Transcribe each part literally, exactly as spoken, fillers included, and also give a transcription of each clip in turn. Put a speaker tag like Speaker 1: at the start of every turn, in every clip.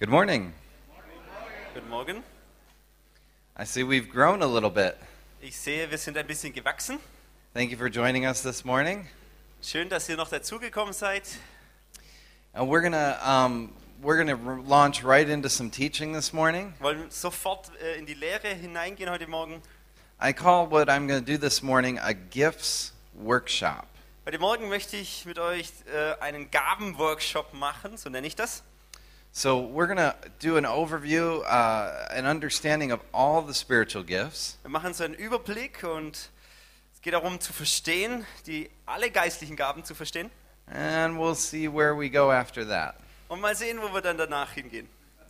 Speaker 1: Good morning.
Speaker 2: Guten Morgen.
Speaker 1: I see we've grown a little bit.
Speaker 2: Ich sehe, wir sind ein bisschen gewachsen.
Speaker 1: Thank you for joining us this morning.
Speaker 2: Schön, dass ihr noch dazugekommen seid.
Speaker 1: And we're gonna um, we're gonna r- launch right into some teaching this morning.
Speaker 2: Wir wollen sofort äh, in die Lehre hineingehen heute Morgen.
Speaker 1: I call what I'm going to do this morning a gifts workshop.
Speaker 2: Heute Morgen möchte ich mit euch äh, einen Gabenworkshop machen, so nenne ich das.
Speaker 1: So we're going to do an overview, uh, an understanding of all the spiritual gifts.
Speaker 2: Wir machen so einen Überblick und es geht darum zu verstehen, die alle geistlichen Gaben zu verstehen.
Speaker 1: And we'll see where we go after that.
Speaker 2: Und mal sehen, wo wir dann danach hingehen.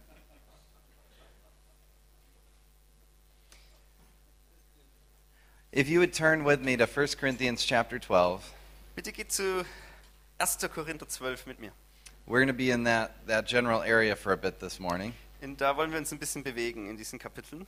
Speaker 1: If you would turn with me to First Corinthians chapter twelve.
Speaker 2: Bitte geht zu erster Korinther zwölf mit mir.
Speaker 1: We're going to be in that, that general area for a bit this morning.
Speaker 2: Und da wollen wir uns ein bisschen bewegen in diesen Kapiteln.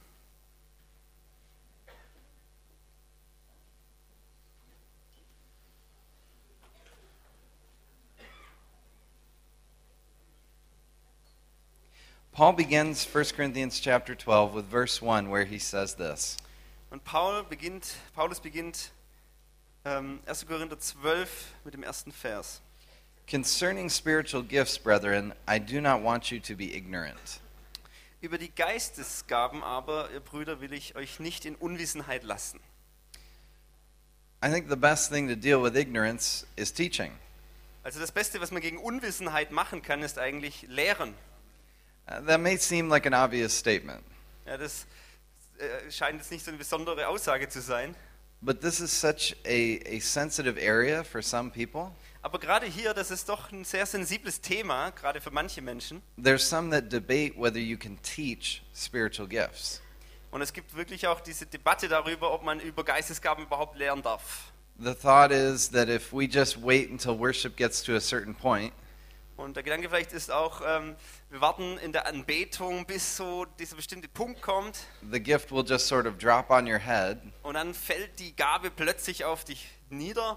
Speaker 1: Paul begins First Corinthians chapter twelve with verse one where he says this.
Speaker 2: Und Paul beginnt, Paulus beginnt ähm, erster Korinther zwölf mit dem ersten Vers.
Speaker 1: Concerning spiritual gifts, brethren, I do not want you to be ignorant.
Speaker 2: Über die Geistesgaben aber, ihr Brüder, will ich euch nicht in Unwissenheit lassen.
Speaker 1: I think the best thing to deal with ignorance is teaching.
Speaker 2: Also das Beste, was man gegen Unwissenheit machen kann, ist eigentlich Lehren.
Speaker 1: Uh, that may seem like an obvious statement,
Speaker 2: Ja, das äh, scheint jetzt nicht so eine besondere Aussage zu sein.
Speaker 1: but this is such a, a sensitive area for some people.
Speaker 2: Aber gerade hier, das ist doch ein sehr sensibles Thema, gerade für manche Menschen.
Speaker 1: There's some that debate whether you can teach spiritual gifts.
Speaker 2: Und es gibt wirklich auch diese Debatte darüber, ob man über Geistesgaben überhaupt lehren darf.
Speaker 1: The thought is that if we just wait until worship gets to a certain point,
Speaker 2: Und der Gedanke vielleicht ist auch, ähm, wir warten in der Anbetung, bis so dieser bestimmte Punkt kommt
Speaker 1: the gift will just sort of drop on your head,
Speaker 2: und dann fällt die Gabe plötzlich auf dich nieder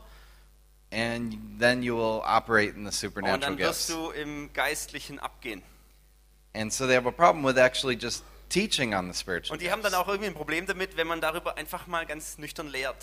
Speaker 1: and then you will operate in the
Speaker 2: und
Speaker 1: supernatural
Speaker 2: dann wirst
Speaker 1: gifts.
Speaker 2: du im Geistlichen abgehen.
Speaker 1: And so they have a problem with actually just teaching on the spiritual
Speaker 2: Und die haben dann
Speaker 1: gifts.
Speaker 2: auch irgendwie ein Problem damit, wenn man darüber einfach mal ganz nüchtern lehrt.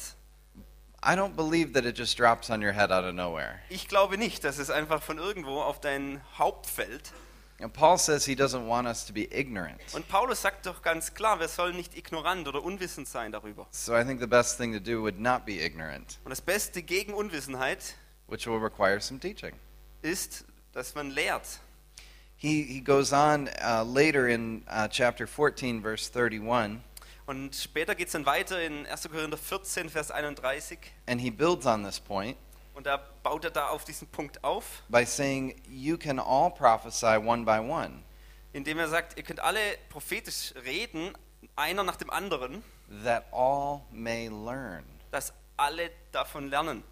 Speaker 1: I don't believe that it just drops on your head out of nowhere.
Speaker 2: Ich glaube nicht, dass es einfach von irgendwo auf dein Haupt fällt.
Speaker 1: And Paul says he doesn't want us to be ignorant.
Speaker 2: Und Paulus sagt doch ganz klar, wir sollen nicht ignorant oder unwissend sein darüber.
Speaker 1: So I think the best thing to do would not be ignorant,
Speaker 2: Und das Beste gegen Unwissenheit
Speaker 1: which will require some teaching.
Speaker 2: ist, dass man lehrt.
Speaker 1: He, he goes on uh, later in uh, chapter fourteen, verse thirty-one,
Speaker 2: Und später geht es dann weiter in erster Korinther vierzehn, Vers einunddreißig.
Speaker 1: and he builds on this point
Speaker 2: Und da baut er da auf diesen Punkt auf,
Speaker 1: by saying, you can all prophesy one by one,
Speaker 2: indem er sagt, ihr könnt alle prophetisch reden, einer nach dem anderen,
Speaker 1: that all may learn.
Speaker 2: dass alle davon lernen.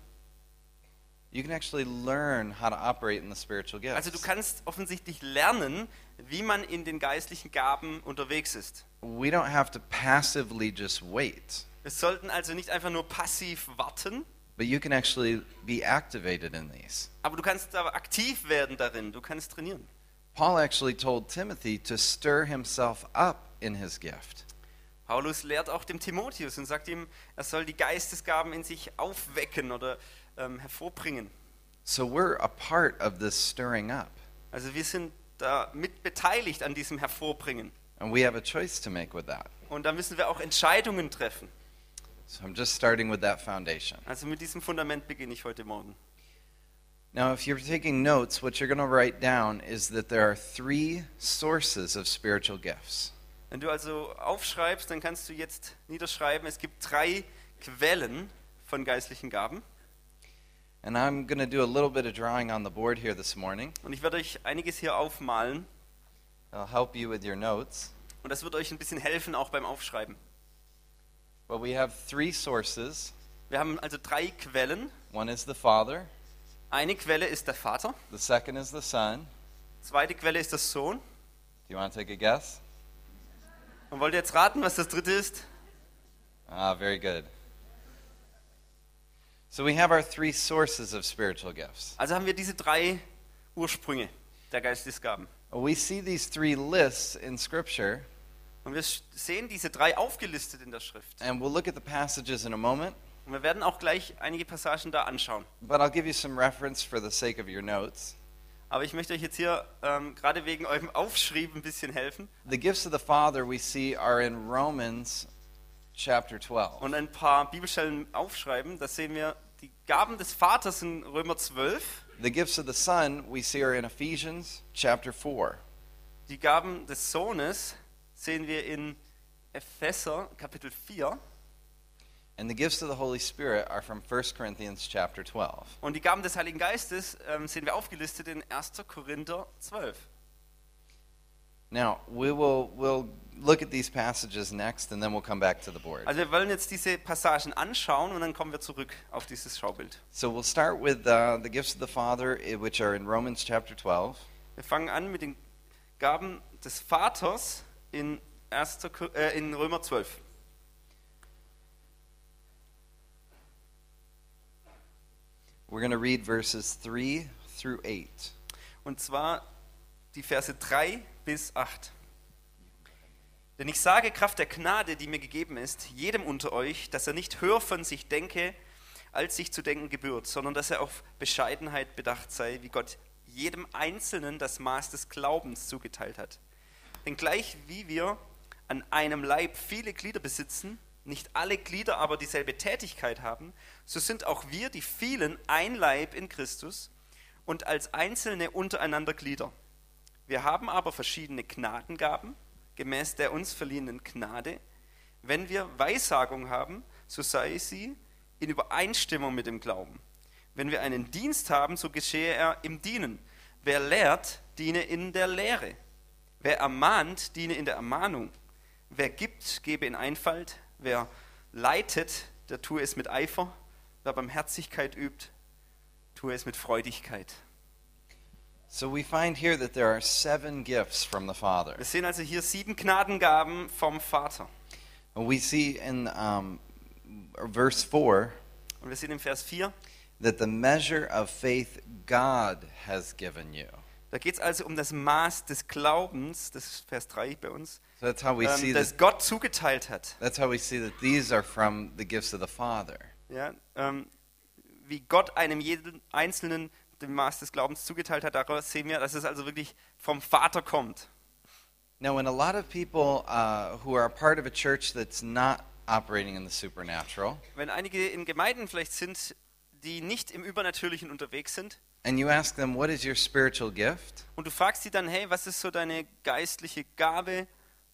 Speaker 1: You can actually learn how to operate in the spiritual gifts.
Speaker 2: Also du kannst offensichtlich lernen, wie man in den geistlichen Gaben unterwegs ist.
Speaker 1: We don't have to passively just wait,
Speaker 2: Wir sollten also nicht einfach nur passiv warten,
Speaker 1: but you can actually be activated in these.
Speaker 2: aber du kannst aber aktiv werden darin, du kannst trainieren.
Speaker 1: Paul actually told Timothy to stir himself up in his gift.
Speaker 2: Paulus lehrt auch dem Timotheus und sagt ihm, er soll die Geistesgaben in sich aufwecken oder ähm, hervorbringen.
Speaker 1: So we're a part of this stirring up,
Speaker 2: Also wir sind da mit beteiligt an diesem Hervorbringen.
Speaker 1: and we have a choice to make with that.
Speaker 2: Und da müssen wir auch Entscheidungen treffen.
Speaker 1: So I'm just starting with that foundation.
Speaker 2: Also mit diesem Fundament beginne ich heute Morgen.
Speaker 1: Now, if you're taking notes, what you're going to write down is that there are three sources of spiritual gifts.
Speaker 2: Wenn du also aufschreibst, dann kannst du jetzt niederschreiben, es gibt drei Quellen von geistlichen Gaben.
Speaker 1: And I'm going to do a little bit of drawing on the board here this morning.
Speaker 2: Und ich werde euch einiges hier aufmalen
Speaker 1: I'll help you with your notes.
Speaker 2: und das wird euch ein bisschen helfen, auch beim Aufschreiben.
Speaker 1: But we have three sources.
Speaker 2: Wir haben also drei Quellen.
Speaker 1: One is the Father,
Speaker 2: Eine Quelle ist der Vater,
Speaker 1: the second is the Son.
Speaker 2: zweite Quelle ist der Sohn.
Speaker 1: Do you want to take a guess?
Speaker 2: Und wollt ihr jetzt raten, was das dritte ist?
Speaker 1: Ah, very good. So we have our three sources of spiritual gifts.
Speaker 2: Also haben wir diese drei Ursprünge. der Geistesgaben.
Speaker 1: We see these three lists in Scripture,
Speaker 2: Und wir sch- sehen diese drei aufgelistet in der Schrift.
Speaker 1: and we'll look at the passages in a moment,
Speaker 2: Und wir werden auch gleich einige Passagen da anschauen.
Speaker 1: but I'll give you some reference for the sake of your notes.
Speaker 2: Aber ich möchte euch jetzt hier ähm, gerade wegen eurem Aufschrieb ein bisschen helfen
Speaker 1: The gifts of the Father we see are in Romans chapter twelve.
Speaker 2: und ein paar Bibelstellen aufschreiben. Da sehen wir die Gaben des Vaters in Römer zwölf,
Speaker 1: The gifts of the Son we see are in Ephesians chapter four.
Speaker 2: die Gaben des Sohnes sehen wir in Epheser Kapitel vier
Speaker 1: And the gifts of the Holy Spirit are from First Corinthians chapter twelve.
Speaker 2: und die Gaben des Heiligen Geistes ähm, sehen wir aufgelistet in erster Korinther zwölf.
Speaker 1: Now, we will we'll look at these passages next and then we'll come back to the board.
Speaker 2: Also wir wollen jetzt diese Passagen anschauen und dann kommen wir zurück auf dieses Schaubild.
Speaker 1: So we'll start with uh, the gifts of the Father, eh, which are in Romans chapter twelve.
Speaker 2: Wir fangen an mit den Gaben des Vaters in, erster, Ko- äh, in Römer zwölf.
Speaker 1: We're going to read verses three through eight.
Speaker 2: Und zwar die Verse drei bis acht. Denn ich sage Kraft der Gnade, die mir gegeben ist, jedem unter euch, dass er nicht höher von sich denke, als sich zu denken gebührt, sondern dass er auf Bescheidenheit bedacht sei, wie Gott jedem Einzelnen das Maß des Glaubens zugeteilt hat. Denn gleich wie wir an einem Leib viele Glieder besitzen, nicht alle Glieder aber dieselbe Tätigkeit haben, so sind auch wir, die vielen, ein Leib in Christus und als Einzelne untereinander Glieder. Wir haben aber verschiedene Gnadengaben, gemäß der uns verliehenen Gnade. Wenn wir Weissagung haben, so sei sie in Übereinstimmung mit dem Glauben. Wenn wir einen Dienst haben, so geschehe er im Dienen. Wer lehrt, diene in der Lehre. Wer ermahnt, diene in der Ermahnung. Wer gibt, gebe in Einfalt. Wer leitet, der tue es mit Eifer. Wer Barmherzigkeit übt, tue es mit Freudigkeit.
Speaker 1: So we find here that there are seven gifts from the Father.
Speaker 2: Wir sehen also hier sieben Gnadengaben vom Vater.
Speaker 1: And we see in um, verse four
Speaker 2: Und wir sehen im Vers vier,
Speaker 1: that the measure of faith God has given you.
Speaker 2: da geht es also um das Maß des Glaubens, das ist Vers drei bei uns,
Speaker 1: So that's how we see
Speaker 2: ähm,
Speaker 1: that.
Speaker 2: das Gott zugeteilt hat.
Speaker 1: That's how we see that these are from the gifts of the Father.
Speaker 2: Ja, ähm, wie Gott einem jeden Einzelnen dem Maß des Glaubens zugeteilt hat, daraus sehen wir, dass es also wirklich vom Vater kommt.
Speaker 1: Now, when a lot of people uh, who are a part of a church that's not operating in the supernatural,
Speaker 2: Wenn einige in Gemeinden vielleicht sind, die nicht im Übernatürlichen unterwegs sind,
Speaker 1: and you ask them, what is your spiritual gift?
Speaker 2: und du fragst sie dann, hey, was ist so deine geistliche Gabe,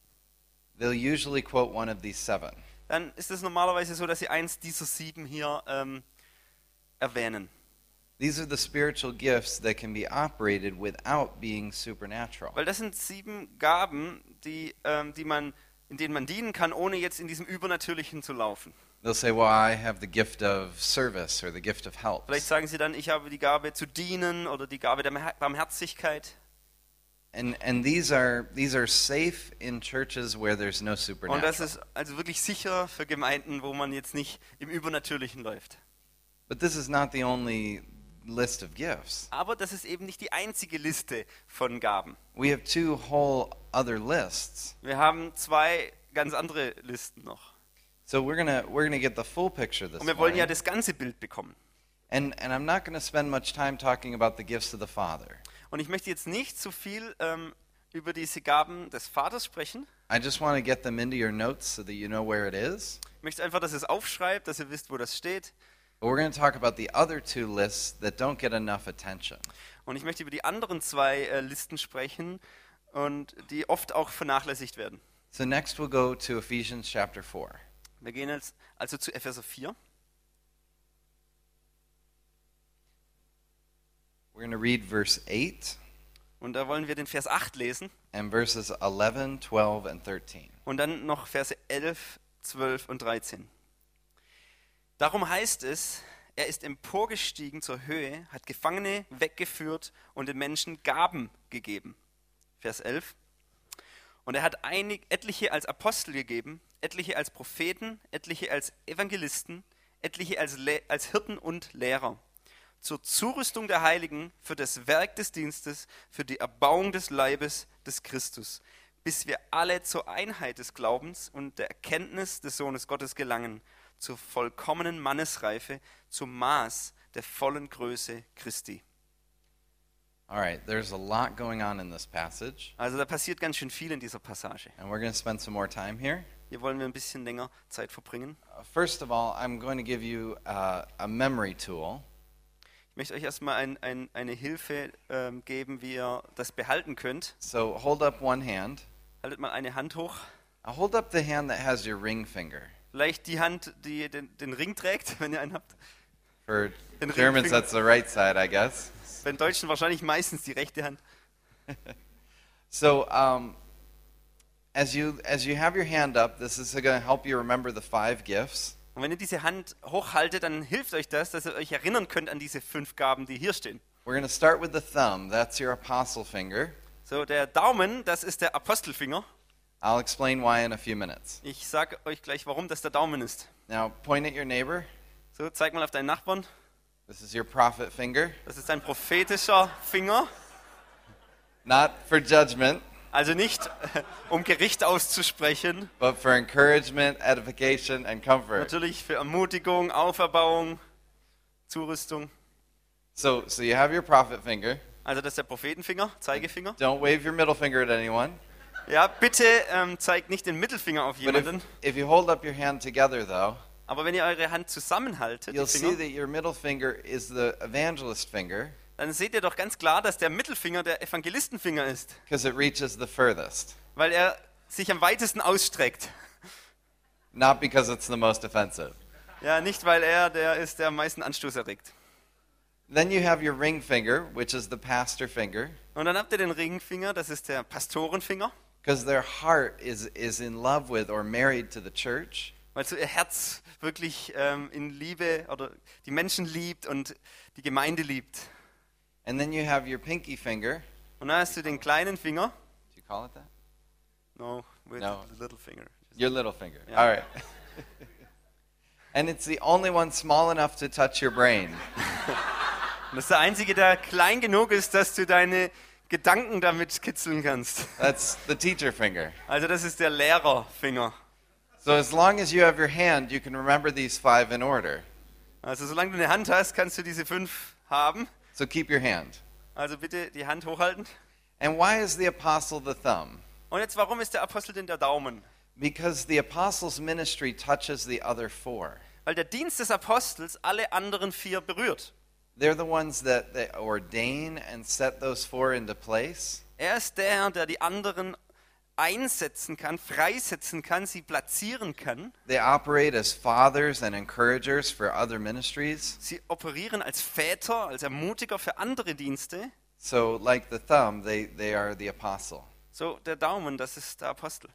Speaker 1: They'll usually quote one of these seven.
Speaker 2: dann ist es normalerweise so, dass sie eins dieser sieben hier ähm, erwähnen.
Speaker 1: These are the spiritual gifts that can be operated without being supernatural.
Speaker 2: Weil das sind sieben Gaben, die, ähm, die man, in denen man dienen kann, ohne jetzt in diesem Übernatürlichen zu laufen.
Speaker 1: They'll say, well, I have the gift of service or the gift of help.
Speaker 2: Vielleicht sagen sie dann, ich habe die Gabe zu dienen oder die Gabe der Barmherzigkeit.
Speaker 1: And and these are these are safe in churches where there's no
Speaker 2: Und das
Speaker 1: supernatural.
Speaker 2: ist also wirklich sicher für Gemeinden, wo man jetzt nicht im Übernatürlichen läuft.
Speaker 1: But this is not the only list of gifts.
Speaker 2: Aber das ist eben nicht die einzige Liste von Gaben.
Speaker 1: We have two whole other lists.
Speaker 2: Wir haben zwei ganz andere Listen noch.
Speaker 1: So we're gonna we're gonna get the full picture this
Speaker 2: Und wir wollen ja
Speaker 1: morning.
Speaker 2: das ganze Bild bekommen.
Speaker 1: And and I'm not going to spend much time talking about the gifts of the Father.
Speaker 2: Und ich möchte jetzt nicht zu viel ähm, über diese Gaben des Vaters sprechen.
Speaker 1: I just want to get them into your notes so that you know where it is.
Speaker 2: Ich möchte einfach, dass ihr es aufschreibt, dass ihr wisst, wo das steht.
Speaker 1: But we're going to talk about the other two lists that don't get enough attention.
Speaker 2: Und ich möchte über die anderen zwei äh, Listen sprechen und die oft auch vernachlässigt werden.
Speaker 1: So next we'll go to Ephesians chapter four.
Speaker 2: Wir gehen jetzt also zu Epheser vier.
Speaker 1: We're going to read verse eight
Speaker 2: Und da wollen wir den Vers acht lesen
Speaker 1: and verses eleven, twelve, and thirteen.
Speaker 2: und dann noch Verse elf, zwölf und dreizehn. Darum heißt es, er ist emporgestiegen zur Höhe, hat Gefangene weggeführt und den Menschen Gaben gegeben. Vers elf. Und er hat einig, etliche als Apostel gegeben, etliche als Propheten, etliche als Evangelisten, etliche als, Le als Hirten und Lehrer. zur Zurüstung der Heiligen für das Werk des Dienstes, für die Erbauung des Leibes des Christus, bis wir alle zur Einheit des Glaubens und der Erkenntnis des Sohnes Gottes gelangen, zur vollkommenen Mannesreife, zum Maß der vollen Größe Christi.
Speaker 1: All right, there's a lot going on in this passage,
Speaker 2: Also da passiert ganz schön viel in dieser Passage.
Speaker 1: and we're going to spend some more time here.
Speaker 2: Hier wollen wir ein bisschen länger Zeit verbringen.
Speaker 1: Uh, First of all, I'm going to give you uh, a memory tool.
Speaker 2: Ich möchte euch erstmal ein, ein, eine Hilfe ähm, geben, wie ihr das behalten könnt.
Speaker 1: So hold up one hand.
Speaker 2: Haltet mal eine Hand hoch.
Speaker 1: Uh, hold up the hand that has your ring finger.
Speaker 2: Vielleicht die Hand, die den, den Ring trägt, wenn ihr einen habt.
Speaker 1: For
Speaker 2: Den
Speaker 1: Germans,
Speaker 2: Ringfinger.
Speaker 1: that's the right side, I guess.
Speaker 2: Bei den Deutschen wahrscheinlich meistens die rechte Hand.
Speaker 1: So um, as you as you have your hand up, this is going to help you remember the five gifts.
Speaker 2: Und wenn ihr diese Hand hochhaltet, dann hilft euch das, dass ihr euch erinnern könnt an diese fünf Gaben, die hier stehen.
Speaker 1: We're going to start with the thumb. That's your apostle finger.
Speaker 2: So, der Daumen, das ist der Apostelfinger.
Speaker 1: I'll explain why in a few minutes.
Speaker 2: Ich sage euch gleich, warum das der Daumen ist.
Speaker 1: Now, point at your neighbor.
Speaker 2: So, zeig mal auf deinen Nachbarn.
Speaker 1: This is your prophet finger.
Speaker 2: Das ist ein prophetischer Finger.
Speaker 1: Not for judgment,
Speaker 2: Also nicht, um Gericht auszusprechen,
Speaker 1: but for encouragement, edification, and comfort.
Speaker 2: natürlich für Ermutigung, Auferbauung, Zurüstung.
Speaker 1: So, so you have your prophet finger.
Speaker 2: Also das ist der Prophetenfinger, Zeigefinger.
Speaker 1: Don't wave your middle finger at anyone.
Speaker 2: Ja, bitte ähm, zeigt nicht den Mittelfinger auf
Speaker 1: But
Speaker 2: jemanden.
Speaker 1: if, if you hold up your hand together, though,
Speaker 2: Aber wenn ihr eure Hand zusammenhaltet, die
Speaker 1: you'll see
Speaker 2: Finger,
Speaker 1: that your middle finger is the evangelist finger
Speaker 2: dann seht ihr doch ganz klar, dass der Mittelfinger der Evangelistenfinger ist.
Speaker 1: because it reaches the furthest,
Speaker 2: Weil er sich am weitesten ausstreckt.
Speaker 1: not because it's the most offensive.
Speaker 2: Ja, nicht weil er der ist, der am meisten Anstoß erregt.
Speaker 1: Then you have your ring finger, which is the pastor finger,
Speaker 2: Und dann habt ihr den Ringfinger, das ist der Pastorenfinger.
Speaker 1: because their heart is, is in love with or married to the church.
Speaker 2: Weil so ihr Herz wirklich ähm, in Liebe oder die Menschen liebt und die Gemeinde liebt.
Speaker 1: And then you have your pinky finger.
Speaker 2: Und dann hast du den kleinen Finger.
Speaker 1: Do you call it that?
Speaker 2: No, with
Speaker 1: No.
Speaker 2: the little finger.
Speaker 1: Your little finger.
Speaker 2: Yeah.
Speaker 1: All right. And it's the only one small enough to touch your brain.
Speaker 2: Und das ist der einzige, der klein genug ist, dass du deine Gedanken damit kitzeln kannst.
Speaker 1: That's the teacher finger.
Speaker 2: Also das ist der Lehrerfinger.
Speaker 1: So as long as you have your hand, you can remember these five in order.
Speaker 2: Also solange du eine Hand hast, kannst du diese fünf haben.
Speaker 1: So keep your hand.
Speaker 2: Also bitte die Hand hochhalten.
Speaker 1: And why is the apostle the thumb?
Speaker 2: Und jetzt, warum ist der Apostel denn der Daumen?
Speaker 1: Because the apostles' ministry touches the other four.
Speaker 2: Weil der Dienst des Apostels alle anderen vier berührt.
Speaker 1: They're the ones that, that ordain and set those four into place.
Speaker 2: Er ist der, der die anderen einsetzen kann, freisetzen kann, sie platzieren kann.
Speaker 1: They operate as fathers and encouragers for other ministries.
Speaker 2: Sie operieren als Väter, als Ermutiger für andere Dienste.
Speaker 1: So, like the thumb, they, they are the apostle.
Speaker 2: So, der Daumen, das ist der Apostel.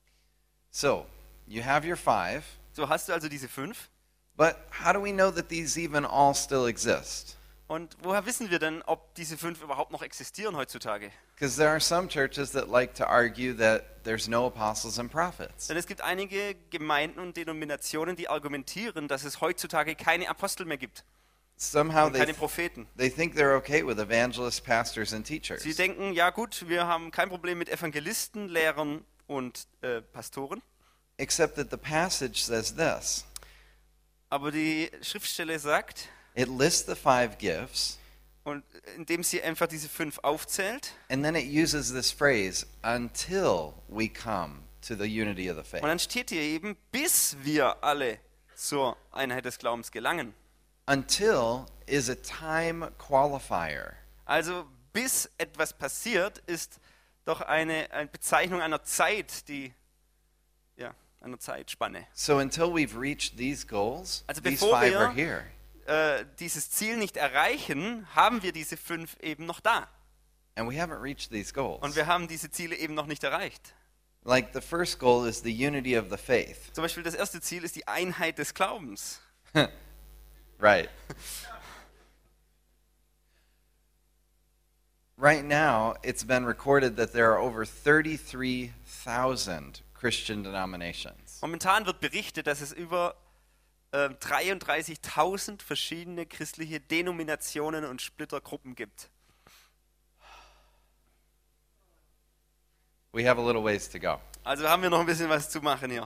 Speaker 1: So, you have your five,
Speaker 2: So hast du also diese fünf.
Speaker 1: but how do we know that these even all still exist?
Speaker 2: Und woher wissen wir denn, ob diese fünf überhaupt noch existieren heutzutage?
Speaker 1: Because there are some churches that like to argue that there's no apostles and prophets.
Speaker 2: Denn es gibt einige Gemeinden und Denominationen, die argumentieren, dass es heutzutage keine Apostel mehr gibt
Speaker 1: Somehow
Speaker 2: und
Speaker 1: they,
Speaker 2: keine Propheten.
Speaker 1: they think they're okay with evangelists, pastors, and teachers.
Speaker 2: Sie denken, ja gut, wir haben kein Problem mit Evangelisten, Lehrern und äh, Pastoren.
Speaker 1: Except that the passage says this.
Speaker 2: Aber die Schriftstelle sagt,
Speaker 1: It lists the five gifts,
Speaker 2: und indem sie einfach diese fünf aufzählt,
Speaker 1: and then it uses this phrase, until we come to the unity of the
Speaker 2: und
Speaker 1: faith.
Speaker 2: dann steht hier eben, bis wir alle zur Einheit des Glaubens gelangen.
Speaker 1: Until is a time qualifier.
Speaker 2: Also bis etwas passiert, ist doch eine, eine Bezeichnung einer Zeit, die, ja, einer Zeitspanne.
Speaker 1: So until we've reached these goals,
Speaker 2: Also
Speaker 1: these
Speaker 2: bevor
Speaker 1: five
Speaker 2: wir-
Speaker 1: are here.
Speaker 2: Äh, dieses Ziel nicht erreichen, haben wir diese fünf eben noch da.
Speaker 1: And we haven't reached these goals.
Speaker 2: Und wir haben diese Ziele eben noch nicht erreicht.
Speaker 1: Like the first goal is the unity of the faith.
Speaker 2: Zum Beispiel das erste Ziel ist die Einheit des Glaubens.
Speaker 1: Right. Right now, it's been recorded that there are over thirty-three thousand Christian denominations.
Speaker 2: Momentan wird berichtet, dass es über äh, dreiunddreißigtausend verschiedene christliche Denominationen und Splittergruppen gibt.
Speaker 1: We have a little ways to go.
Speaker 2: Also haben wir noch ein bisschen was zu machen hier.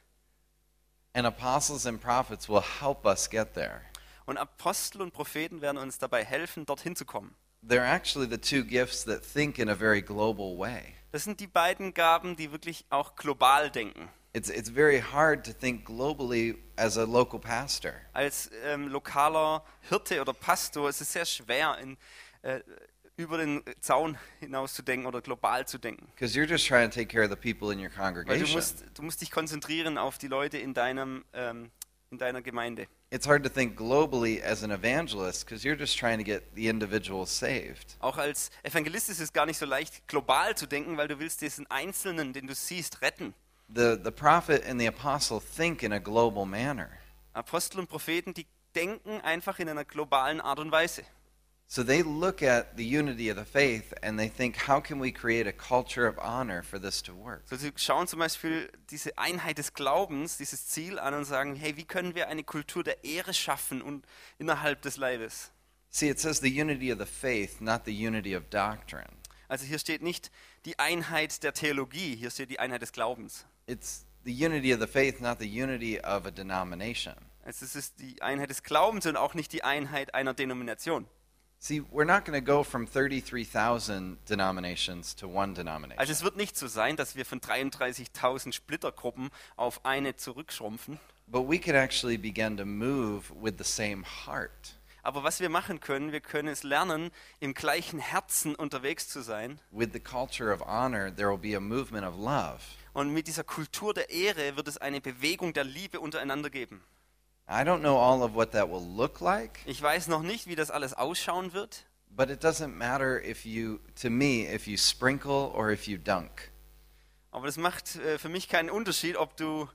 Speaker 1: And apostles and prophets will help us get there.
Speaker 2: Und Apostel und Propheten werden uns dabei helfen, dorthin zu kommen.
Speaker 1: They're actually the two gifts that think in a very global way.
Speaker 2: Das sind die beiden Gaben, die wirklich auch global denken.
Speaker 1: It's, it's very hard to think globally as a local pastor.
Speaker 2: Als ähm, lokaler Hirte oder Pastor ist es sehr schwer, in, äh, über den Zaun hinaus zu denken oder global zu denken.
Speaker 1: Because you're just trying to take care of the people in your
Speaker 2: Weil du
Speaker 1: congregation.
Speaker 2: musst, du musst dich konzentrieren auf die Leute in, deinem, ähm, in deiner Gemeinde.
Speaker 1: It's hard to think globally as an evangelist because you're just trying to get the individuals saved.
Speaker 2: Auch als Evangelist ist es gar nicht so leicht, global zu denken, weil du willst diesen Einzelnen, den du siehst, retten.
Speaker 1: The, the prophet and the apostle think in a global manner.
Speaker 2: Apostel und Propheten, die denken einfach in einer globalen Art und Weise.
Speaker 1: So they look at the unity of the faith and they think, how can we create a culture of honor for this to work?
Speaker 2: So, sie schauen zum Beispiel diese Einheit des Glaubens, dieses Ziel an und sagen, hey, wie können wir eine Kultur der Ehre schaffen und innerhalb des Leibes?
Speaker 1: See, it says the unity of the faith, not the unity of doctrine.
Speaker 2: Also hier steht nicht die Einheit der Theologie, hier steht die Einheit des Glaubens.
Speaker 1: It's the unity of the faith, not the unity of a denomination.
Speaker 2: Also es ist die Einheit des Glaubens und auch nicht die Einheit einer Denomination.
Speaker 1: See, we're not going to go from thirty-three thousand denominations to one denomination.
Speaker 2: Also es wird nicht so sein, dass wir von dreiunddreißigtausend Splittergruppen auf eine zurückschrumpfen.
Speaker 1: But we could actually begin to move with the same heart,
Speaker 2: Aber was wir machen können, wir können es lernen, im gleichen Herzen unterwegs zu sein.
Speaker 1: with the culture of honor. There will be a movement of love.
Speaker 2: Und mit dieser Kultur der Ehre wird es eine Bewegung der Liebe untereinander geben.
Speaker 1: I don't know all of what that will look like,
Speaker 2: Ich weiß noch nicht, wie das alles ausschauen wird.
Speaker 1: but it doesn't matter if you, to me, if you sprinkle or if you dunk.
Speaker 2: Aber das macht äh, für mich keinen Unterschied, ob du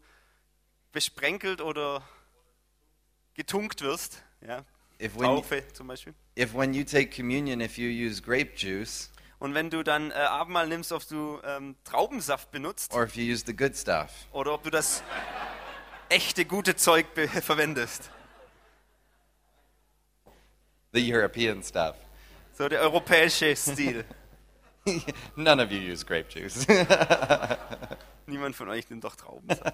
Speaker 2: besprenkelt oder getunkt wirst. Ja,
Speaker 1: If when, you,
Speaker 2: Taufe zum Beispiel.
Speaker 1: if when you take communion, if you use grape juice
Speaker 2: Und wenn du dann äh, Abendmahl nimmst, ob du ähm, Traubensaft benutzt
Speaker 1: or if you use the good stuff,
Speaker 2: oder ob du das echte gute Zeug be- verwendest.
Speaker 1: the European stuff.
Speaker 2: So der europäische Stil.
Speaker 1: None of you use grape juice.
Speaker 2: Niemand von euch nimmt doch Traubensaft.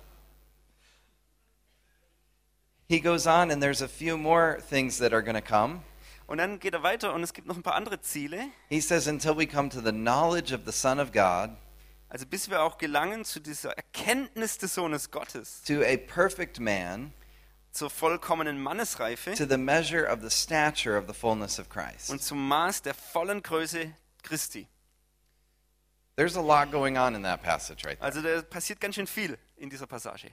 Speaker 1: He goes on, and there's a few more things that are going to come.
Speaker 2: Und dann geht er weiter und es gibt noch ein paar andere Ziele.
Speaker 1: He says, until we come to the knowledge of the Son of God,
Speaker 2: Also bis wir auch gelangen zu dieser Erkenntnis des Sohnes Gottes,
Speaker 1: to a perfect man,
Speaker 2: zur vollkommenen Mannesreife
Speaker 1: to the measure of the stature of the fullness of Christ.
Speaker 2: und zum Maß der vollen Größe Christi.
Speaker 1: There's a lot going on in that passage right there.
Speaker 2: Also da passiert ganz schön viel in dieser Passage.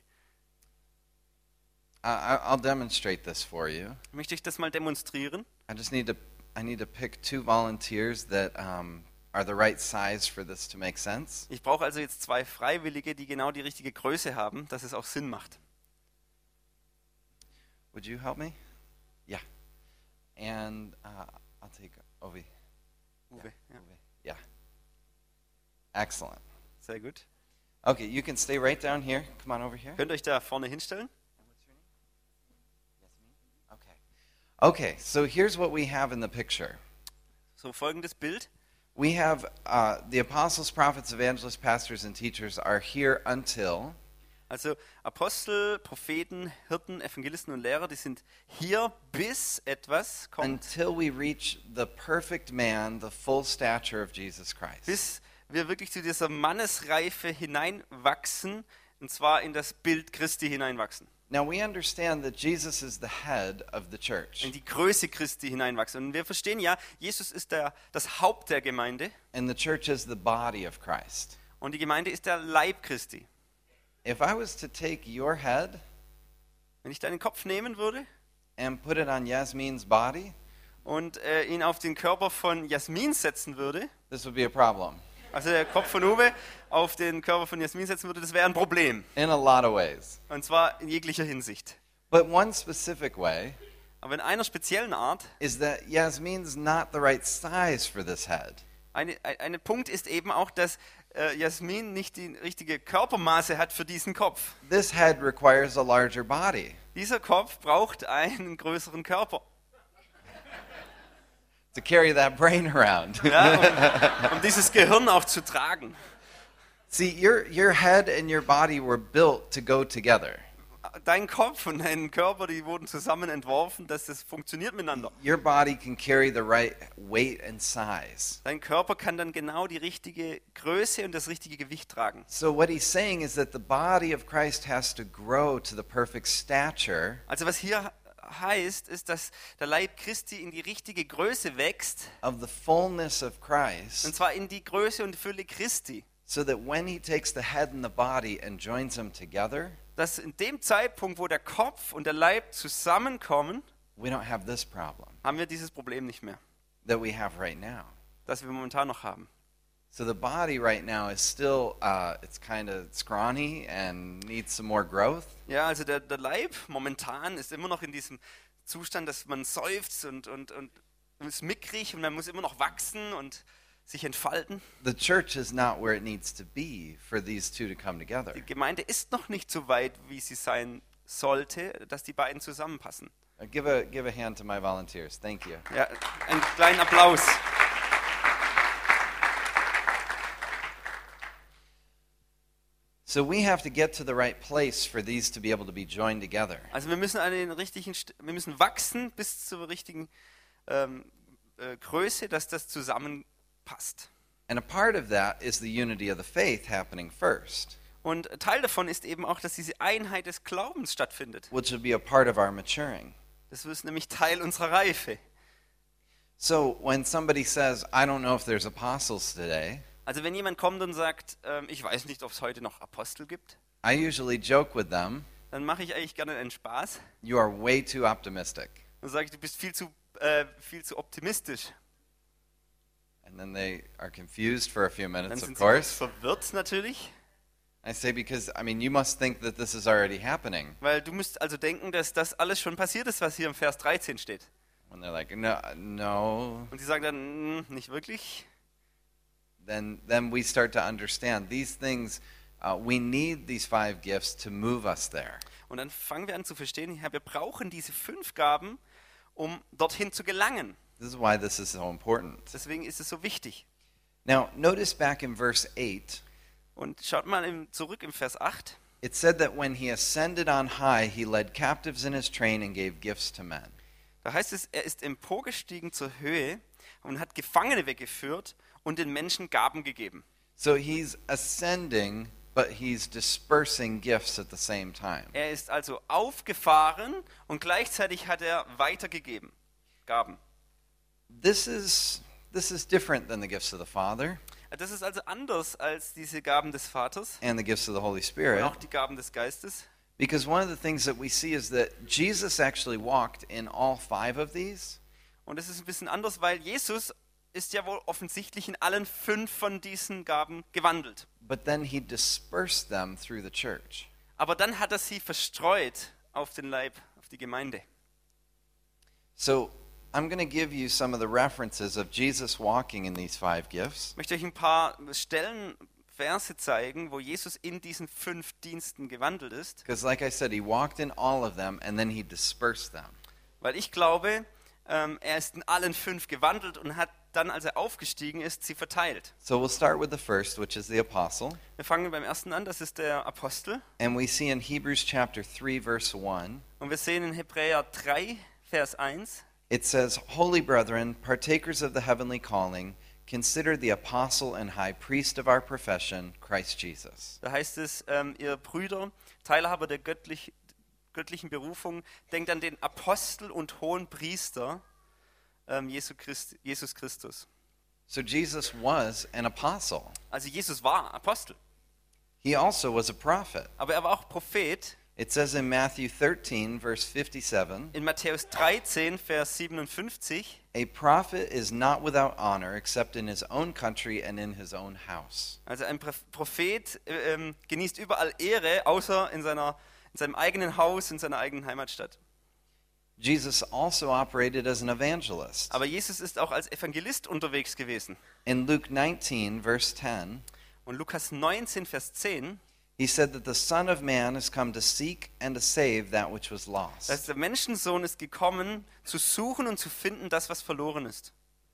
Speaker 1: I, I- I'll demonstrate this for you.
Speaker 2: Möchte ich das mal demonstrieren?
Speaker 1: I just need to I need to pick two volunteers that um, are the right size for this to make sense.
Speaker 2: Ich brauche also jetzt zwei Freiwillige, die genau die richtige Größe haben, dass es auch Sinn macht.
Speaker 1: Would you help me? Yeah. And uh, I'll take Ovi.
Speaker 2: Uwe, ja,
Speaker 1: Ovi. Yeah. Excellent.
Speaker 2: sehr gut.
Speaker 1: Okay, you can stay right down here. Come on over here.
Speaker 2: Könnt ihr euch da vorne hinstellen?
Speaker 1: Okay. Okay, so here's what we have in the picture.
Speaker 2: So folgendes Bild.
Speaker 1: We have uh, the apostles, prophets, evangelists, pastors, and teachers are here until
Speaker 2: Also Apostel, Propheten, Hirten, Evangelisten und Lehrer, die sind hier, bis etwas kommt.
Speaker 1: until we reach the perfect man, the full stature of Jesus Christ.
Speaker 2: Bis wir wirklich zu dieser Mannesreife hineinwachsen, und zwar in das Bild Christi hineinwachsen.
Speaker 1: Now we understand that Jesus is the head of the church,
Speaker 2: In die Größe Christi hineinwachsen. Und wir verstehen ja, Jesus ist der, das Haupt der Gemeinde
Speaker 1: and the church is the body of Christ.
Speaker 2: und die Gemeinde ist der Leib Christi.
Speaker 1: If I was to take your head
Speaker 2: Wenn ich deinen Kopf nehmen würde
Speaker 1: and put it on Yasmin's body,
Speaker 2: und äh, ihn auf den Körper von Jasmin setzen würde,
Speaker 1: this would be a problem
Speaker 2: also der Kopf von Uwe auf den Körper von Jasmin setzen würde, das wäre ein Problem.
Speaker 1: in a lot of ways.
Speaker 2: Und zwar in jeglicher Hinsicht.
Speaker 1: But one specific way
Speaker 2: Aber in einer speziellen Art
Speaker 1: is that Yasmin's not the right size for this head.
Speaker 2: Eine, ein, ein Punkt ist eben auch, dass äh, Jasmin nicht die richtige Körpermaße hat für diesen Kopf.
Speaker 1: This head requires a larger body
Speaker 2: Dieser Kopf braucht einen größeren Körper,
Speaker 1: to carry that brain around.
Speaker 2: ja, um, um dieses Gehirn auch zu tragen.
Speaker 1: See, your, your head and your body were built to go together.
Speaker 2: Dein Kopf und dein Körper, die wurden zusammen entworfen, dass das funktioniert miteinander.
Speaker 1: Your body can carry the right weight and size.
Speaker 2: Dein Körper kann dann genau die richtige Größe und das richtige Gewicht tragen.
Speaker 1: So what he's saying is that the body of Christ has to grow to the perfect stature
Speaker 2: Also was hier heißt, ist, dass der Leib Christi in die richtige Größe wächst,
Speaker 1: of the fullness of
Speaker 2: und
Speaker 1: Christ,
Speaker 2: zwar in die Größe und Fülle Christi.
Speaker 1: so that when he takes the head and the body and joins them together,
Speaker 2: Dass in dem Zeitpunkt, wo der Kopf und der Leib zusammenkommen,
Speaker 1: we don't have this problem
Speaker 2: haben wir dieses Problem nicht mehr,
Speaker 1: that we have right now.
Speaker 2: das wir momentan noch haben.
Speaker 1: So the body right now is still, uh, it's kind of scrawny and needs some more growth.
Speaker 2: Ja, also der, der Leib momentan ist immer noch in diesem Zustand, dass man seufzt und, und, und ist mickrig und man muss immer noch wachsen und sich entfalten.
Speaker 1: The church is not where it needs to be for these two to come together.
Speaker 2: Die Gemeinde ist noch nicht so weit, wie sie sein sollte, dass die beiden zusammenpassen.
Speaker 1: Uh, give a give a hand to my volunteers. Thank you.
Speaker 2: Ja, einen kleinen Applaus.
Speaker 1: So we have to get to the right place for these to be able to be joined together.
Speaker 2: Also wir müssen an den richtigen, St- wir müssen wachsen bis zur richtigen ähm, äh, Größe, dass das zusammenpasst.
Speaker 1: And a part of that is the unity of the faith happening first,
Speaker 2: Und Teil davon ist eben auch, dass diese Einheit des Glaubens stattfindet.
Speaker 1: which will be a part of our maturing.
Speaker 2: Das ist nämlich Teil unserer Reife.
Speaker 1: So when somebody says, I don't know if there's apostles today,
Speaker 2: Also wenn jemand kommt und sagt, ähm, ich weiß nicht, ob es heute noch Apostel gibt,
Speaker 1: I usually joke with them,
Speaker 2: dann mache ich eigentlich gerne einen Spaß.
Speaker 1: you are way too optimistic.
Speaker 2: Dann sage ich, du bist viel zu, äh, viel zu optimistisch.
Speaker 1: And then they are confused for a few
Speaker 2: Dann
Speaker 1: minutes, of
Speaker 2: sind sie kurz
Speaker 1: course.
Speaker 2: verwirrt natürlich,
Speaker 1: I say, because, I mean, you must think that this is already happening.
Speaker 2: weil du musst also denken, dass das alles schon passiert ist, was hier im Vers dreizehn steht.
Speaker 1: When they're like, no, no,
Speaker 2: Und sie sagen dann, "Mm, nicht wirklich."
Speaker 1: then then we start to understand these things. Uh, we need these five gifts to move us there.
Speaker 2: Und dann fangen wir an zu verstehen, ja, wir brauchen diese fünf Gaben, um dorthin zu gelangen.
Speaker 1: This is why this is so important.
Speaker 2: Deswegen ist es so wichtig.
Speaker 1: Now, notice back in verse eight,
Speaker 2: Und schaut mal im, zurück im Vers acht.
Speaker 1: it said that when he ascended on high, he led captives in his train and gave gifts to men.
Speaker 2: Da heißt es, er ist emporgestiegen zur Höhe und hat Gefangene weggeführt und den Menschen Gaben gegeben.
Speaker 1: So he's ascending, but he's dispersing gifts at the same time.
Speaker 2: Er ist also aufgefahren und gleichzeitig hat er weitergegeben. Gaben.
Speaker 1: This is this is different than the gifts of the Father
Speaker 2: Das ist also anders als diese Gaben des Vaters
Speaker 1: and the gifts of the Holy
Speaker 2: und
Speaker 1: Spirit,
Speaker 2: auch die Gaben des Geistes.
Speaker 1: because one of the things that we see is that Jesus actually walked in all five of these,
Speaker 2: Und es ist ein bisschen anders, weil Jesus ist ja wohl offensichtlich in allen fünf von diesen Gaben gewandelt.
Speaker 1: but then he dispersed them through the church.
Speaker 2: Aber dann hat er sie verstreut auf den Leib, auf die Gemeinde.
Speaker 1: So I'm going to give you some of the references of Jesus walking in these five gifts.
Speaker 2: Ich möchte euch ein paar Stellen, Verse zeigen, wo Jesus in diesen fünf Diensten gewandelt ist.
Speaker 1: Because like I said, he walked in all of them and then he dispersed them.
Speaker 2: Weil ich glaube, ähm, er ist in allen fünf gewandelt und hat dann, als er aufgestiegen ist, sie verteilt.
Speaker 1: So we'll start with the first, which is the apostle.
Speaker 2: Wir fangen beim ersten an, das ist der Apostel.
Speaker 1: And we see in Hebrews chapter three, verse one,
Speaker 2: Und wir sehen in Hebräer drei, Vers eins,
Speaker 1: it says, Holy brethren, partakers of the heavenly calling, consider the apostle and high priest of our profession, Christ Jesus.
Speaker 2: da heißt es, ähm, ihr Brüder, Teilhaber der göttlich, göttlichen Berufung, denkt an den Apostel und hohen Priester, ähm, Jesu Christ, Jesus Christus.
Speaker 1: So Jesus was an apostle.
Speaker 2: Also Jesus war Apostel,
Speaker 1: He also was a prophet.
Speaker 2: aber er war auch Prophet.
Speaker 1: It says in Matthew thirteen, verse fifty-seven,
Speaker 2: In Matthäus dreizehn, Vers siebenundfünfzig,
Speaker 1: a prophet is not without honor except in his own country and in his own house.
Speaker 2: also ein Pro- Prophet äh, ähm, genießt überall Ehre, außer in, seiner, in seinem eigenen Haus, in seiner eigenen Heimatstadt.
Speaker 1: Jesus also operated as an evangelist.
Speaker 2: Aber Jesus ist auch als Evangelist unterwegs gewesen.
Speaker 1: In Luke nineteen, verse ten,
Speaker 2: Und Lukas neunzehn, Vers zehn,
Speaker 1: he said that the Son of Man has come to seek and to save that which was lost.
Speaker 2: dass der Menschensohn ist gekommen, zu suchen und zu finden, das, was verloren ist.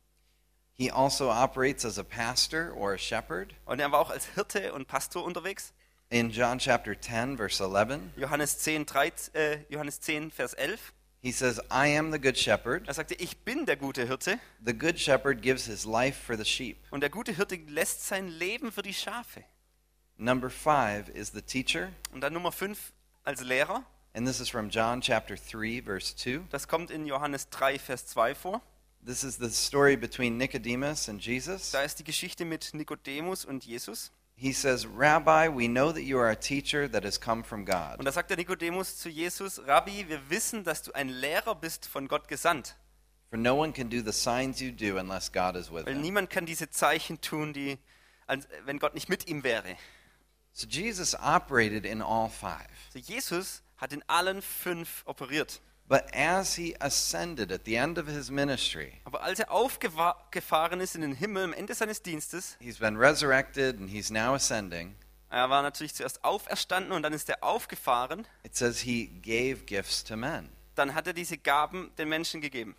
Speaker 1: He also operates as a pastor or a shepherd.
Speaker 2: Und er war auch als Hirte und Pastor unterwegs.
Speaker 1: In John chapter ten, verse eleven,
Speaker 2: Johannes zehn, dreizehn, äh, Johannes zehn, Vers elf.
Speaker 1: he says, I am the good shepherd.
Speaker 2: Er sagte, ich bin der gute Hirte.
Speaker 1: The good shepherd gives his life for the sheep.
Speaker 2: Und der gute Hirte lässt sein Leben für die Schafe.
Speaker 1: Number five is the teacher.
Speaker 2: Und dann Nummer fünf als Lehrer.
Speaker 1: And this is from John chapter three, verse two.
Speaker 2: Das kommt in Johannes drei, Vers zwei vor.
Speaker 1: This is the story between Nicodemus and Jesus.
Speaker 2: Da ist die Geschichte mit Nikodemus und Jesus.
Speaker 1: He says, Rabbi, we know that you are a teacher that has come from God.
Speaker 2: Und da sagt der Nikodemus zu Jesus, Rabbi, wir wissen, dass du ein Lehrer bist von Gott gesandt.
Speaker 1: For no one can do the signs you do unless God is with
Speaker 2: Weil
Speaker 1: him.
Speaker 2: niemand kann diese Zeichen tun, die, als, wenn Gott nicht mit ihm wäre.
Speaker 1: So Jesus operated in all five.
Speaker 2: Also Jesus hat in allen fünf operiert.
Speaker 1: But as he ascended at the end of his ministry,
Speaker 2: Aber als er aufgefahren ist in den Himmel am Ende seines Dienstes,
Speaker 1: he's been resurrected and he's now ascending.
Speaker 2: er war natürlich zuerst auferstanden und dann ist er aufgefahren,
Speaker 1: It says he gave gifts to men.
Speaker 2: dann hat er diese Gaben den Menschen gegeben.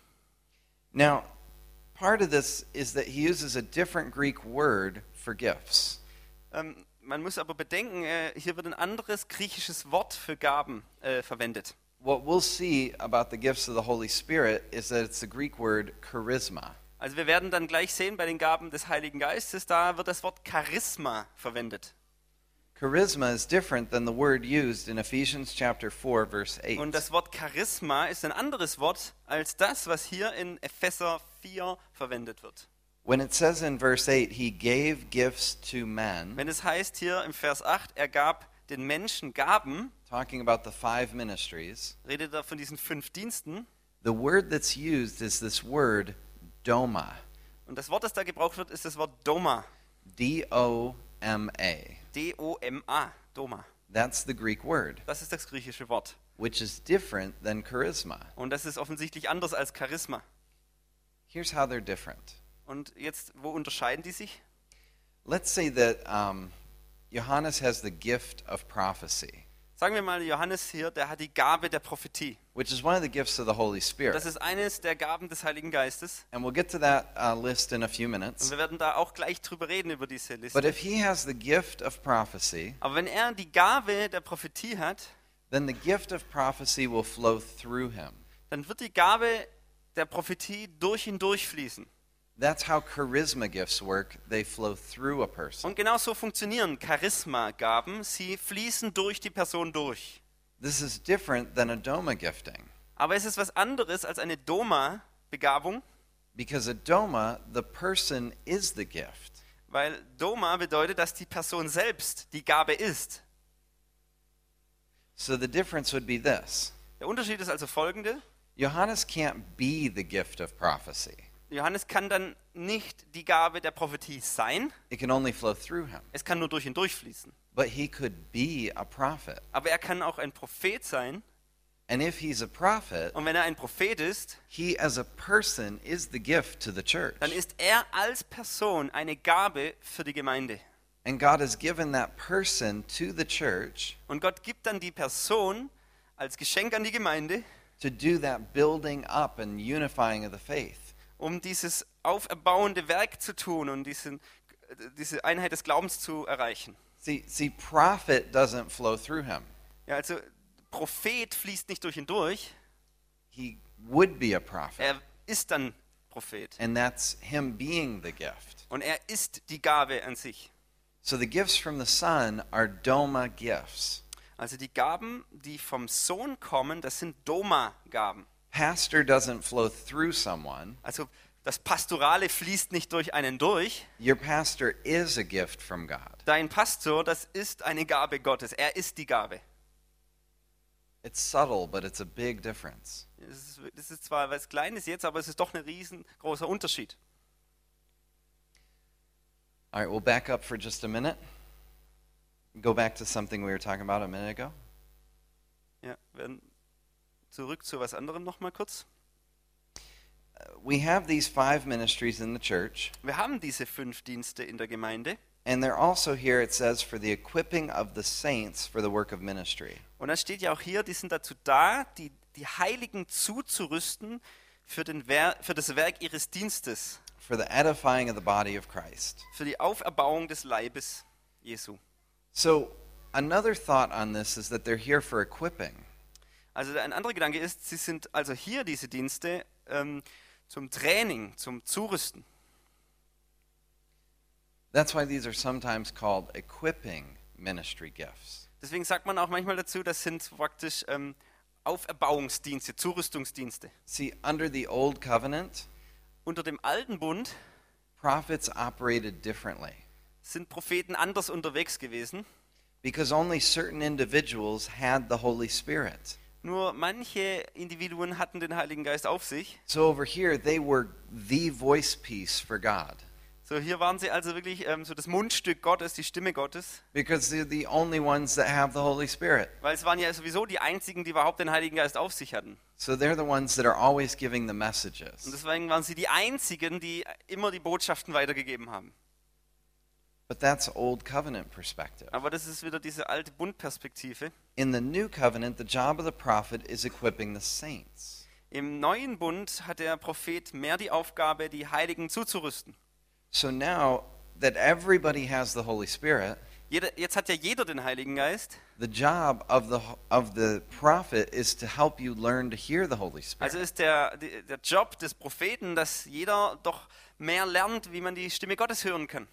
Speaker 1: Now, part of this is that he uses a different Greek word for gifts.
Speaker 2: Ähm, man muss aber bedenken, äh, hier wird ein anderes griechisches Wort für Gaben äh, verwendet.
Speaker 1: What we'll see about the gifts of the Holy Spirit is that it's the Greek word charisma.
Speaker 2: Also wir werden dann gleich sehen bei den Gaben des Heiligen Geistes, da wird das Wort Charisma verwendet.
Speaker 1: Charisma is different than the word used in Ephesians chapter four, verse eight.
Speaker 2: Und das Wort Charisma ist ein anderes Wort als das, was hier in Epheser vier verwendet wird.
Speaker 1: When it says in verse eight, he gave gifts to men,
Speaker 2: Wenn es heißt hier im Vers acht, er gab den Menschen Gaben,
Speaker 1: talking about the five ministries,
Speaker 2: redet er von diesen fünf Diensten.
Speaker 1: the word that's used is this word doma.
Speaker 2: Und das Wort, das da gebraucht wird, ist das Wort Doma.
Speaker 1: D O M A.
Speaker 2: D O M A. Doma.
Speaker 1: That's the Greek word,
Speaker 2: Das ist das griechische Wort.
Speaker 1: which is different than charisma.
Speaker 2: Und das ist offensichtlich anders als Charisma.
Speaker 1: Here's how they're different.
Speaker 2: Und jetzt, wo unterscheiden die sich?
Speaker 1: Let's say that um, Johannes has the gift of prophecy,
Speaker 2: Sagen wir mal, Johannes hier, der hat die Gabe der Prophetie.
Speaker 1: which is one of the gifts of the Holy Spirit.
Speaker 2: Das ist eines der Gaben des Heiligen Geistes.
Speaker 1: And we'll get to that uh, list in a few
Speaker 2: Und
Speaker 1: minutes.
Speaker 2: wir werden da auch gleich drüber reden, über diese
Speaker 1: But
Speaker 2: Liste.
Speaker 1: if he has the gift of prophecy,
Speaker 2: Aber wenn er die Gabe der Prophetie hat,
Speaker 1: then the gift of prophecy will flow through him.
Speaker 2: dann wird die Gabe der Prophetie durch ihn durchfließen.
Speaker 1: That's how charisma gifts work. They flow through a person.
Speaker 2: Und genau so funktionieren Charisma-Gaben. Sie fließen durch die Person durch.
Speaker 1: This is different than a doma gifting.
Speaker 2: Aber es ist was anderes als eine Doma-Begabung,
Speaker 1: Because a doma, the person is the gift.
Speaker 2: weil Doma bedeutet, dass die Person selbst die Gabe ist.
Speaker 1: So the difference would be this.
Speaker 2: Der Unterschied ist also folgende.
Speaker 1: Johannes can't be the gift of prophecy.
Speaker 2: Johannes kann dann nicht die Gabe der Prophetie sein.
Speaker 1: It can only flow through him.
Speaker 2: Es kann nur durch ihn durchfließen.
Speaker 1: But he could be a prophet.
Speaker 2: Aber er kann auch ein Prophet sein.
Speaker 1: And if he's a prophet,
Speaker 2: Und wenn er ein Prophet ist,
Speaker 1: he as a person is the gift to the church.
Speaker 2: dann ist er als Person eine Gabe für die Gemeinde.
Speaker 1: And God has given that person to the church
Speaker 2: Und Gott gibt dann die Person als Geschenk an die Gemeinde,
Speaker 1: to do that building up and unifying of the faith.
Speaker 2: um dieses auferbauende Werk zu tun und diesen, diese Einheit des Glaubens zu erreichen.
Speaker 1: See, see, prophet doesn't flow through him.
Speaker 2: Ja, also Prophet fließt nicht durch ihn durch,
Speaker 1: He would be a prophet.
Speaker 2: er ist dann Prophet.
Speaker 1: And that's him being the gift.
Speaker 2: Und er ist die Gabe an sich.
Speaker 1: So the gifts from the Son are doma gifts.
Speaker 2: Also die Gaben, die vom Sohn kommen, das sind Doma-Gaben.
Speaker 1: Pastor doesn't flow through someone.
Speaker 2: Also das Pastorale fließt nicht durch einen durch.
Speaker 1: Your pastor is a gift from God.
Speaker 2: Dein Pastor, das ist eine Gabe Gottes. Er ist die Gabe.
Speaker 1: It's subtle, but it's a big difference.
Speaker 2: Das ist, das ist zwar was Kleines jetzt, aber es ist doch ein riesengroßer Unterschied.
Speaker 1: All right, we'll back up for just a minute. Go back to something we were talking about a minute ago.
Speaker 2: Ja, wir werden zurück zu was anderem noch mal kurz.
Speaker 1: We have these five ministries in the church,
Speaker 2: Wir haben diese fünf Dienste in der Gemeinde.
Speaker 1: and they're also here, it says, for the equipping of the saints for the work of ministry.
Speaker 2: Und dann steht ja auch hier, die sind dazu da, die, die Heiligen zuzurüsten für, den Wer für das Werk ihres Dienstes,
Speaker 1: For the edifying of the body of Christ.
Speaker 2: für die Auferbauung des Leibes Jesu.
Speaker 1: So, another thought on this is that they're here for equipping.
Speaker 2: Also ein anderer Gedanke ist, sie sind also hier, diese Dienste, ähm, zum Training, zum Zurüsten.
Speaker 1: That's why these are sometimes called equipping ministry gifts.
Speaker 2: Deswegen sagt man auch manchmal dazu, das sind praktisch ähm, Auferbauungsdienste, Zurüstungsdienste.
Speaker 1: See, under the Old Covenant,
Speaker 2: Unter dem alten Bund
Speaker 1: prophets operated differently
Speaker 2: sind Propheten anders unterwegs gewesen.
Speaker 1: because only certain individuals had the Holy Spirit.
Speaker 2: Nur manche Individuen hatten den Heiligen Geist auf sich.
Speaker 1: So over here, they were the voice piece for God
Speaker 2: So hier waren sie also wirklich ähm, so das Mundstück Gottes, die Stimme Gottes.
Speaker 1: because they're the only ones that have the Holy Spirit.
Speaker 2: Weil es waren ja sowieso die einzigen, die überhaupt den Heiligen Geist auf sich hatten.
Speaker 1: So they're the ones that are always giving the
Speaker 2: Und
Speaker 1: messages.
Speaker 2: deswegen waren sie die einzigen, die immer die Botschaften weitergegeben haben.
Speaker 1: But that's Old Covenant perspective.
Speaker 2: Aber das ist wieder diese alte Bundperspektive.
Speaker 1: In the New Covenant, the job of the prophet is equipping the saints.
Speaker 2: Im neuen Bund hat der Prophet mehr die Aufgabe, die Heiligen zuzurüsten.
Speaker 1: So now that everybody has the Holy Spirit,
Speaker 2: Jeder, jetzt hat ja jeder den Heiligen Geist.
Speaker 1: the job of the of the prophet is to help you learn to hear the Holy Spirit.
Speaker 2: Also ist der, die- der Job des Propheten, dass jeder doch mehr lernt, wie man die Stimme Gottes hören kann.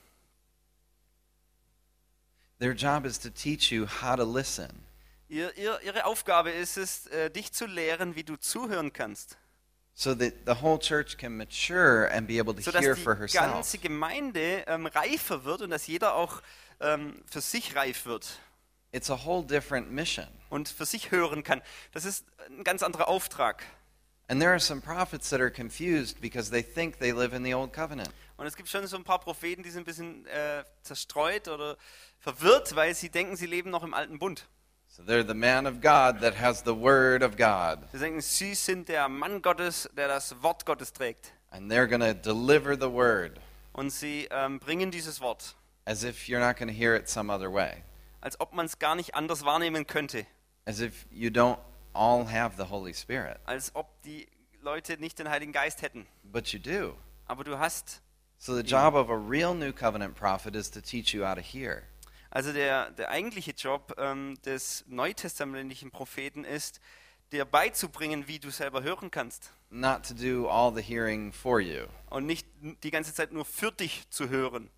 Speaker 1: Their job is to teach you how to listen.
Speaker 2: Ihr, ihr, ihre Aufgabe ist es, äh, dich zu lehren, wie du zuhören kannst.
Speaker 1: So that the whole church can mature and be able to
Speaker 2: Sodass
Speaker 1: hear
Speaker 2: die
Speaker 1: for herself.
Speaker 2: ganze Gemeinde ähm, reifer wird und dass jeder auch ähm, für sich reif wird
Speaker 1: It's a whole different mission.
Speaker 2: und für sich hören kann. Das ist ein ganz anderer Auftrag.
Speaker 1: And there are some prophets that are confused because they think they live in the old covenant.
Speaker 2: Und es gibt schon so ein paar Propheten, die sind ein bisschen äh, zerstreut oder verwirrt, weil sie denken, sie leben noch im alten Bund.
Speaker 1: So they're the man of God that has the word of God.
Speaker 2: Sie denken, sie sind der Mann Gottes, der das Wort Gottes trägt.
Speaker 1: And they're going to deliver the word
Speaker 2: Und sie ähm, bringen dieses Wort,
Speaker 1: as if you're not going to hear it some other way.
Speaker 2: als ob man es gar nicht anders wahrnehmen könnte.
Speaker 1: As if you don't all have the Holy Spirit.
Speaker 2: Als ob die Leute nicht den Heiligen Geist hätten.
Speaker 1: But you do.
Speaker 2: Aber du hast.
Speaker 1: So the job of a real New Covenant prophet is to teach you how to hear.
Speaker 2: Also der, der eigentliche Job ähm, des neutestamentlichen Propheten ist, dir beizubringen, wie du selber hören kannst.
Speaker 1: Not to do all the hearing for you.
Speaker 2: Und nicht die ganze Zeit nur für dich zu hören.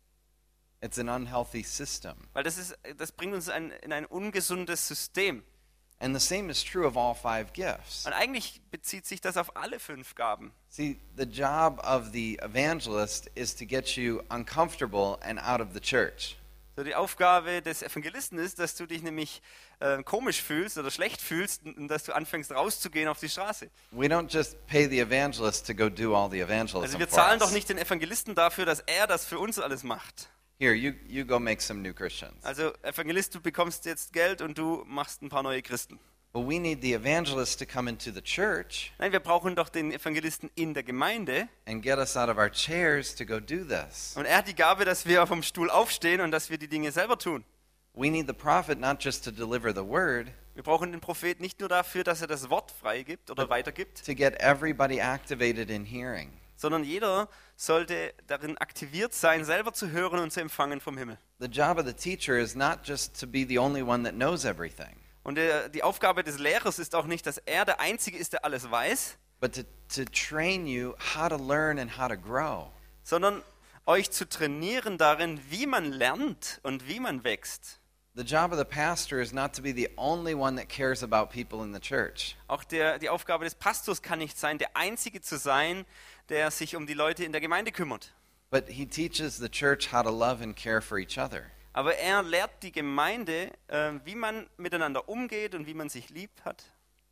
Speaker 1: It's an unhealthy system.
Speaker 2: Weil das, ist, das bringt uns ein, in ein ungesundes System.
Speaker 1: And the same is true of all five gifts.
Speaker 2: Und eigentlich bezieht sich das auf alle fünf Gaben.
Speaker 1: See, the job of the evangelist is to get you uncomfortable and out of the church.
Speaker 2: So, die Aufgabe des Evangelisten ist, dass du dich nämlich äh, komisch fühlst oder schlecht fühlst und, und dass du anfängst rauszugehen auf die Straße.
Speaker 1: We don't just pay the evangelist to go do all the evangelism
Speaker 2: Also wir
Speaker 1: for
Speaker 2: zahlen doch
Speaker 1: us.
Speaker 2: nicht den Evangelisten dafür, dass er das für uns alles macht.
Speaker 1: Here, you, you go make some new Christians.
Speaker 2: Also Evangelist, du bekommst jetzt Geld und du machst ein paar neue Christen.
Speaker 1: But we need the evangelist to come into the church
Speaker 2: Nein, wir brauchen doch den Evangelisten in der Gemeinde.
Speaker 1: and get us out of our chairs to go do this.
Speaker 2: Und er hat die Gabe, dass wir vom Stuhl aufstehen und dass wir die Dinge selber tun.
Speaker 1: We need the prophet not just to deliver the word,
Speaker 2: Wir brauchen den Prophet nicht nur dafür, dass er das Wort freigibt oder weitergibt,
Speaker 1: to get everybody activated in hearing.
Speaker 2: sondern jeder sollte darin aktiviert sein, selber zu hören und zu empfangen vom Himmel.
Speaker 1: The job of the teacher is not just to be the only one that knows everything,
Speaker 2: Und der, die Aufgabe des Lehrers ist auch nicht, dass er der Einzige ist, der alles weiß,
Speaker 1: but to, to train you how to learn and how to grow.
Speaker 2: sondern euch zu trainieren darin, wie man lernt und wie man wächst.
Speaker 1: The job of the pastor is not to be the only one that cares about people in the church,
Speaker 2: Auch der, die Aufgabe des Pastors kann nicht sein, der Einzige zu sein, der sich um die Leute in der Gemeinde kümmert.
Speaker 1: but he teaches the church how to love and care for each other.
Speaker 2: Aber er lehrt die Gemeinde, äh, wie man miteinander umgeht und wie man sich lieb hat.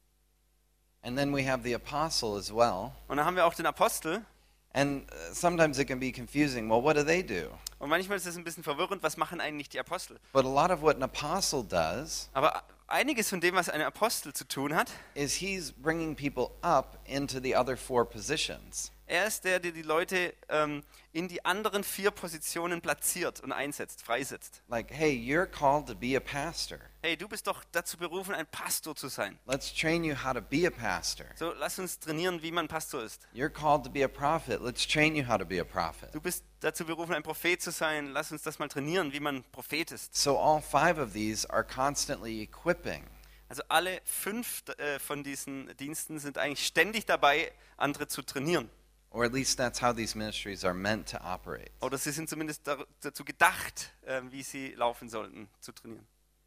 Speaker 1: And then we have the apostle as well.
Speaker 2: Und dann haben wir auch den Apostel.
Speaker 1: And uh, sometimes it can be confusing. Well, what do they do?
Speaker 2: Und manchmal ist es ein bisschen verwirrend, was machen eigentlich die Apostel?
Speaker 1: But a lot of what an apostle does
Speaker 2: Aber einiges von dem, was ein Apostel zu tun hat.
Speaker 1: is he's bringing people up into the other four positions.
Speaker 2: Er ist der, der die Leute ähm, in die anderen vier Positionen platziert und einsetzt, freisetzt.
Speaker 1: Like, hey, you're called to be a pastor.
Speaker 2: Hey, du bist doch dazu berufen, ein Pastor zu sein.
Speaker 1: Let's train you how to be a pastor.
Speaker 2: So, lass uns trainieren, wie man Pastor ist.
Speaker 1: You're called to be a prophet. Let's train you how to be a prophet.
Speaker 2: Du bist dazu berufen, ein Prophet zu sein. Lass uns das mal trainieren, wie man Prophet ist.
Speaker 1: So all five of these are constantly equipping.
Speaker 2: Also alle fünf äh, von diesen Diensten sind eigentlich ständig dabei, andere zu trainieren.
Speaker 1: Or at least that's how these ministries are meant to operate.
Speaker 2: Oder sie sind zumindest da, dazu gedacht, äh, wie sie laufen sollten, zu trainieren.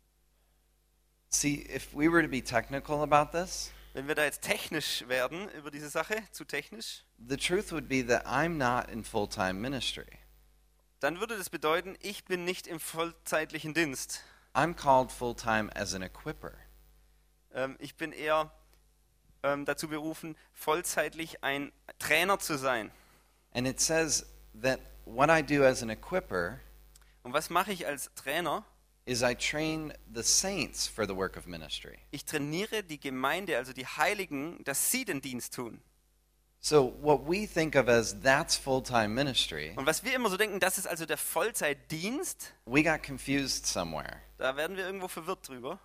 Speaker 1: See, if we were to be technical about this,
Speaker 2: Wenn wir da jetzt technisch werden über diese Sache, zu technisch,
Speaker 1: the truth would be that I'm not in full-time ministry.
Speaker 2: dann würde das bedeuten, ich bin nicht im vollzeitlichen Dienst.
Speaker 1: I'm called full-time as an equipper.
Speaker 2: Ähm, ich bin eher ähm, dazu berufen, vollzeitlich ein Trainer zu sein.
Speaker 1: And it says that what I do as an equipper
Speaker 2: Und was mache ich als Trainer?
Speaker 1: is I train the saints for the work of ministry.
Speaker 2: Ich trainiere die Gemeinde, also die Heiligen, dass sie den Dienst tun.
Speaker 1: So what we think of as that's full-time ministry,
Speaker 2: Und was wir immer so denken, das ist also der Vollzeitdienst,
Speaker 1: we got confused somewhere.
Speaker 2: da werden wir irgendwo verwirrt drüber.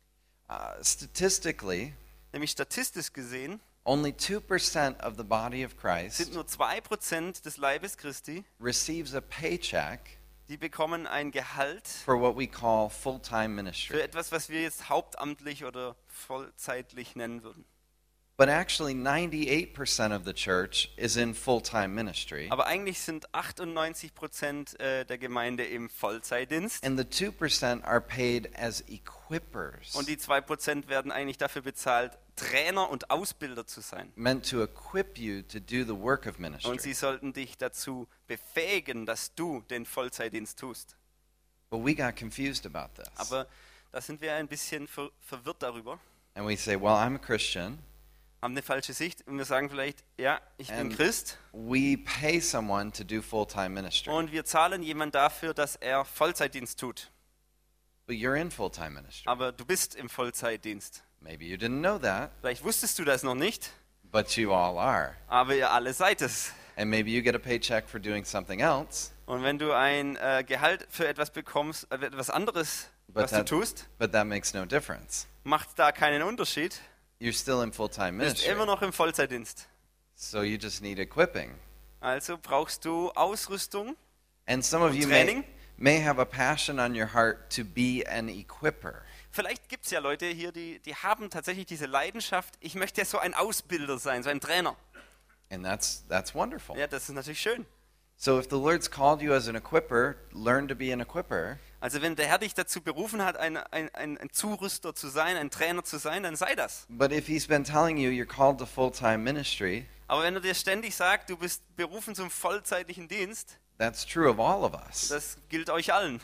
Speaker 1: Uh, statistically,
Speaker 2: Nämlich statistisch gesehen
Speaker 1: only two percent of the body of
Speaker 2: sind
Speaker 1: Christ
Speaker 2: nur zwei Prozent des Leibes Christi,
Speaker 1: receives a paycheck
Speaker 2: die bekommen ein Gehalt
Speaker 1: for what we call full-time
Speaker 2: für
Speaker 1: ministry.
Speaker 2: etwas, was wir jetzt hauptamtlich oder vollzeitlich nennen würden.
Speaker 1: But actually ninety-eight percent of the church is in full-time ministry.
Speaker 2: Aber eigentlich sind achtundneunzig Prozent äh, der Gemeinde im Vollzeitdienst
Speaker 1: And the two percent are paid as equippers,
Speaker 2: und die zwei Prozent werden eigentlich dafür bezahlt, Trainer und Ausbilder zu sein.
Speaker 1: meant to equip you to do the work of
Speaker 2: Und
Speaker 1: ministry.
Speaker 2: sie sollten dich dazu befähigen, dass du den Vollzeitdienst tust.
Speaker 1: But we got confused about this.
Speaker 2: Aber da sind wir ein bisschen ver verwirrt darüber,
Speaker 1: And we say, well, I'm a Christian.
Speaker 2: haben eine falsche Sicht und wir sagen vielleicht, ja, ich bin
Speaker 1: And
Speaker 2: Christ
Speaker 1: we pay someone to do full-time ministry.
Speaker 2: und wir zahlen jemand dafür, dass er Vollzeitdienst tut.
Speaker 1: But you're in full-time ministry.
Speaker 2: Aber du bist im Vollzeitdienst.
Speaker 1: Maybe you didn't know that,
Speaker 2: Vielleicht wusstest du das noch nicht,
Speaker 1: but you all are.
Speaker 2: aber ihr alle seid es.
Speaker 1: And maybe you get a paycheck for doing something else,
Speaker 2: Und wenn du ein äh, Gehalt für etwas bekommst, äh, etwas anderes,
Speaker 1: But
Speaker 2: was du
Speaker 1: that-
Speaker 2: tust,
Speaker 1: but that makes no difference.
Speaker 2: macht da keinen Unterschied.
Speaker 1: You're still in full-time
Speaker 2: Du bist
Speaker 1: ministry.
Speaker 2: immer noch im Vollzeitdienst.
Speaker 1: So you just need equipping.
Speaker 2: Also brauchst du Ausrüstung.
Speaker 1: And some of
Speaker 2: Und
Speaker 1: you may,
Speaker 2: Training?
Speaker 1: may have a passion on your heart to be an equipper.
Speaker 2: Vielleicht gibt es ja Leute hier, die, die haben tatsächlich diese Leidenschaft, ich möchte ja so ein Ausbilder sein, so ein Trainer.
Speaker 1: And that's that's wonderful.
Speaker 2: Ja, das ist natürlich schön.
Speaker 1: So if the Lord's called you as an equipper, learn to be an equipper.
Speaker 2: Also wenn der Herr dich dazu berufen hat, ein, ein, ein, ein Zurüster zu sein, ein Trainer zu sein, dann sei das.
Speaker 1: But if he's been telling you you're called to full-time ministry,
Speaker 2: Aber wenn er dir ständig sagt, du bist berufen zum vollzeitlichen Dienst,
Speaker 1: that's true of all of us.
Speaker 2: das gilt euch allen.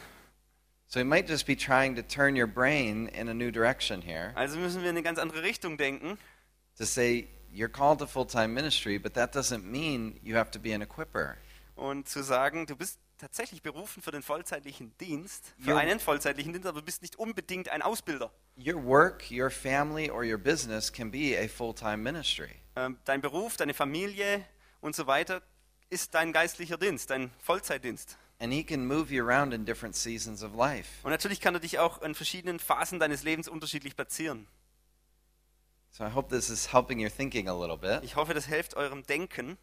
Speaker 1: So he might just be trying to turn your brain in a new direction here
Speaker 2: Also müssen wir in eine ganz andere Richtung denken.
Speaker 1: to say you're called to full-time ministry, but that doesn't mean you have to be an equipper.
Speaker 2: Und zu sagen, du bist tatsächlich berufen für den vollzeitlichen Dienst, für
Speaker 1: Ja.
Speaker 2: einen vollzeitlichen Dienst, aber du bist nicht unbedingt ein Ausbilder.
Speaker 1: Your work, your family, or your business can be a full-time ministry.
Speaker 2: Ähm, dein Beruf, deine Familie und so weiter ist dein geistlicher Dienst, dein Vollzeitdienst.
Speaker 1: And he can move you around in different seasons of life.
Speaker 2: Und natürlich kann er dich auch in verschiedenen Phasen deines Lebens unterschiedlich platzieren.
Speaker 1: So I hope this is helping your thinking a little bit.
Speaker 2: Ich hoffe, das hilft eurem Denken.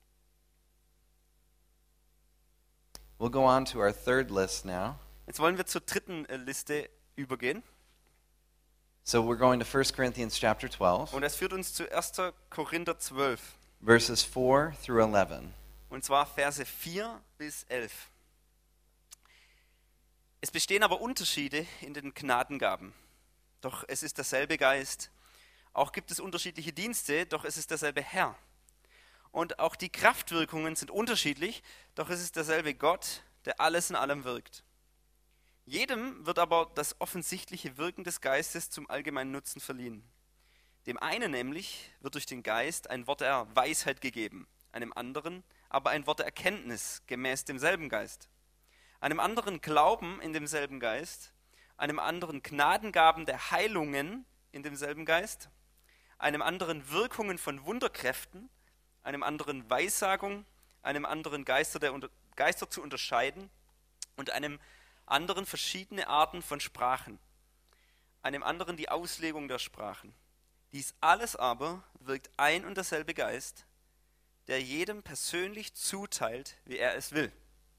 Speaker 1: We'll go on to our third list now.
Speaker 2: Jetzt wollen wir zur dritten äh, Liste übergehen.
Speaker 1: So we're going to First Corinthians chapter twelve,
Speaker 2: Und das führt uns zu erster Korinther zwölf.
Speaker 1: verses four through eleven.
Speaker 2: Und zwar Verse vier bis elf. Es bestehen aber Unterschiede in den Gnadengaben. Doch es ist derselbe Geist. Auch gibt es unterschiedliche Dienste, doch es ist derselbe Herr. Und auch die Kraftwirkungen sind unterschiedlich, doch es ist derselbe Gott, der alles in allem wirkt. Jedem wird aber das offensichtliche Wirken des Geistes zum allgemeinen Nutzen verliehen. Dem einen nämlich wird durch den Geist ein Wort der Weisheit gegeben, einem anderen aber ein Wort der Erkenntnis gemäß demselben Geist, einem anderen Glauben in demselben Geist, einem anderen Gnadengaben der Heilungen in demselben Geist, einem anderen Wirkungen von Wunderkräften, einem anderen Weissagung, einem anderen Geister, der unter, Geister zu unterscheiden und einem anderen verschiedene Arten von Sprachen, einem anderen die Auslegung der Sprachen. Dies alles aber wirkt ein und derselbe Geist, der jedem persönlich zuteilt, wie er es will.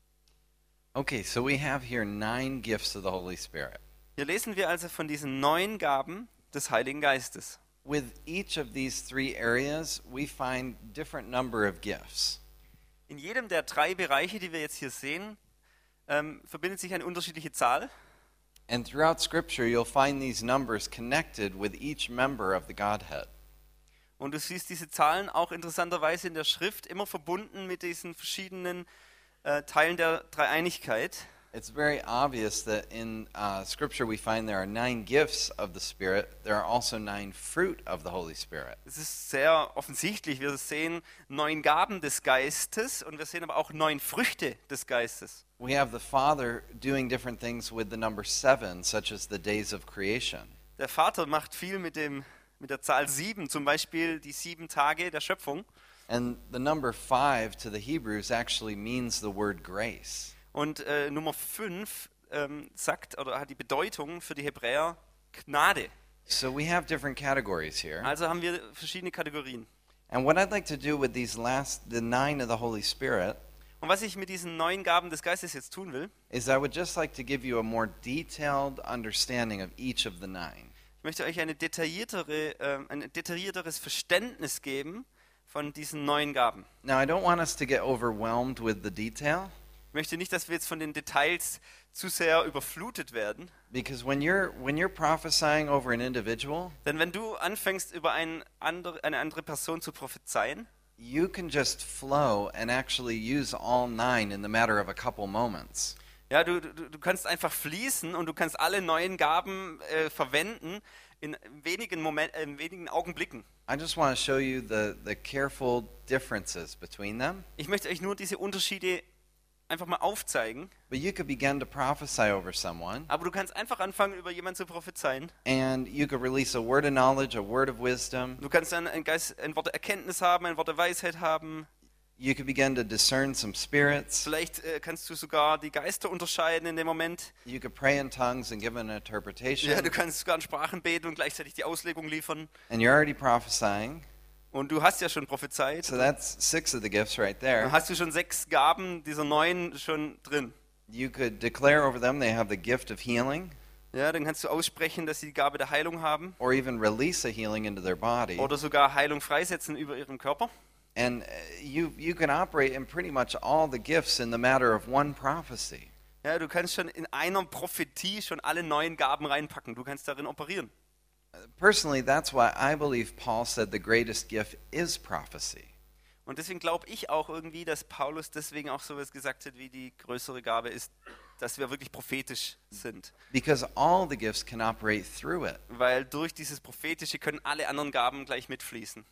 Speaker 1: Okay, so we have here nine gifts of the Holy Spirit.
Speaker 2: Hier lesen wir also von diesen neun Gaben des Heiligen Geistes.
Speaker 1: With each of these three areas, we find different number of gifts.
Speaker 2: In jedem der drei Bereiche, die wir jetzt hier sehen, ähm, verbindet sich eine unterschiedliche Zahl.
Speaker 1: And throughout Scripture, you'll find these numbers connected with each member of the Godhead.
Speaker 2: Und du siehst diese Zahlen auch interessanterweise in der Schrift immer verbunden mit diesen verschiedenen äh, Teilen der Dreieinigkeit.
Speaker 1: It's very obvious that in uh, Scripture we find there are nine gifts of the Spirit. There are also nine fruit of the Holy Spirit.
Speaker 2: Es ist sehr offensichtlich. Wir sehen neun Gaben des Geistes und wir sehen aber auch neun Früchte des Geistes.
Speaker 1: We have the Father doing different things with the number seven, such as the days of creation.
Speaker 2: Der Vater macht viel mit, dem, mit der Zahl sieben, zum Beispiel die sieben Tage der Schöpfung.
Speaker 1: And the number five to the Hebrews actually means the word grace.
Speaker 2: Und äh, Nummer fünf ähm, sagt oder hat die Bedeutung für die Hebräer Gnade.
Speaker 1: So we have different categories here.
Speaker 2: Also haben wir verschiedene Kategorien.
Speaker 1: And what I'd like to do with these last, the nine of the Holy Spirit,
Speaker 2: Und was ich mit diesen neun Gaben des Geistes jetzt tun will,
Speaker 1: is I would just like to give you a more detailed understanding of each of the nine.
Speaker 2: ich möchte euch eine detailliertere, äh, ein detaillierteres Verständnis geben von diesen neun Gaben.
Speaker 1: Now, I don't want us to get overwhelmed with the detail,
Speaker 2: Ich möchte nicht, dass wir jetzt von den Details zu sehr überflutet werden.
Speaker 1: because when you're when you're prophesying over an individual,
Speaker 2: Denn wenn du anfängst, über ein andere, eine andere Person zu prophezeien,
Speaker 1: you can just flow and actually use all nine in the matter of a couple moments.
Speaker 2: ja, du, du, du kannst einfach fließen und du kannst alle neuen Gaben äh, verwenden in wenigen, Moment, äh, in wenigen Augenblicken.
Speaker 1: I just want to show you the, the careful differences between them.
Speaker 2: Ich möchte euch nur diese Unterschiede einfach mal aufzeigen.
Speaker 1: But you could begin to prophesy over someone,
Speaker 2: Aber du kannst einfach anfangen, über jemanden zu prophezeien.
Speaker 1: and you could release a word of knowledge, a word of wisdom.
Speaker 2: Du kannst dann ein, Geist, ein Wort der Erkenntnis haben, ein Wort der Weisheit haben.
Speaker 1: You could begin to discern some spirits.
Speaker 2: Vielleicht äh, kannst du sogar die Geister unterscheiden in dem Moment.
Speaker 1: You could pray in tongues and give an interpretation.
Speaker 2: Ja, du kannst sogar in Sprachen beten und gleichzeitig die Auslegung liefern.
Speaker 1: And you're already prophesying.
Speaker 2: Und du hast ja schon prophezeit.
Speaker 1: So that's six of the gifts right
Speaker 2: Dann
Speaker 1: there.
Speaker 2: hast du schon sechs Gaben dieser neun schon drin.
Speaker 1: You could declare over them they have the gift of healing,
Speaker 2: Ja, dann kannst du aussprechen, dass sie die Gabe der Heilung haben.
Speaker 1: or even release a healing into their body.
Speaker 2: Oder sogar Heilung freisetzen über ihren Körper.
Speaker 1: And uh, you you can operate in pretty much all the gifts in the matter of one prophecy.
Speaker 2: Ja, du kannst schon in einer Prophetie schon alle neun Gaben reinpacken. Du kannst darin operieren.
Speaker 1: Personally, that's why I believe Paul said the greatest gift is prophecy.
Speaker 2: Und deswegen glaube ich auch irgendwie, dass Paulus deswegen auch sowas gesagt hat, wie die größere Gabe ist, dass wir wirklich prophetisch sind.
Speaker 1: Because all the gifts can operate through it.
Speaker 2: Weil durch dieses Prophetische können alle anderen Gaben gleich mitfließen.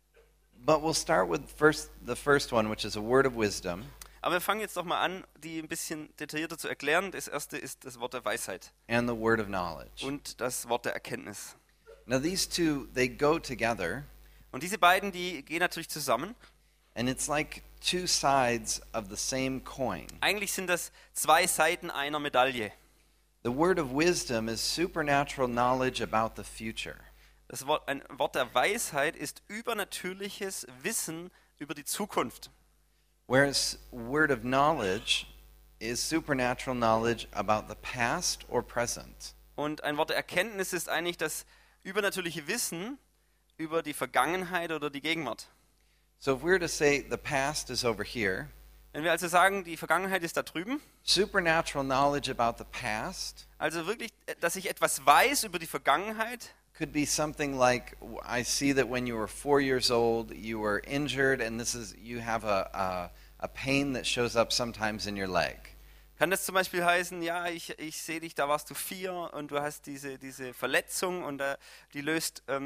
Speaker 1: But we'll start with first the first one, which is a word of wisdom.
Speaker 2: Aber wir fangen jetzt doch mal an, die ein bisschen detaillierter zu erklären. Das erste ist das Wort der Weisheit
Speaker 1: And the word of knowledge.
Speaker 2: und das Wort der Erkenntnis.
Speaker 1: Now these two, they go together,
Speaker 2: Und diese beiden, die gehen natürlich zusammen.
Speaker 1: and it's like two sides of the same coin.
Speaker 2: Eigentlich sind das zwei Seiten einer Medaille.
Speaker 1: The word of wisdom is supernatural knowledge about the future.
Speaker 2: Das Wort, ein Wort der Weisheit ist übernatürliches Wissen über die Zukunft.
Speaker 1: Whereas word of knowledge is supernatural knowledge about the past or present.
Speaker 2: Und ein Wort der Erkenntnis ist eigentlich das übernatürliche Wissen über die Vergangenheit oder die Gegenwart.
Speaker 1: So if we were to say the past is over here,
Speaker 2: Wenn wir also sagen, die Vergangenheit ist da drüben,
Speaker 1: supernatural knowledge about the past
Speaker 2: also wirklich, dass ich etwas weiß über die Vergangenheit,
Speaker 1: could be something like, I see that when you were four years old, you were injured, and this is you have a, a, a pain that shows up sometimes in your leg.
Speaker 2: kann das zum Beispiel heißen, ja, ich, ich sehe dich, da warst du vier und du hast diese, diese Verletzung und äh, die löst ähm,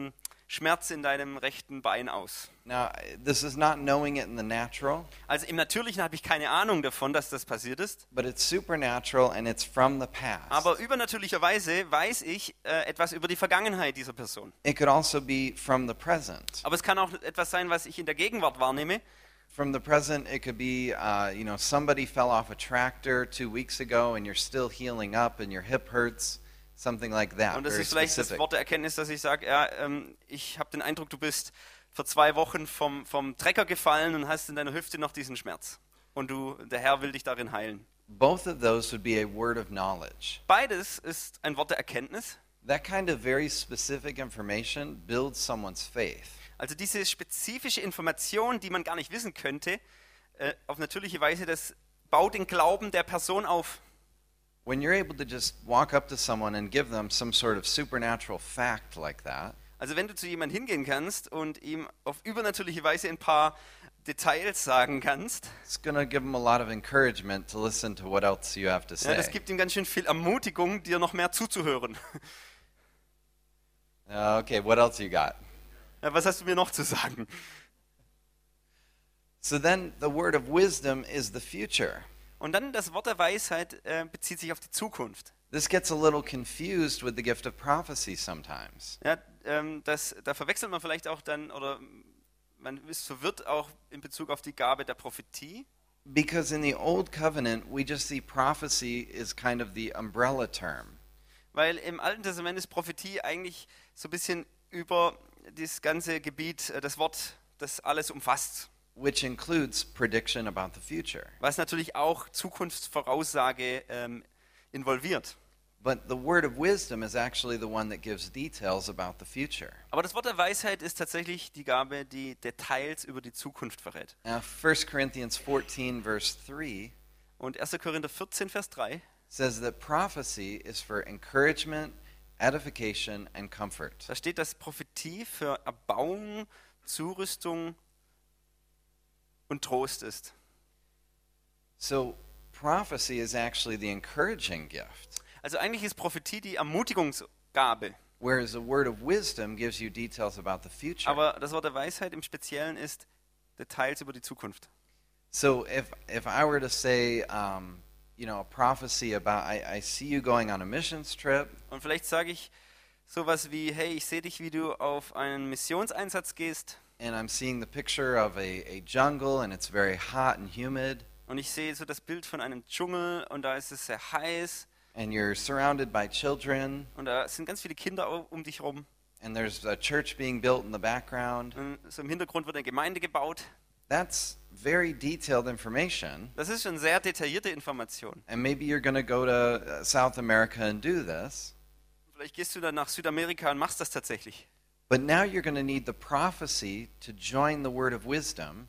Speaker 2: Schmerz in deinem rechten Bein aus.
Speaker 1: Now, this is not knowing it in the natural,
Speaker 2: Also im Natürlichen habe ich keine Ahnung davon, dass das passiert ist.
Speaker 1: but it's supernatural and it's from the past.
Speaker 2: Aber übernatürlicherweise weiß ich äh, etwas über die Vergangenheit dieser Person.
Speaker 1: It could also be from the present.
Speaker 2: Aber es kann auch etwas sein, was ich in der Gegenwart wahrnehme.
Speaker 1: From the present, it could be, uh, you know, somebody fell off a tractor two weeks ago and you're still healing up and your hip hurts, something like that.
Speaker 2: Und das
Speaker 1: Very
Speaker 2: ist vielleicht das
Speaker 1: specific.
Speaker 2: Wort der Erkenntnis, dass ich sage, ja, ähm, ich habe den Eindruck, du bist vor zwei Wochen vom, vom Trecker gefallen und hast in deiner Hüfte noch diesen Schmerz. Und du, der Herr will dich darin heilen.
Speaker 1: Both of those would be a word of knowledge.
Speaker 2: Beides ist ein Wort der Erkenntnis.
Speaker 1: That kind of very specific information builds someone's faith.
Speaker 2: Also diese spezifische Information, die man gar nicht wissen könnte, äh, auf natürliche Weise, das baut den Glauben der Person auf.
Speaker 1: When you're able to just walk up to someone and give them some sort of supernatural fact like that,
Speaker 2: Also wenn du zu jemandem hingehen kannst und ihm auf übernatürliche Weise ein paar Details sagen kannst,
Speaker 1: it's going to give them a lot of encouragement to listen to what else you have to
Speaker 2: ja,
Speaker 1: say.
Speaker 2: das gibt ihm ganz schön viel Ermutigung, dir noch mehr zuzuhören.
Speaker 1: Uh, okay, what else you got?
Speaker 2: Ja, was hast du mir noch zu sagen?
Speaker 1: So then the word of wisdom is the future.
Speaker 2: Und dann das Wort der Weisheit äh, bezieht sich auf die Zukunft.
Speaker 1: This gets a little confused with the gift of prophecy sometimes.
Speaker 2: Ja, ähm, das, da verwechselt man vielleicht auch dann, oder man ist verwirrt auch in Bezug auf die Gabe der Prophetie.
Speaker 1: Because in the Old Covenant, we just see prophecy is kind of the umbrella term.
Speaker 2: Weil im Alten Testament ist Prophetie eigentlich so ein bisschen über das ganze Gebiet, äh, das Wort, das alles umfasst.
Speaker 1: Which includes prediction about the future.
Speaker 2: Was natürlich auch Zukunftsvoraussage ähm, involviert.
Speaker 1: But the word of wisdom is actually the one that gives details about the future.
Speaker 2: Aber das Wort der Weisheit ist tatsächlich die Gabe, die Details über die Zukunft verrät.
Speaker 1: Now, First Corinthians fourteen, verse three
Speaker 2: Und erster Korinther vierzehn, Vers drei
Speaker 1: says that prophecy is for encouragement, edification, and comfort.
Speaker 2: Da steht, dass Prophetie für Erbauung, Zurüstung und Trost ist.
Speaker 1: So, prophecy is actually the encouraging gift,
Speaker 2: Also eigentlich ist Prophetie die Ermutigungsgabe.
Speaker 1: whereas the word of wisdom gives you details about the future.
Speaker 2: Aber das Wort der Weisheit im Speziellen ist Details über die Zukunft.
Speaker 1: So, if if I were to say, um, you know, a prophecy about, I, I see you going on a missions trip,
Speaker 2: Und vielleicht sage ich sowas wie, hey, ich sehe dich, wie du auf einen Missionseinsatz gehst.
Speaker 1: and I'm seeing the picture of a, a jungle, and it's very hot and humid,
Speaker 2: Und ich sehe so das Bild von einem Dschungel und da ist es sehr heiß
Speaker 1: and you're surrounded by children,
Speaker 2: und da sind ganz viele Kinder au- um dich rum.
Speaker 1: and there's a church being built in the background.
Speaker 2: Und so im Hintergrund wird eine Gemeinde gebaut.
Speaker 1: That's very detailed information,
Speaker 2: Das ist schon sehr detaillierte Information.
Speaker 1: and maybe you're going to go to uh, South America and do this,
Speaker 2: Vielleicht gehst du dann nach Südamerika und machst das tatsächlich.
Speaker 1: but now you're going to need the prophecy to join the word of wisdom,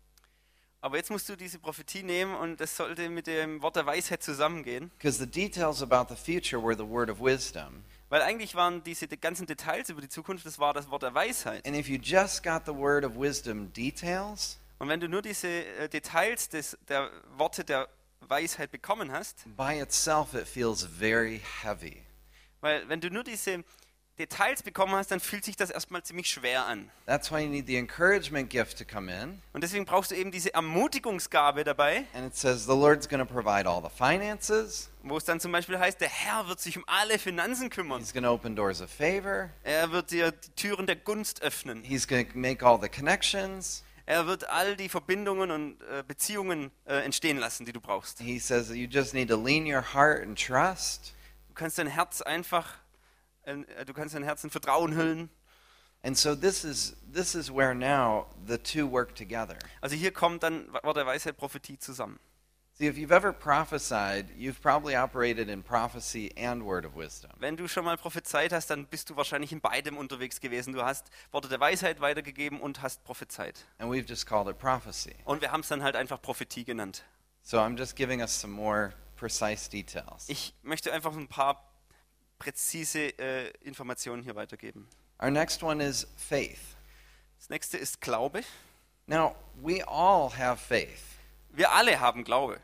Speaker 2: Aber jetzt musst du diese Prophetie nehmen und das sollte mit dem Wort der Weisheit zusammengehen.
Speaker 1: because the details about the future were the word of wisdom.
Speaker 2: Weil eigentlich waren diese de- ganzen Details über die Zukunft, das war das Wort der Weisheit.
Speaker 1: And if you just got the word of wisdom details,
Speaker 2: Und wenn du nur diese äh, Details des, der Worte der Weisheit bekommen hast,
Speaker 1: by itself it feels very heavy.
Speaker 2: weil wenn du nur diese Details bekommen hast, dann fühlt sich das erstmal ziemlich schwer an.
Speaker 1: That's why you need the encouragement gift to come in.
Speaker 2: Und deswegen brauchst du eben diese Ermutigungsgabe dabei,
Speaker 1: And it says the Lord's going to provide all the finances.
Speaker 2: wo es dann zum Beispiel heißt, der Herr wird sich um alle Finanzen kümmern.
Speaker 1: He's going to open doors of favor.
Speaker 2: Er wird dir die Türen der Gunst öffnen.
Speaker 1: He's going to make all the connections.
Speaker 2: Er wird all die Verbindungen und äh, Beziehungen äh, entstehen lassen, die du brauchst.
Speaker 1: He says that you just need to lean your heart and trust.
Speaker 2: Du kannst dein Herz einfach, äh, du kannst dein Herz in Vertrauen hüllen.
Speaker 1: And so this is this is where now the two work together.
Speaker 2: Also hier kommt dann Wort der Weisheit, Prophetie zusammen.
Speaker 1: See, if you've ever prophesied, you've probably operated in prophecy and word of wisdom.
Speaker 2: Wenn du schon mal prophezeit hast, dann bist du wahrscheinlich in beidem unterwegs gewesen. Du hast Worte der Weisheit weitergegeben und hast prophezeit.
Speaker 1: And we've just called it prophecy.
Speaker 2: Und wir haben es dann halt einfach Prophetie genannt.
Speaker 1: So I'm just giving us some more precise details.
Speaker 2: Ich möchte einfach ein paar präzise äh, Informationen hier weitergeben.
Speaker 1: Our next one is faith.
Speaker 2: Das nächste ist Glaube.
Speaker 1: Now, we all have faith.
Speaker 2: Wir alle haben Glaube.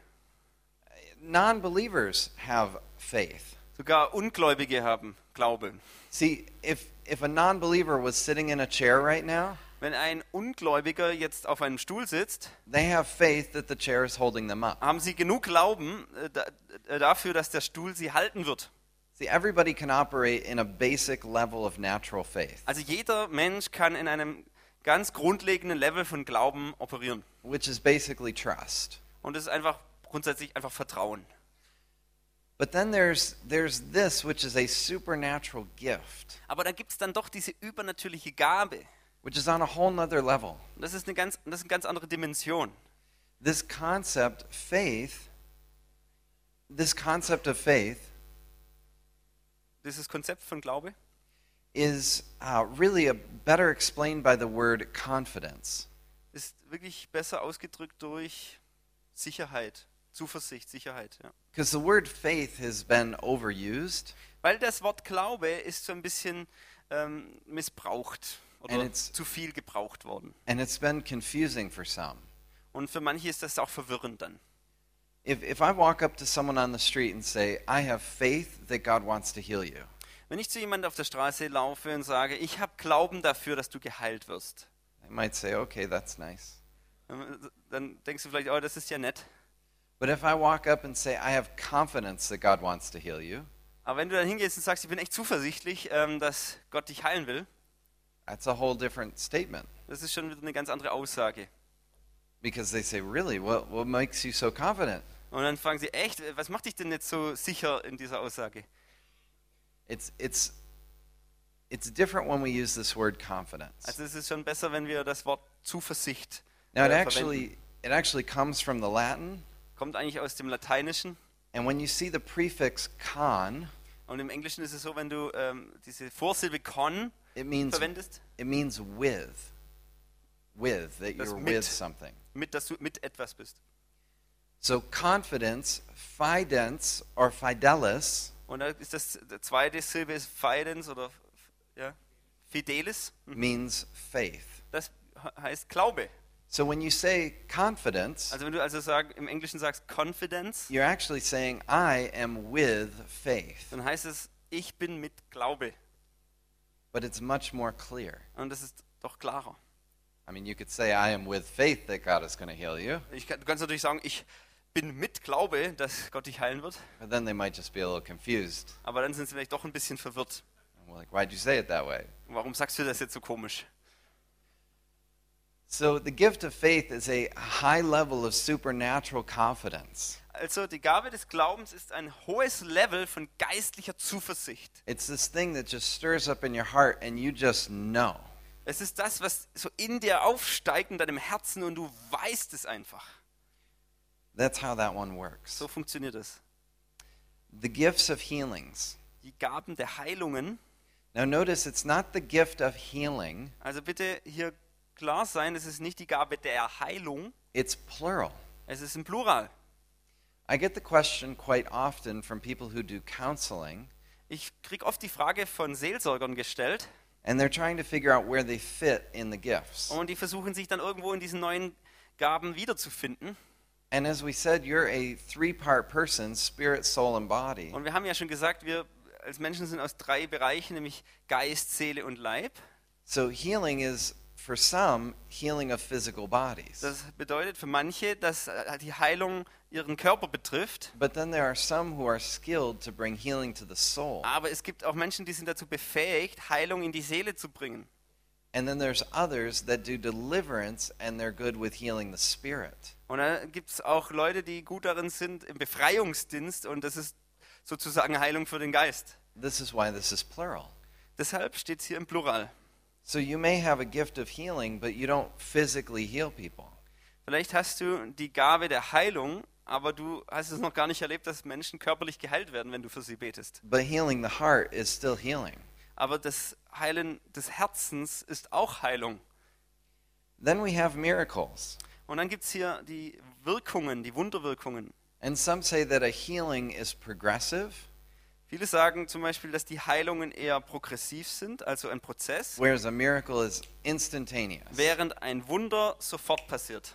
Speaker 1: Non-believers have faith.
Speaker 2: Sogar Ungläubige haben Glaube.
Speaker 1: See, if if a non-believer was sitting in a chair right now,
Speaker 2: Wenn ein Ungläubiger jetzt auf einem Stuhl sitzt,
Speaker 1: they have faith that the chair is holding them up.
Speaker 2: haben sie genug Glauben äh, da, äh, dafür, dass der Stuhl sie halten wird.
Speaker 1: See, everybody can operate in a basic level of natural faith,
Speaker 2: Also jeder Mensch kann in einem ganz grundlegenden Level von Glauben operieren.
Speaker 1: which is basically trust.
Speaker 2: Und das ist einfach grundsätzlich einfach Vertrauen.
Speaker 1: But then there's there's this, which is a supernatural gift,
Speaker 2: Aber da gibt es dann doch diese übernatürliche Gabe.
Speaker 1: which is on a whole nother level.
Speaker 2: Und das ist eine ganz, das ist eine ganz andere Dimension.
Speaker 1: This concept, faith, this concept of faith
Speaker 2: Dieses Konzept von Glaube
Speaker 1: is uh, really a, better explained by the word confidence.
Speaker 2: ist wirklich besser ausgedrückt durch Sicherheit, Zuversicht, Sicherheit. Ja.
Speaker 1: Because the word faith has been overused,
Speaker 2: Weil das Wort Glaube ist so ein bisschen ähm, missbraucht
Speaker 1: And
Speaker 2: oder
Speaker 1: it's-
Speaker 2: zu viel gebraucht worden.
Speaker 1: and it's been confusing for some.
Speaker 2: Und für manche ist das auch verwirrend dann.
Speaker 1: If, if I walk up to someone on the street and say, I have faith that God wants to heal you,
Speaker 2: Wenn ich zu jemandem auf der Straße laufe und sage, ich habe Glauben dafür, dass du geheilt wirst,
Speaker 1: they might say, okay, that's nice.
Speaker 2: dann dann denkst du vielleicht, oh, das ist ja nett.
Speaker 1: But if I walk up and say, I have confidence that God wants to heal you,
Speaker 2: Aber wenn du dann hingehst und sagst, ich bin echt zuversichtlich, ähm, dass Gott dich heilen will,
Speaker 1: that's a whole different statement.
Speaker 2: das ist schon wieder eine ganz andere Aussage.
Speaker 1: Because they say, really, what, what makes you so confident?
Speaker 2: Und dann fragen sie, echt, was macht dich denn jetzt so sicher in dieser Aussage?
Speaker 1: It's, it's, it's different when we use this word confidence.
Speaker 2: Also es ist schon besser, wenn wir das Wort Zuversicht
Speaker 1: Now, it
Speaker 2: äh,
Speaker 1: actually, it actually comes from the Latin,
Speaker 2: kommt eigentlich aus dem Lateinischen.
Speaker 1: and when you see the prefix con,
Speaker 2: Und im Englischen ist es so, wenn du ähm, diese Vorsilbe con
Speaker 1: it means,
Speaker 2: verwendest,
Speaker 1: it means with, with, that
Speaker 2: Das
Speaker 1: you're
Speaker 2: mit.
Speaker 1: with something.
Speaker 2: mit, dass du mit etwas bist.
Speaker 1: So confidence, fidens or fidelis,
Speaker 2: Und da ist das der zweite Silbe ist Fidens oder f- ja, Fidelis.
Speaker 1: means faith.
Speaker 2: Das he- heißt Glaube.
Speaker 1: So when you say confidence,
Speaker 2: Also wenn du also sag, im Englischen sagst Confidence,
Speaker 1: you're actually saying, I am with faith.
Speaker 2: dann heißt es, ich bin mit Glaube.
Speaker 1: But it's much more clear.
Speaker 2: Und das ist doch klarer.
Speaker 1: I mean, you could say, I am with faith that God is going to heal you,
Speaker 2: Ich kann, du kannst natürlich sagen, ich bin mit Glaube, dass Gott dich heilen wird.
Speaker 1: but then they might just be a little confused.
Speaker 2: Aber dann sind sie vielleicht doch ein bisschen verwirrt.
Speaker 1: And we're like, why'd you say it that way?
Speaker 2: Warum sagst du das jetzt so komisch?
Speaker 1: So the gift of faith is a high level of supernatural confidence.
Speaker 2: Also die Gabe des Glaubens ist ein hohes Level von geistlicher Zuversicht.
Speaker 1: It's this thing that just stirs up in your heart and you just know.
Speaker 2: Es ist das, was so in dir aufsteigt, in deinem Herzen und du weißt es einfach.
Speaker 1: That's how that one works.
Speaker 2: So funktioniert es.
Speaker 1: The gifts of healings.
Speaker 2: Die Gaben der Heilungen,
Speaker 1: Now notice it's not the gift of healing,
Speaker 2: also bitte hier klar sein, es ist nicht die Gabe der Heilung,
Speaker 1: it's plural.
Speaker 2: es ist im Plural.
Speaker 1: I get the question quite often from people who do counseling,
Speaker 2: Ich kriege oft die Frage von Seelsorgern gestellt
Speaker 1: and they're trying to figure out where they fit in the gifts.
Speaker 2: und die versuchen sich dann irgendwo in diesen neuen Gaben wiederzufinden.
Speaker 1: And as we said, you're a three-part person, spirit, soul, and body.
Speaker 2: Und wir haben ja schon gesagt, wir als Menschen sind aus drei Bereichen, nämlich Geist, Seele und Leib.
Speaker 1: So healing is, for some, healing of physical bodies.
Speaker 2: Das bedeutet für manche, dass äh, die Heilung ihren Körper betrifft.
Speaker 1: But then there are some who are skilled to bring healing to the soul.
Speaker 2: Aber es gibt auch Menschen, die sind dazu befähigt, Heilung in die Seele zu bringen.
Speaker 1: And then there's others that do deliverance and they're good with healing the spirit.
Speaker 2: Und da gibt es auch Leute, die gut darin sind im Befreiungsdienst und das ist sozusagen Heilung für den Geist.
Speaker 1: This is why this is plural.
Speaker 2: Deshalb steht es hier im Plural.
Speaker 1: So you may have a gift of healing, but you don't physically heal people.
Speaker 2: Vielleicht hast du die Gabe der Heilung, aber du hast es noch gar nicht erlebt, dass Menschen körperlich geheilt werden, wenn du für sie betest.
Speaker 1: But healing the heart is still healing.
Speaker 2: Aber das Heilen des Herzens ist auch Heilung.
Speaker 1: Then we have miracles.
Speaker 2: Und dann gibt es hier die Wirkungen, die Wunderwirkungen.
Speaker 1: And some say that a healing is progressive,
Speaker 2: Viele sagen zum Beispiel, dass die Heilungen eher progressiv sind, also ein Prozess,
Speaker 1: whereas a miracle is instantaneous.
Speaker 2: während ein Wunder sofort passiert.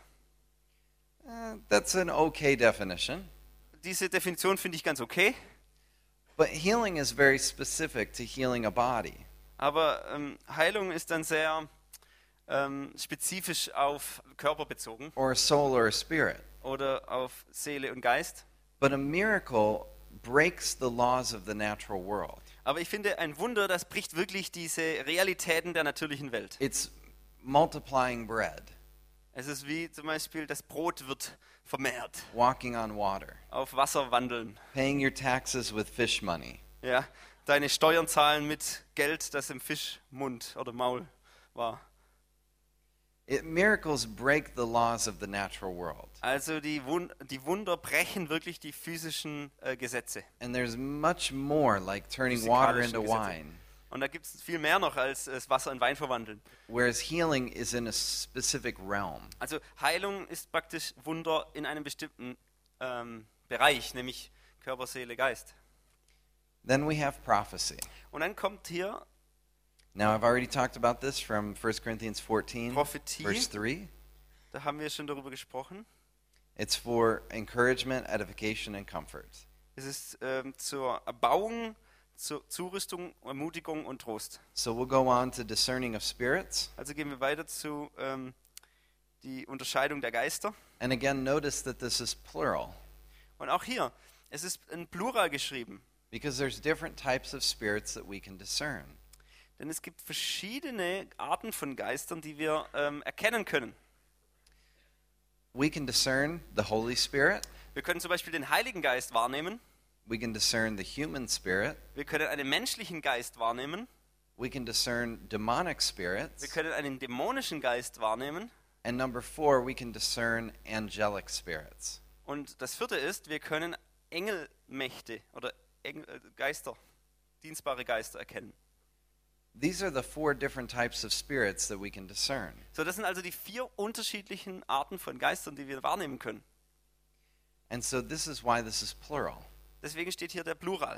Speaker 1: Uh, that's an okay definition.
Speaker 2: Diese Definition finde ich ganz okay,
Speaker 1: But healing is very specific to healing a body.
Speaker 2: Aber ähm, Heilung ist dann sehr ähm, spezifisch auf Körper bezogen
Speaker 1: or a soul or a spirit.
Speaker 2: oder auf Seele und Geist.
Speaker 1: But a miracle breaks the laws of the natural world.
Speaker 2: Aber ich finde, ein Wunder, das bricht wirklich diese Realitäten der natürlichen Welt.
Speaker 1: It's multiplying bread,
Speaker 2: Es ist wie zum Beispiel, das Brot wird vermehrt,
Speaker 1: walking on water,
Speaker 2: auf Wasser wandeln,
Speaker 1: paying your taxes with fish money.
Speaker 2: ja, deine Steuern zahlen mit Geld, das im Fischmund oder Maul war.
Speaker 1: It, miracles break the laws of the natural world.
Speaker 2: Also die, Wund die Wunder brechen wirklich die physischen äh, Gesetze.
Speaker 1: And there's much more, like turning water
Speaker 2: Physikalischen
Speaker 1: into
Speaker 2: Gesetze.
Speaker 1: wine,
Speaker 2: Und da gibt es viel mehr noch als das Wasser in Wein verwandeln.
Speaker 1: whereas healing is in a specific realm.
Speaker 2: Also Heilung ist praktisch Wunder in einem bestimmten ähm, Bereich, nämlich Körper, Seele, Geist.
Speaker 1: Then we have prophecy.
Speaker 2: Und dann kommt hier
Speaker 1: Now, I've already talked about this from First Corinthians fourteen,
Speaker 2: Prophetie.
Speaker 1: verse three.
Speaker 2: Da haben wir schon darüber gesprochen.
Speaker 1: It's for encouragement, edification, and comfort.
Speaker 2: Es ist ähm, zur Erbauung, zur Zurüstung, Ermutigung und Trost.
Speaker 1: So we'll go on to discerning of spirits.
Speaker 2: Also gehen wir weiter zu ähm, die Unterscheidung der Geister.
Speaker 1: And again, notice that this is plural
Speaker 2: Und auch hier, es ist in Plural geschrieben.
Speaker 1: because there's different types of spirits that we can discern.
Speaker 2: Denn es gibt verschiedene Arten von Geistern, die wir ähm, erkennen können.
Speaker 1: We can discern the Holy Spirit.
Speaker 2: Wir können zum Beispiel den Heiligen Geist wahrnehmen.
Speaker 1: We can discern the human spirit.
Speaker 2: Wir können einen menschlichen Geist wahrnehmen.
Speaker 1: We can discern demonic
Speaker 2: Wir
Speaker 1: spirits.
Speaker 2: können einen dämonischen Geist wahrnehmen.
Speaker 1: And number four, we can discern angelic spirits.
Speaker 2: Und das vierte ist, wir können Engelmächte oder Engel, äh, Geister, dienstbare Geister erkennen.
Speaker 1: These are the four different types of spirits that we can discern.
Speaker 2: So, das sind also die vier unterschiedlichen Arten von Geistern, die wir wahrnehmen können.
Speaker 1: And so this is why this is plural.
Speaker 2: Deswegen steht hier der Plural.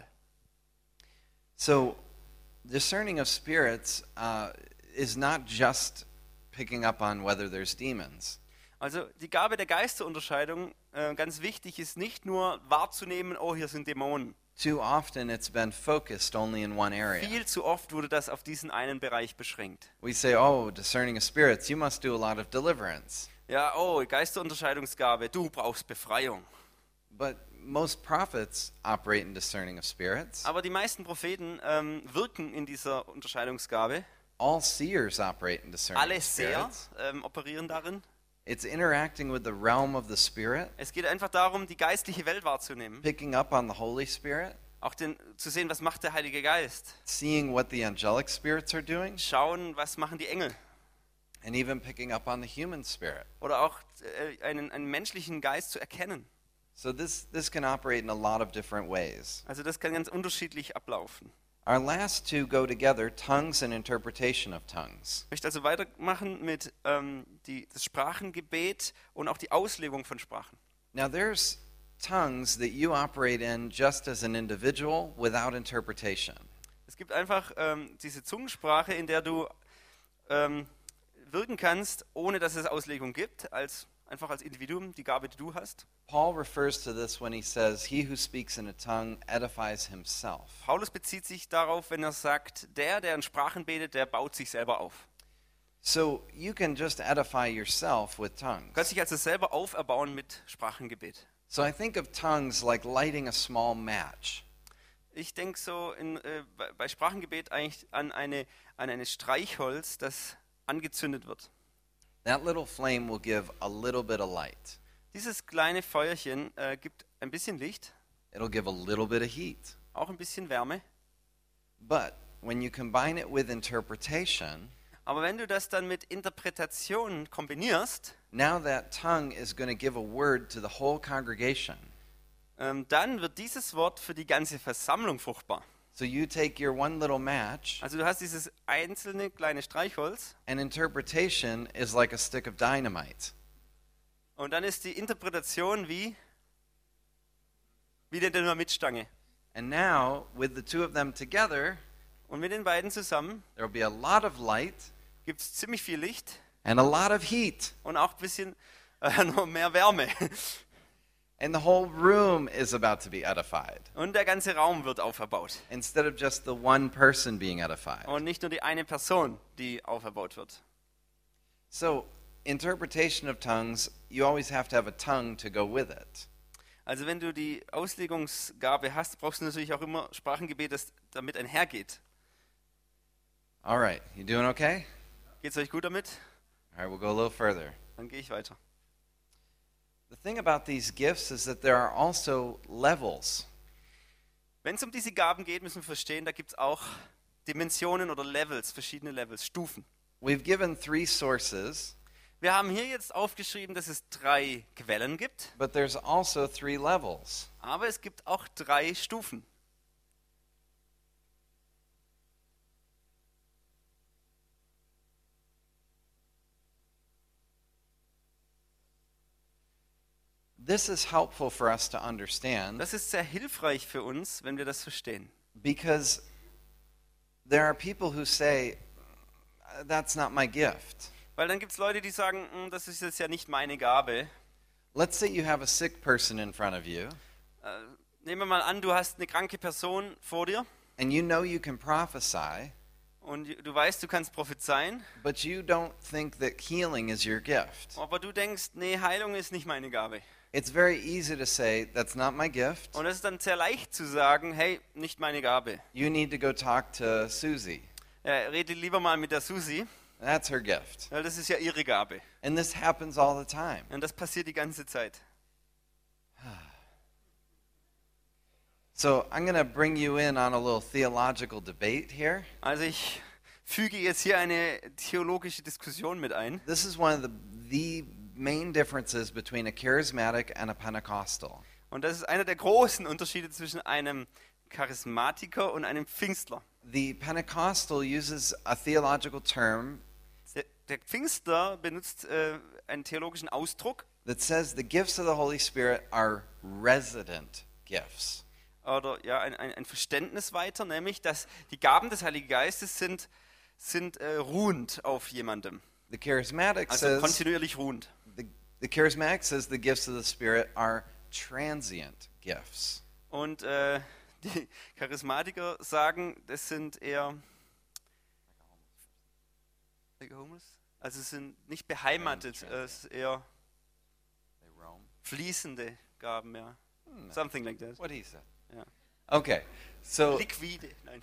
Speaker 1: So discerning of spirits uh, is not just picking up on whether there's demons.
Speaker 2: Also die Gabe der Geisterunterscheidung, äh, ganz wichtig, ist nicht nur wahrzunehmen, oh, hier sind Dämonen.
Speaker 1: Too often it's been focused only in one area.
Speaker 2: Viel zu oft wurde das auf diesen einen Bereich beschränkt.
Speaker 1: We say, oh, discerning of spirits, you must do a lot of deliverance.
Speaker 2: Ja, oh, Geisterunterscheidungsgabe, du brauchst Befreiung.
Speaker 1: But most prophets operate in discerning of spirits.
Speaker 2: Aber die meisten Propheten ähm, wirken in dieser Unterscheidungsgabe.
Speaker 1: All seers operate in discerning
Speaker 2: Alle
Speaker 1: of
Speaker 2: Seher
Speaker 1: spirits.
Speaker 2: ähm, operieren darin.
Speaker 1: It's interacting with the realm of the spirit,
Speaker 2: Es geht einfach darum, die geistliche Welt wahrzunehmen.
Speaker 1: picking up on the Holy Spirit,
Speaker 2: Auch den, zu sehen, was macht der Heilige Geist.
Speaker 1: seeing what the angelic spirits are doing,
Speaker 2: Schauen, was machen die Engel.
Speaker 1: and even picking up on the human spirit.
Speaker 2: Oder auch äh, einen, einen menschlichen Geist zu erkennen.
Speaker 1: So this, this can operate in a lot of different ways.
Speaker 2: Also das kann ganz unterschiedlich ablaufen.
Speaker 1: Our last two go together, tongues and interpretation of tongues.
Speaker 2: Ich möchte also weitermachen mit ähm, die, das Sprachengebet und auch die Auslegung von Sprachen.
Speaker 1: Now there's tongues that you operate in just as an individual without interpretation.
Speaker 2: Es gibt einfach ähm, diese Zungensprache, in der du ähm, wirken kannst, ohne dass es Auslegung gibt, als, einfach als Individuum, die Gabe, die du hast.
Speaker 1: Paul refers to this when he says, he who speaks in a tongue edifies himself.
Speaker 2: Paulus bezieht sich darauf, wenn er sagt, der, der in Sprachen betet, der baut sich selber auf.
Speaker 1: So you can just edify yourself with
Speaker 2: Du kannst
Speaker 1: tongues.
Speaker 2: dich also selber auferbauen mit Sprachengebet.
Speaker 1: So I think of tongues like lighting a small match.
Speaker 2: Ich denke so in, äh, bei, bei Sprachengebet eigentlich an eine, an eine Streichholz, das angezündet wird.
Speaker 1: That little flame will give a little bit of light.
Speaker 2: Dieses kleine Feuerchen äh, gibt ein bisschen Licht,
Speaker 1: It'll give a little bit of heat.
Speaker 2: auch ein bisschen Wärme.
Speaker 1: But when you combine it with interpretation,
Speaker 2: Aber wenn du das dann mit Interpretation kombinierst,
Speaker 1: now that tongue is going to give a word to the whole congregation.
Speaker 2: ähm, dann wird dieses Wort für die ganze Versammlung fruchtbar.
Speaker 1: So you take your one little match,
Speaker 2: Also du hast dieses einzelne kleine Streichholz
Speaker 1: and interpretation is like a stick of dynamite.
Speaker 2: und dann ist die Interpretation wie, wie eine Dynamitstange.
Speaker 1: And now, with the two of them together,
Speaker 2: Und mit den beiden zusammen
Speaker 1: there will be a lot of light
Speaker 2: gibt es ziemlich viel Licht
Speaker 1: and a lot of heat.
Speaker 2: und auch ein bisschen äh, noch mehr Wärme.
Speaker 1: And the whole room is about to be edified
Speaker 2: Und der ganze Raum wird auferbaut.
Speaker 1: instead of just the one person being edified.
Speaker 2: Und nicht nur die eine Person, die auferbaut wird.
Speaker 1: So, interpretation of tongues, you always have to have a tongue to go with it.
Speaker 2: Also wenn du die Auslegungsgabe hast, brauchst du natürlich auch immer Sprachengebet, das damit einhergeht.
Speaker 1: All right, you doing okay?
Speaker 2: Geht's euch gut damit?
Speaker 1: All right, we'll go a little further.
Speaker 2: Dann gehe ich weiter.
Speaker 1: The thing about these gifts is that there are also levels.
Speaker 2: Wenn es um diese Gaben geht, müssen wir verstehen, da gibt es auch Dimensionen oder Levels, verschiedene Levels, Stufen.
Speaker 1: We've given three sources,
Speaker 2: Wir haben hier jetzt aufgeschrieben, dass es drei Quellen gibt,
Speaker 1: but there's also three levels.
Speaker 2: aber es gibt auch drei Stufen.
Speaker 1: This is helpful for us to understand
Speaker 2: Das ist sehr hilfreich für uns, wenn wir das verstehen.
Speaker 1: because there are people who say, that's not my gift.
Speaker 2: Weil dann gibt es Leute, die sagen, "Hm, das ist jetzt ja nicht meine Gabe."
Speaker 1: Let's say you have a sick person in front of you
Speaker 2: Äh, nehmen wir mal an, du hast eine kranke Person vor dir
Speaker 1: and you know you can prophesy,
Speaker 2: und du weißt, du kannst prophezeien,
Speaker 1: but you don't think that healing is your gift.
Speaker 2: aber du denkst, nee, Heilung ist nicht meine Gabe.
Speaker 1: It's very easy to say, that's not my gift.
Speaker 2: Und es ist dann sehr leicht zu sagen, hey, nicht meine Gabe.
Speaker 1: You need to go talk to Susie.
Speaker 2: Ja, rede lieber mal mit der Susi,
Speaker 1: That's her gift.
Speaker 2: weil das ist ja ihre Gabe.
Speaker 1: And this happens all the time.
Speaker 2: Und das passiert die ganze Zeit.
Speaker 1: So I'm going to bring you in on a little theological debate here.
Speaker 2: Also ich füge jetzt hier eine theologische Diskussion mit ein.
Speaker 1: This is one of the, the main differences between a charismatic and a Pentecostal.
Speaker 2: Und das ist einer der großen Unterschiede zwischen einem Charismatiker und einem Pfingstler.
Speaker 1: The Pentecostal uses a theological term
Speaker 2: Der, der Pfingstler benutzt äh, einen theologischen Ausdruck
Speaker 1: that says the gifts of the Holy Spirit are resident gifts.
Speaker 2: oder ja, ein, ein, ein Verständnis weiter, nämlich, dass die Gaben des Heiligen Geistes sind, sind äh, ruhend auf jemandem.
Speaker 1: The charismatic
Speaker 2: Also
Speaker 1: says
Speaker 2: kontinuierlich ruhend.
Speaker 1: the, the charismatic says the gifts of the Spirit are transient gifts.
Speaker 2: Und äh, die Charismatiker sagen, das sind eher like homeless? Also es sind nicht beheimatet, äh, es ist eher
Speaker 1: They roam.
Speaker 2: fließende Gaben, ja.
Speaker 1: Hmm,
Speaker 2: Something like that.
Speaker 1: What he said.
Speaker 2: Ja.
Speaker 1: Okay, so
Speaker 2: Liquide, nein.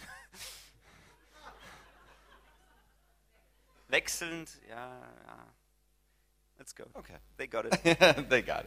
Speaker 2: Wechselnd, ja, ja. Let's go.
Speaker 1: okay,
Speaker 2: They got it.
Speaker 1: they got it.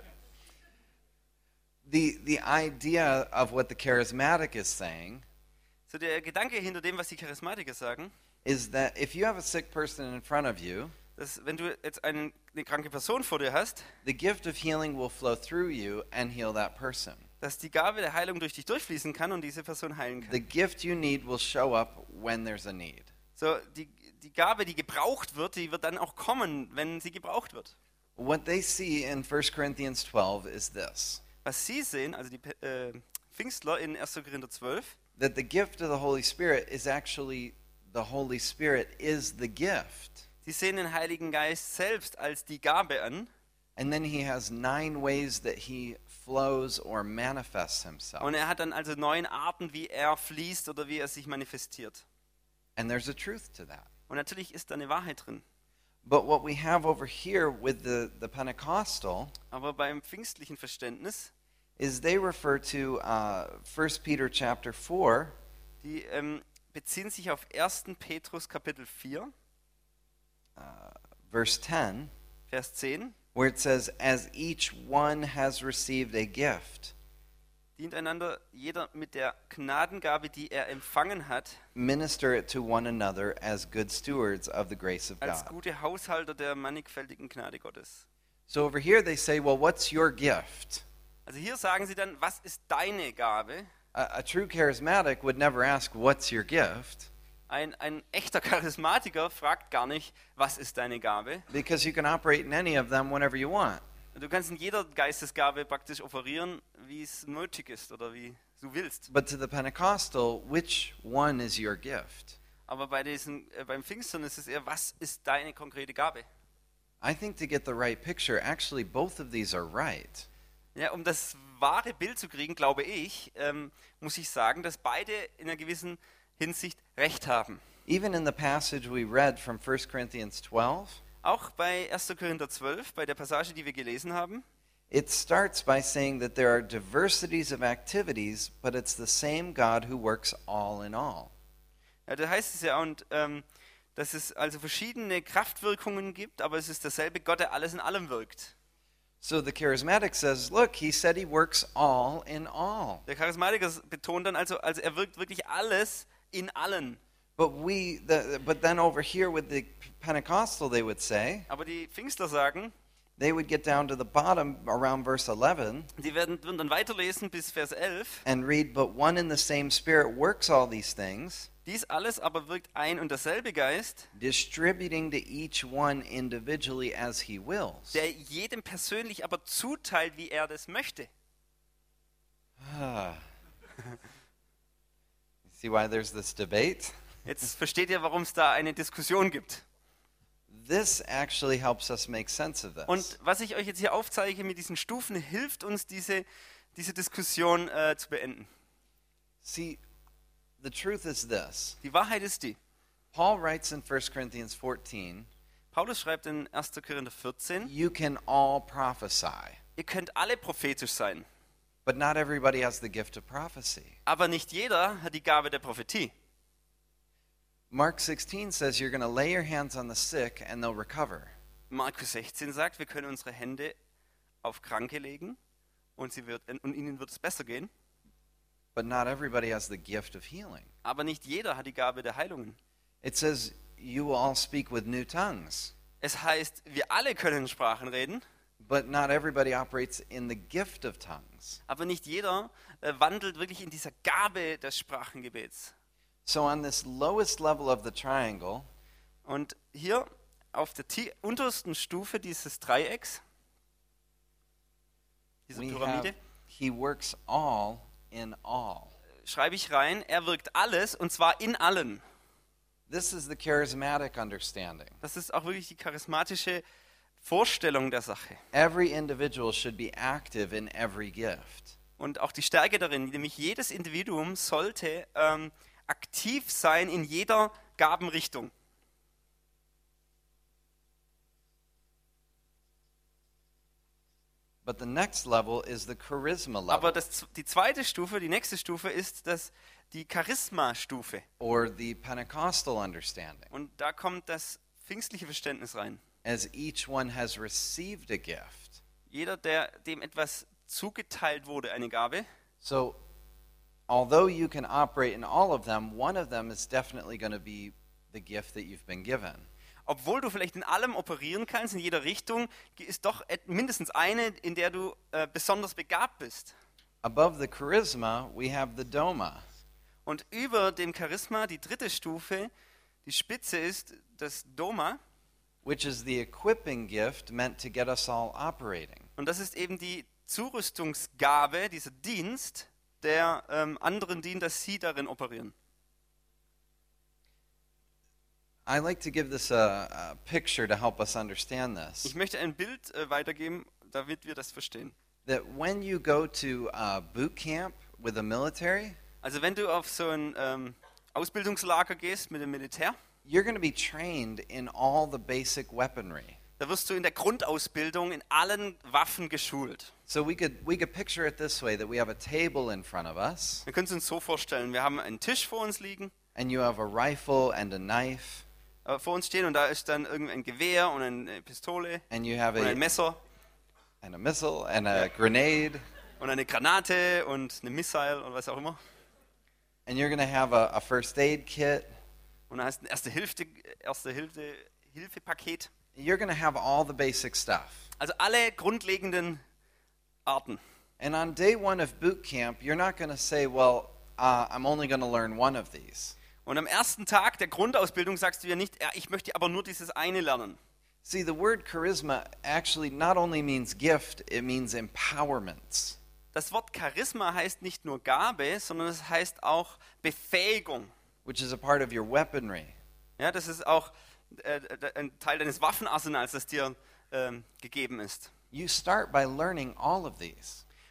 Speaker 1: The the idea of what the charismatic is saying
Speaker 2: So der Gedanke hinter dem, was die Charismatiker sagen,
Speaker 1: is that if you have a sick person in front of you,
Speaker 2: dass wenn du jetzt einen, eine kranke Person vor dir hast,
Speaker 1: the gift of healing will flow through you and heal that person.
Speaker 2: dass die Gabe der Heilung durch dich durchfließen kann und diese Person heilen kann.
Speaker 1: The gift you need will show up when there's a need.
Speaker 2: So, die, die Gabe, die gebraucht wird, die wird dann auch kommen, wenn sie gebraucht wird.
Speaker 1: What they see in First Corinthians twelve is this,
Speaker 2: Was sie sehen, also die äh, Pfingstler in erster Korinther zwölf,
Speaker 1: that the gift of the Holy Spirit is actually, the Holy Spirit is the gift.
Speaker 2: sie sehen den Heiligen Geist selbst als die Gabe an.
Speaker 1: And then he has nine ways that he flows or manifests himself.
Speaker 2: Und er hat dann also neun Arten, wie er fließt oder wie er sich manifestiert.
Speaker 1: And there's a truth to that.
Speaker 2: Und natürlich ist da eine Wahrheit drin.
Speaker 1: But what we have over here with the, the Pentecostal
Speaker 2: Aber beim pfingstlichen Verständnis,
Speaker 1: is they refer to uh, First Peter chapter four,
Speaker 2: die ähm, beziehen sich auf erster Petrus Kapitel vier,
Speaker 1: verse ten,
Speaker 2: Vers zehn.
Speaker 1: where it says, as each one has received a gift,
Speaker 2: Dient einander jeder mit der Gnadengabe, die er empfangen hat,
Speaker 1: minister it to one another as good stewards of the grace of
Speaker 2: als
Speaker 1: God.
Speaker 2: gute Haushalter der mannigfältigen Gnade Gottes.
Speaker 1: So over here they say, well, what's your gift?
Speaker 2: Also hier sagen sie dann, was ist deine Gabe?
Speaker 1: A, a true charismatic would never ask, what's your gift?
Speaker 2: Ein, ein echter Charismatiker fragt gar nicht, was ist deine Gabe?
Speaker 1: Because you can operate in any of them whenever you want.
Speaker 2: Du kannst in jeder Geistesgabe praktisch offerieren, wie es nötig ist oder wie du willst.
Speaker 1: But to the Pentecostal, which one is your gift?
Speaker 2: Aber bei diesen, äh, beim Pfingstern ist es eher, was ist deine konkrete Gabe?
Speaker 1: I think to get the right picture, actually both of these are right.
Speaker 2: Ja, um das wahre Bild zu kriegen, glaube ich, ähm, muss ich sagen, dass beide in einer gewissen Hinsicht recht haben.
Speaker 1: Even in the passage we read from First Corinthians twelve,
Speaker 2: Auch bei erster Korinther zwölf, bei der Passage, die wir gelesen haben,
Speaker 1: it starts by saying that there are diversities of activities, but it's the same God who works all in all.
Speaker 2: ja, da heißt es ja, und, ähm, dass es also verschiedene Kraftwirkungen gibt, aber es ist derselbe Gott, der alles in allem wirkt.
Speaker 1: So the charismatic says, look, he said he works all in all.
Speaker 2: Der Charismatiker betont dann also, also er wirkt wirklich alles in allen.
Speaker 1: But we, the, but then over here with the Pentecostal, they would say,
Speaker 2: Aber die Pfingstler sagen,
Speaker 1: they would get down to the bottom around verse eleven
Speaker 2: die werden, würden dann weiterlesen bis Vers elf.
Speaker 1: and read, but one and the same Spirit works all these things,
Speaker 2: Dies alles aber wirkt ein und derselbe Geist,
Speaker 1: distributing to each one individually as he wills.
Speaker 2: der jedem persönlich aber zuteilt, wie er das möchte.
Speaker 1: Ah. See why there's this debate?
Speaker 2: Jetzt versteht ihr, warum es da eine Diskussion gibt.
Speaker 1: This actually helps us make sense of this.
Speaker 2: Und was ich euch jetzt hier aufzeige mit diesen Stufen, hilft uns, diese, diese Diskussion äh, zu beenden.
Speaker 1: See, the truth is this.
Speaker 2: Die Wahrheit ist die,
Speaker 1: Paul writes in First Corinthians fourteen,
Speaker 2: Paulus schreibt in erster Korinther vierzehn,
Speaker 1: you can all prophesy,
Speaker 2: ihr könnt alle prophetisch sein,
Speaker 1: but not everybody has the gift of prophecy.
Speaker 2: aber nicht jeder hat die Gabe der Prophetie.
Speaker 1: Mark sixteen says you're going to lay your hands on the sick and they'll recover.
Speaker 2: Markus sechzehn sagt, wir können unsere Hände auf Kranke legen und, sie wird, und ihnen wird es besser gehen,
Speaker 1: But not everybody has the gift of healing.
Speaker 2: aber nicht jeder hat die Gabe der Heilungen.
Speaker 1: It says you will all speak with new tongues,
Speaker 2: Es heißt, wir alle können Sprachen reden,
Speaker 1: but not everybody operates in the gift of tongues.
Speaker 2: aber nicht jeder äh, wandelt wirklich in dieser Gabe des Sprachengebets.
Speaker 1: So on this lowest level of the triangle,
Speaker 2: Und hier auf der tie- untersten Stufe dieses Dreiecks, dieser
Speaker 1: we
Speaker 2: Pyramide,
Speaker 1: have he works all in all.
Speaker 2: schreibe ich rein, er wirkt alles und zwar in allen.
Speaker 1: This is the charismatic understanding.
Speaker 2: Das ist auch wirklich die charismatische Vorstellung der Sache.
Speaker 1: Every individual should be active in every gift.
Speaker 2: Und auch die Stärke darin, nämlich jedes Individuum sollte ähm, aktiv sein in jeder Gabenrichtung.
Speaker 1: But the next level is the charisma level,
Speaker 2: Aber das, die zweite Stufe, die nächste Stufe ist das, die Charisma-Stufe.
Speaker 1: or the Pentecostal understanding.
Speaker 2: Und da kommt das pfingstliche Verständnis rein.
Speaker 1: As each one has received a gift.
Speaker 2: Jeder, der dem etwas zugeteilt wurde, eine Gabe.
Speaker 1: So, although you can operate in all of them, one of them is definitely going to be the gift that you've been given.
Speaker 2: Obwohl du vielleicht in allem operieren kannst, in jeder Richtung, ist doch et- mindestens eine, in der du äh, besonders begabt bist.
Speaker 1: Above the charisma, we have the doma.
Speaker 2: Und über dem Charisma, die dritte Stufe, die Spitze ist das Doma.
Speaker 1: Which is the equipping gift meant to get us all operating.
Speaker 2: Und das ist eben die Zurüstungsgabe, dieser Dienst, der ähm, anderen dient, dass sie darin operieren.
Speaker 1: I like to give this a, a picture to help us understand
Speaker 2: Ich
Speaker 1: this.
Speaker 2: möchte ein Bild äh, weitergeben, damit wir das verstehen.
Speaker 1: That when you go to uh, boot camp with the military,
Speaker 2: Also wenn du auf so ein ähm, Ausbildungslager gehst mit dem Militär,
Speaker 1: you're going to be trained in all the basic weaponry.
Speaker 2: da wirst du in der Grundausbildung in allen Waffen geschult.
Speaker 1: So we could we could picture it this way: that we have a table in front of us,
Speaker 2: Wir können es uns so vorstellen, wir haben einen Tisch vor uns liegen,
Speaker 1: and you have a rifle and a knife,
Speaker 2: äh, vor uns stehen und da ist dann irgendein Gewehr und eine Pistole
Speaker 1: and you have
Speaker 2: und ein
Speaker 1: a
Speaker 2: Messer
Speaker 1: and a missile and a grenade,
Speaker 2: und eine Granate und eine Missile oder was auch immer.
Speaker 1: and you're going to have a, a first aid kit.
Speaker 2: Und dann hast du ein erste Hilfe, erste Hilfe, Hilfepaket.
Speaker 1: You're going to have all the basic stuff.
Speaker 2: Also alle grundlegenden Arten.
Speaker 1: And on day one of boot camp, you're not going to say, well, uh, I'm only going to learn one of these.
Speaker 2: Und am ersten Tag der Grundausbildung sagst du ja nicht, ja, ich möchte aber nur dieses eine lernen.
Speaker 1: See, the word charisma actually not only means gift, it means empowerment.
Speaker 2: Das Wort Charisma heißt nicht nur Gabe, sondern es heißt auch Befähigung.
Speaker 1: Which is a part of your weaponry.
Speaker 2: Ja, das ist auch äh, ein Teil deines Waffenarsenals, das dir ähm, gegeben ist.
Speaker 1: You start by learning all of these.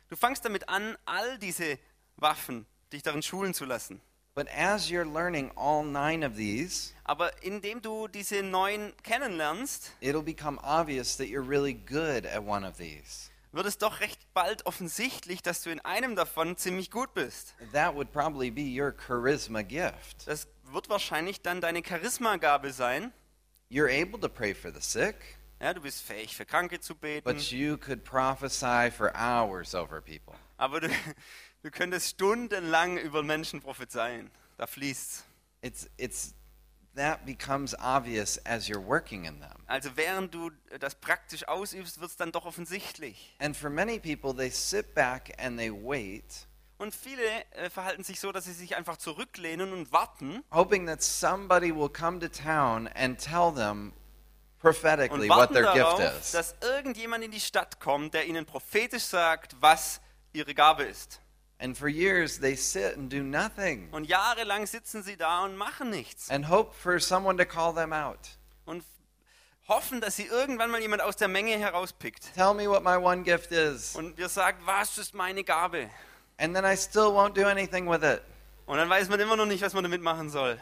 Speaker 2: Du fangst damit an, all diese Waffen dich darin schulen zu lassen.
Speaker 1: But as you're learning all nine of these,
Speaker 2: Aber indem du diese neun kennenlernst,
Speaker 1: it'll become obvious that you're really good at one of these.
Speaker 2: wird es doch recht bald offensichtlich, dass du in einem davon ziemlich gut bist.
Speaker 1: That would probably be your charisma gift.
Speaker 2: Das wird wahrscheinlich dann deine Charismagabe sein.
Speaker 1: You're able to pray for the sick,
Speaker 2: Ja, du bist fähig, für Kranke zu beten,
Speaker 1: but you could prophesy for hours over people.
Speaker 2: aber du, du könntest stundenlang über Menschen prophezeien. Da fließt's.
Speaker 1: It's it's that becomes obvious as you're working in them.
Speaker 2: Also während du das praktisch ausübst, wird es dann doch offensichtlich.
Speaker 1: And for many people, they sit back and they wait,
Speaker 2: Und viele äh, verhalten sich so, dass sie sich einfach zurücklehnen und warten
Speaker 1: hoping that somebody will come to town and tell them prophetically
Speaker 2: und
Speaker 1: what
Speaker 2: warten
Speaker 1: their gift
Speaker 2: darauf,
Speaker 1: is.
Speaker 2: dass irgendjemand in die Stadt kommt, der ihnen prophetisch sagt, was ihre Gabe ist.
Speaker 1: And for years, they sit and do nothing
Speaker 2: Und jahrelang sitzen sie da und machen nichts
Speaker 1: and hope for someone to call them out.
Speaker 2: und f- hoffen, dass sie irgendwann mal jemand aus der Menge herauspickt
Speaker 1: Tell me what my one gift is.
Speaker 2: und dir sagt, was ist meine Gabe?
Speaker 1: And then I still won't do anything with it,
Speaker 2: Und dann weiß man immer noch nicht, was man damit machen soll.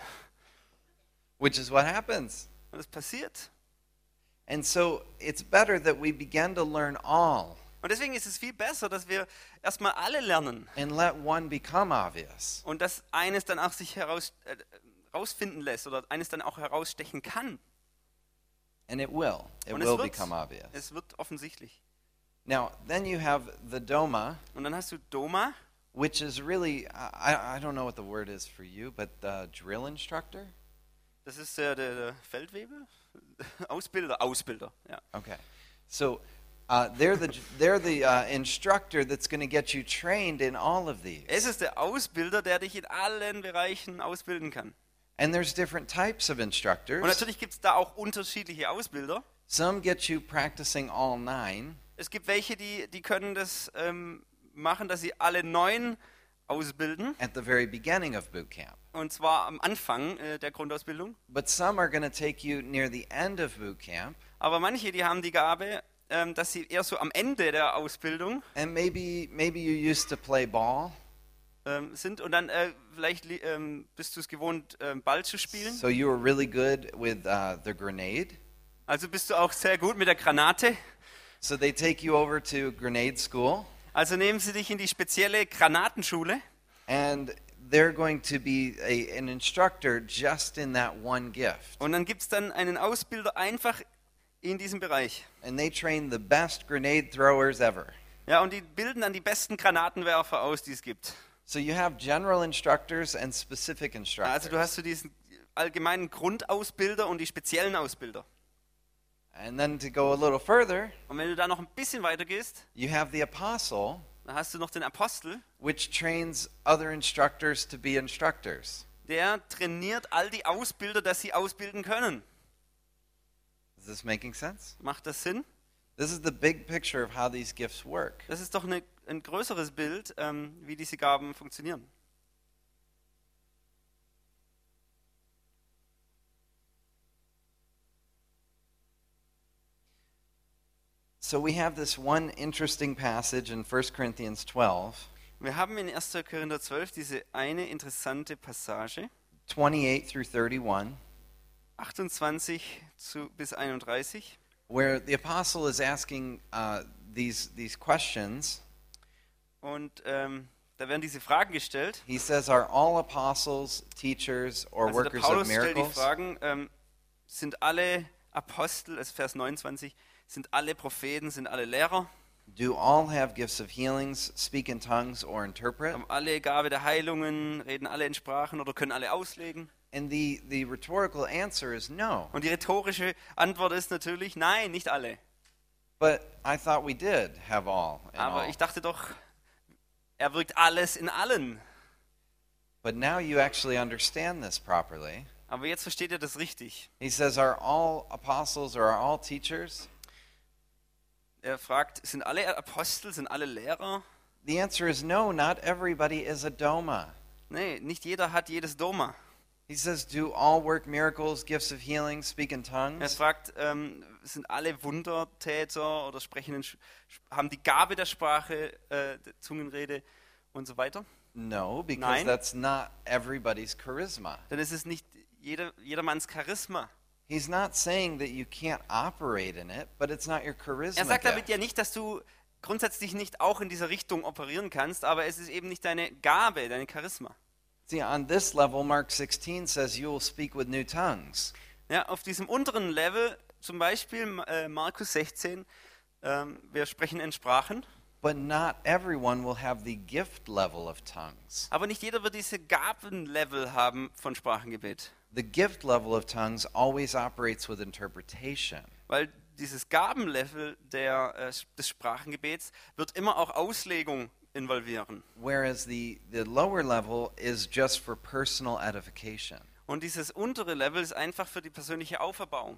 Speaker 1: which is what happens.
Speaker 2: Und das passiert.
Speaker 1: And so it's better that we begin to learn all
Speaker 2: Und deswegen ist es viel besser, dass wir erstmal alle lernen
Speaker 1: and let one become obvious.
Speaker 2: und dass eines dann auch sich heraus, äh, rausfinden lässt oder eines dann auch herausstechen kann.
Speaker 1: And it will. It
Speaker 2: Und es
Speaker 1: will
Speaker 2: wird,
Speaker 1: become obvious.
Speaker 2: es wird offensichtlich.
Speaker 1: Now, then you have the Doma,
Speaker 2: Und dann hast du Doma,
Speaker 1: which is really, I, I don't know what the word is for you, but the drill instructor?
Speaker 2: das ist äh, der, der Feldwebel, Ausbilder, Ausbilder. Ja.
Speaker 1: Okay. So uh, they're the, they're the uh, instructor that's going to get you trained in all of these.
Speaker 2: Es ist der Ausbilder, der dich in allen Bereichen ausbilden kann.
Speaker 1: And there's different types of
Speaker 2: Und
Speaker 1: instructors.
Speaker 2: natürlich gibt es da auch unterschiedliche Ausbilder.
Speaker 1: Some get you practicing all nine.
Speaker 2: Es gibt welche, die, die können das ähm, machen, dass sie alle neun ausbilden.
Speaker 1: At the very beginning of boot camp.
Speaker 2: Und zwar am Anfang äh, der Grundausbildung.
Speaker 1: But some are going to take you near the end of boot camp,
Speaker 2: Aber manche, die haben die Gabe, ähm, dass sie eher so am Ende der Ausbildung
Speaker 1: and maybe maybe you used to play ball,
Speaker 2: ähm, sind und dann äh, vielleicht li- ähm, bist du es gewohnt, ähm, Ball zu spielen.
Speaker 1: so you were really good with uh, the grenade.
Speaker 2: Also bist du auch sehr gut mit der Granate.
Speaker 1: So they take you over to grenade school,
Speaker 2: Also nehmen sie dich in die spezielle Granatenschule
Speaker 1: and they're going to be a, an instructor just in that one gift.
Speaker 2: und dann gibt es dann einen Ausbilder einfach in diesem Bereich.
Speaker 1: And they train the best grenade throwers ever.
Speaker 2: Ja, und die bilden dann die besten Granatenwerfer aus, die es gibt.
Speaker 1: So you have general instructors and specific
Speaker 2: Ja,
Speaker 1: instructors.
Speaker 2: also du hast so diesen allgemeinen Grundausbilder und die speziellen Ausbilder.
Speaker 1: And then to go a little further,
Speaker 2: Und wenn du da noch ein bisschen weiter gehst,
Speaker 1: you have the apostle,
Speaker 2: dann hast du noch den Apostel,
Speaker 1: which trains other instructors to be instructors.
Speaker 2: der trainiert all die Ausbilder, dass sie ausbilden können.
Speaker 1: Is this making sense?
Speaker 2: Macht das Sinn?
Speaker 1: This is the big picture of how these gifts work.
Speaker 2: Das ist doch eine, ein größeres Bild, ähm, wie diese Gaben funktionieren.
Speaker 1: So we have this one interesting passage in First Corinthians twelve,
Speaker 2: Wir haben in erster Korinther zwölf diese eine interessante Passage,
Speaker 1: twenty-eight through thirty-one,
Speaker 2: achtundzwanzig zu, bis einunddreißig,
Speaker 1: where the apostle is asking uh, these, these questions.
Speaker 2: und ähm, da werden diese Fragen gestellt.
Speaker 1: He says, are all apostles, teachers, or
Speaker 2: Also der
Speaker 1: workers of
Speaker 2: Paulus stellt die
Speaker 1: miracles?
Speaker 2: Fragen, ähm, sind alle Apostel, also Vers neunundzwanzig, sind alle Propheten, sind alle Lehrer,
Speaker 1: Do all have gifts of healings, speak in tongues, or interpret?
Speaker 2: haben alle Gabe der Heilungen, reden alle in Sprachen oder können alle auslegen?
Speaker 1: And the, the rhetorical answer is no.
Speaker 2: Und die rhetorische Antwort ist natürlich, nein, nicht alle.
Speaker 1: But I thought we did have all. in
Speaker 2: Aber
Speaker 1: all.
Speaker 2: ich dachte doch, er wirkt alles in allen.
Speaker 1: But now you actually understand this properly.
Speaker 2: Aber jetzt versteht ihr das richtig.
Speaker 1: He says, are all apostles or are all teachers?
Speaker 2: Er fragt, sind alle Apostel, sind alle Lehrer?
Speaker 1: The answer is no, not everybody is a doma.
Speaker 2: Nee, nicht jeder hat jedes Doma.
Speaker 1: He says, do all work miracles, gifts of healing, speak in
Speaker 2: Er
Speaker 1: tongues?
Speaker 2: fragt, ähm, sind alle Wundertäter oder sprechen in, Sch- haben die Gabe der Sprache, äh, der Zungenrede und so weiter?
Speaker 1: No, because
Speaker 2: Nein.
Speaker 1: that's not everybody's charisma.
Speaker 2: Denn es ist nicht jeder, jedermanns Charisma.
Speaker 1: He's not saying that you can't operate in it, but it's not your
Speaker 2: Er
Speaker 1: charisma
Speaker 2: sagt damit
Speaker 1: gift.
Speaker 2: ja nicht, dass du grundsätzlich nicht auch in dieser Richtung operieren kannst, aber es ist eben nicht deine Gabe, deine Charisma.
Speaker 1: See, on this level, Mark sixteen says you will speak with new tongues.
Speaker 2: Ja, auf diesem unteren Level, zum Beispiel äh, Markus sechzehn, ähm, wir sprechen in Sprachen,
Speaker 1: But not everyone will have the gift level of tongues.
Speaker 2: aber nicht jeder wird diese Gabenlevel haben von Sprachengebet.
Speaker 1: The gift level of tongues always operates with interpretation.
Speaker 2: Weil dieses Gabenlevel der, äh, des Sprachengebets wird immer auch Auslegung involvieren.
Speaker 1: Whereas the, the lower level is just for personal edification.
Speaker 2: Und dieses untere Level ist einfach für die persönliche Auferbauung.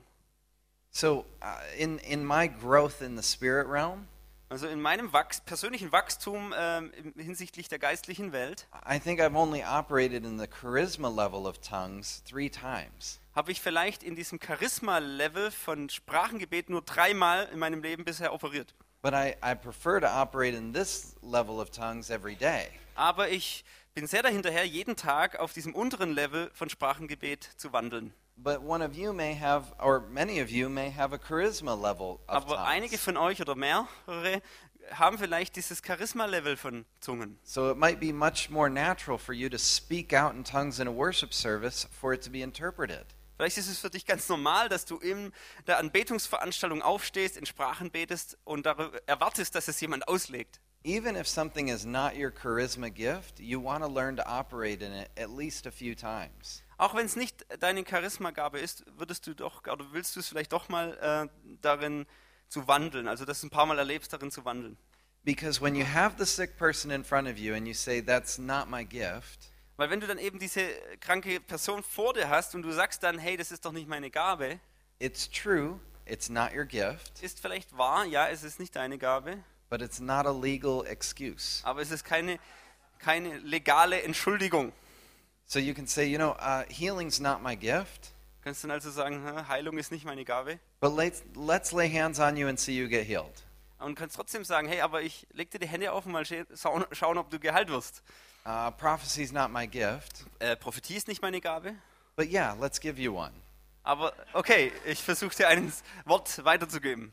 Speaker 1: So, uh, in, in my growth in the spirit realm,
Speaker 2: Also in meinem Wachs persönlichen Wachstum ähm, im- hinsichtlich der geistlichen Welt
Speaker 1: I think I've only operated in the charisma level of tongues three times.
Speaker 2: habe ich vielleicht in diesem Charisma-Level von Sprachengebet nur dreimal in meinem Leben bisher operiert.
Speaker 1: But I, I prefer to operate in this level of tongues every day.
Speaker 2: Aber ich bin sehr dahinterher, jeden Tag auf diesem unteren Level von Sprachengebet zu wandeln.
Speaker 1: But one of you may have, or many of you may have a charisma level of
Speaker 2: Aber einige
Speaker 1: tongues.
Speaker 2: von euch oder mehrere haben vielleicht dieses Charisma-Level von Zungen.
Speaker 1: So it might be much more natural for you to speak out in tongues in a worship service for it to be interpreted.
Speaker 2: Vielleicht ist es für dich ganz normal, dass du in der Anbetungsveranstaltung aufstehst, in Sprachen betest und darüber erwartest, dass es jemand auslegt.
Speaker 1: Even if something is not your charisma gift, you want to learn to operate in it at least a few times.
Speaker 2: Auch wenn es nicht deine Charismagabe ist, würdest du doch oder willst du es vielleicht doch mal äh, darin zu wandeln, also dass du ein paar Mal erlebst, darin zu wandeln.
Speaker 1: Because when you have the sick person in front of you and you say, that's not my gift,
Speaker 2: Weil wenn du dann eben diese kranke Person vor dir hast und du sagst dann, hey, das ist doch nicht meine Gabe,
Speaker 1: it's true, it's not your gift,
Speaker 2: ist vielleicht wahr, ja, es ist nicht deine Gabe,
Speaker 1: but it's not a legal excuse.
Speaker 2: aber es ist keine, keine legale Entschuldigung.
Speaker 1: So you can say, you know, uh, healing's not my gift,
Speaker 2: Du kannst dann also sagen, "Hä, Heilung ist nicht meine Gabe.
Speaker 1: but let's, let's lay hands on you and see you get healed.
Speaker 2: Und kannst trotzdem sagen, hey, aber ich leg dir die Hände auf und mal scha- schauen, schauen, ob du geheilt wirst.
Speaker 1: Uh, prophecy's not my gift,
Speaker 2: Äh, Prophetie ist nicht meine Gabe,
Speaker 1: but yeah, let's give you one.
Speaker 2: aber okay, ich versuche dir ein Wort weiterzugeben.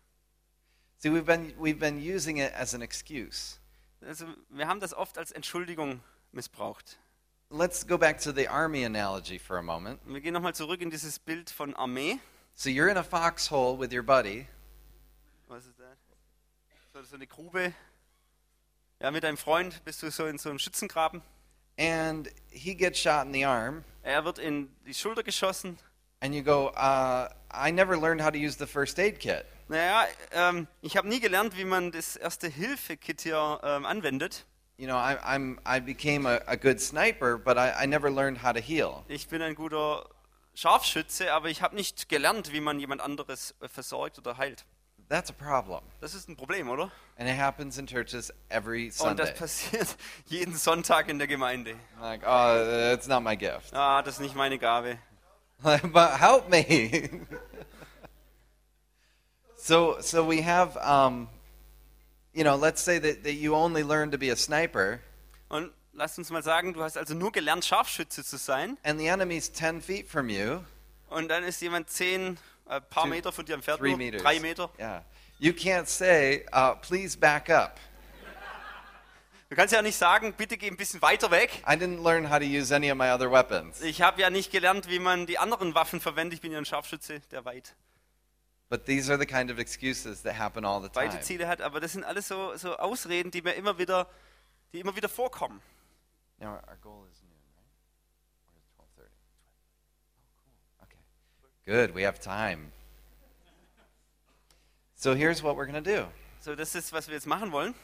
Speaker 1: See, we've been, we've been using it as an excuse.
Speaker 2: Also wir haben das oft als Entschuldigung missbraucht.
Speaker 1: Let's go back to the army analogy for a moment.
Speaker 2: Und wir gehen nochmal zurück in dieses Bild von Armee.
Speaker 1: So you're in a foxhole with your buddy,
Speaker 2: Was ist das? So, so eine Grube. Ja, mit deinem Freund bist du so in so einem Schützengraben.
Speaker 1: and he gets shot in the arm,
Speaker 2: Er wird in die Schulter geschossen.
Speaker 1: and you go, uh, I never learned how to use the first aid kit.
Speaker 2: Naja, ähm, ich habe nie gelernt, wie man das Erste-Hilfe-Kit hier ähm, anwendet.
Speaker 1: You know, I, I'm, I became a, a good sniper, but I, I never learned how to heal.
Speaker 2: Ich bin ein guter Scharfschütze, aber ich habe nicht gelernt, wie man jemand anderes äh, versorgt oder heilt.
Speaker 1: That's a problem.
Speaker 2: Das ist ein Problem, oder?
Speaker 1: And it happens in churches every
Speaker 2: Und das
Speaker 1: Sunday.
Speaker 2: passiert jeden Sonntag in der Gemeinde.
Speaker 1: Like, oh, it's not my gift.
Speaker 2: Ah, das ist nicht meine Gabe.
Speaker 1: But help me. so, so we have, um, you know, let's say that, that you only learn to be a sniper,
Speaker 2: Und lass uns mal sagen, du hast also nur gelernt, Scharfschütze zu sein.
Speaker 1: and the enemy's ten feet from you.
Speaker 2: Und dann ist jemand zehn, ein paar
Speaker 1: Two-
Speaker 2: Meter von dir entfernt,
Speaker 1: Three
Speaker 2: nur
Speaker 1: meters.
Speaker 2: drei Meter.
Speaker 1: Yeah. You can't say, uh, please back up.
Speaker 2: Du kannst ja nicht sagen, bitte geh ein bisschen weiter weg.
Speaker 1: I didn't learn how to use any of my other weapons.
Speaker 2: Ich habe ja nicht gelernt, wie man die anderen Waffen verwendet. Ich bin ja ein Scharfschütze, der weit
Speaker 1: But these are the kind of excuses that happen all the
Speaker 2: weite
Speaker 1: time.
Speaker 2: Ziele hat. Aber das sind alles so, so Ausreden, die mir immer wieder, die immer wieder vorkommen.
Speaker 1: Now, our our goal is noon, right? Or is it twelve thirty? Oh, cool. Okay. Good, we have time. So here's what we're going to do.
Speaker 2: So, das ist, was wir jetzt machen wollen.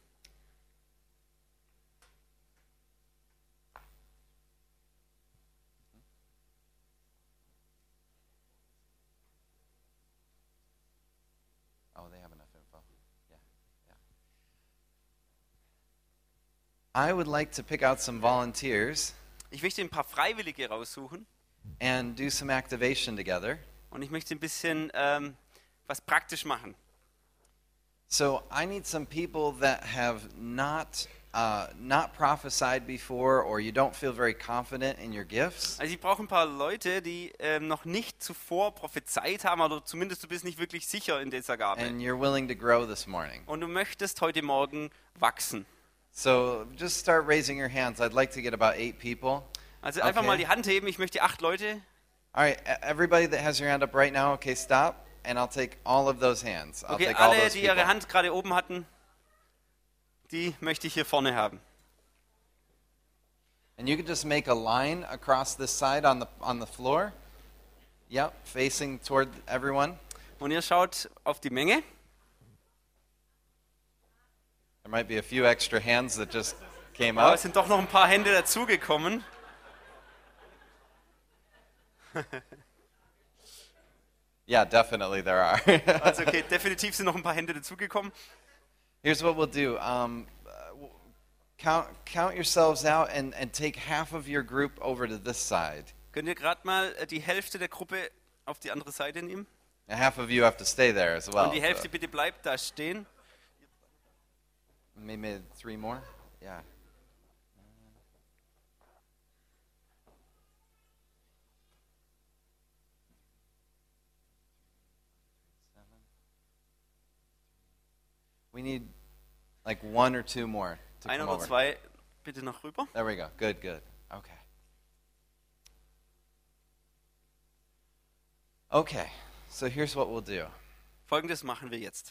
Speaker 1: Oh, they have enough info. Yeah, yeah. I would like to pick out some volunteers
Speaker 2: Ich möchte ein paar Freiwillige raussuchen
Speaker 1: and do some activation together.
Speaker 2: und ich möchte ein bisschen ähm, was praktisch machen.
Speaker 1: So I need some people that have not uh, not prophesied before, or you don't feel very confident in your gifts.
Speaker 2: Also ich brauche ein paar Leute, die ähm, noch nicht zuvor prophezeit haben, oder zumindest du bist nicht wirklich sicher in dieser Gabe.
Speaker 1: And you're willing to grow this morning.
Speaker 2: Und du möchtest heute Morgen wachsen.
Speaker 1: So just start raising your hands. I'd like to get about eight people.
Speaker 2: Also einfach
Speaker 1: Okay.
Speaker 2: mal die Hand heben, ich möchte acht Leute.
Speaker 1: All right, e- everybody that has your hand up right now, okay, stop, and I'll take all of those hands. I'll
Speaker 2: Okay,
Speaker 1: take all
Speaker 2: alle,
Speaker 1: those
Speaker 2: die ihre
Speaker 1: people.
Speaker 2: Hand gerade oben hatten, die möchte ich hier vorne haben.
Speaker 1: And you can just make a line across this side on the on the floor. Yep, facing toward everyone.
Speaker 2: Und ihr schaut auf die Menge.
Speaker 1: There might be a few extra hands that just came
Speaker 2: Aber
Speaker 1: up.
Speaker 2: es sind doch noch ein paar Hände dazugekommen.
Speaker 1: Yeah, definitely there are.
Speaker 2: Also okay, definitiv sind noch ein paar Hände dazugekommen.
Speaker 1: Here's what we'll do. Um, uh, w- count count yourselves out and, and take half of your group over to this side.
Speaker 2: Könnt ihr gerade mal äh, die Hälfte der Gruppe auf die andere Seite nehmen?
Speaker 1: And half of you have to stay there as well.
Speaker 2: Und die Hälfte
Speaker 1: so
Speaker 2: bitte bleibt da stehen.
Speaker 1: maybe three more. Yeah. We need like one or two more to
Speaker 2: Ein
Speaker 1: come
Speaker 2: oder
Speaker 1: over.
Speaker 2: zwei bitte noch rüber.
Speaker 1: There we go. Good, good. Okay. Okay. So here's what we'll do.
Speaker 2: Folgendes machen wir jetzt.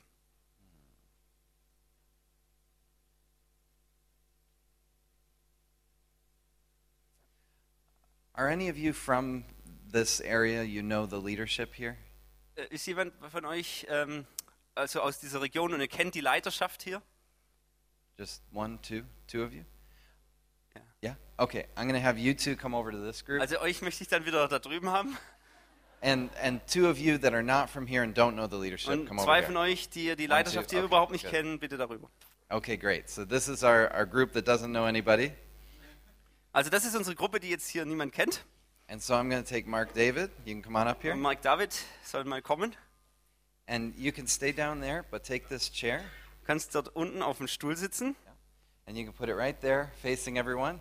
Speaker 1: Are any of you from this area? You know the leadership here?
Speaker 2: Äh, Ist jemand von euch ähm, also aus dieser Region und ihr kennt die Leiterschaft hier?
Speaker 1: Just one, two, two of you?
Speaker 2: Yeah.
Speaker 1: Yeah? Okay. I'm going to have you two come over to this group.
Speaker 2: Also euch möchte ich dann wieder da drüben haben.
Speaker 1: And and two of you that are not from here and don't know the leadership,
Speaker 2: Und
Speaker 1: come over
Speaker 2: zwei von
Speaker 1: here.
Speaker 2: euch, die die
Speaker 1: One,
Speaker 2: Leiterschaft
Speaker 1: two,
Speaker 2: hier
Speaker 1: okay,
Speaker 2: überhaupt nicht
Speaker 1: good.
Speaker 2: kennen, bitte darüber.
Speaker 1: Okay, great. So this is our, our group that doesn't know anybody.
Speaker 2: Also das ist unsere Gruppe, die jetzt hier niemand kennt.
Speaker 1: And so I'm going to take Mark David. You can come on up here.
Speaker 2: Und Mike David soll mal kommen.
Speaker 1: And you can stay down there, but take this chair.
Speaker 2: Du kannst dort unten auf dem Stuhl sitzen.
Speaker 1: And you can put it right there, facing everyone.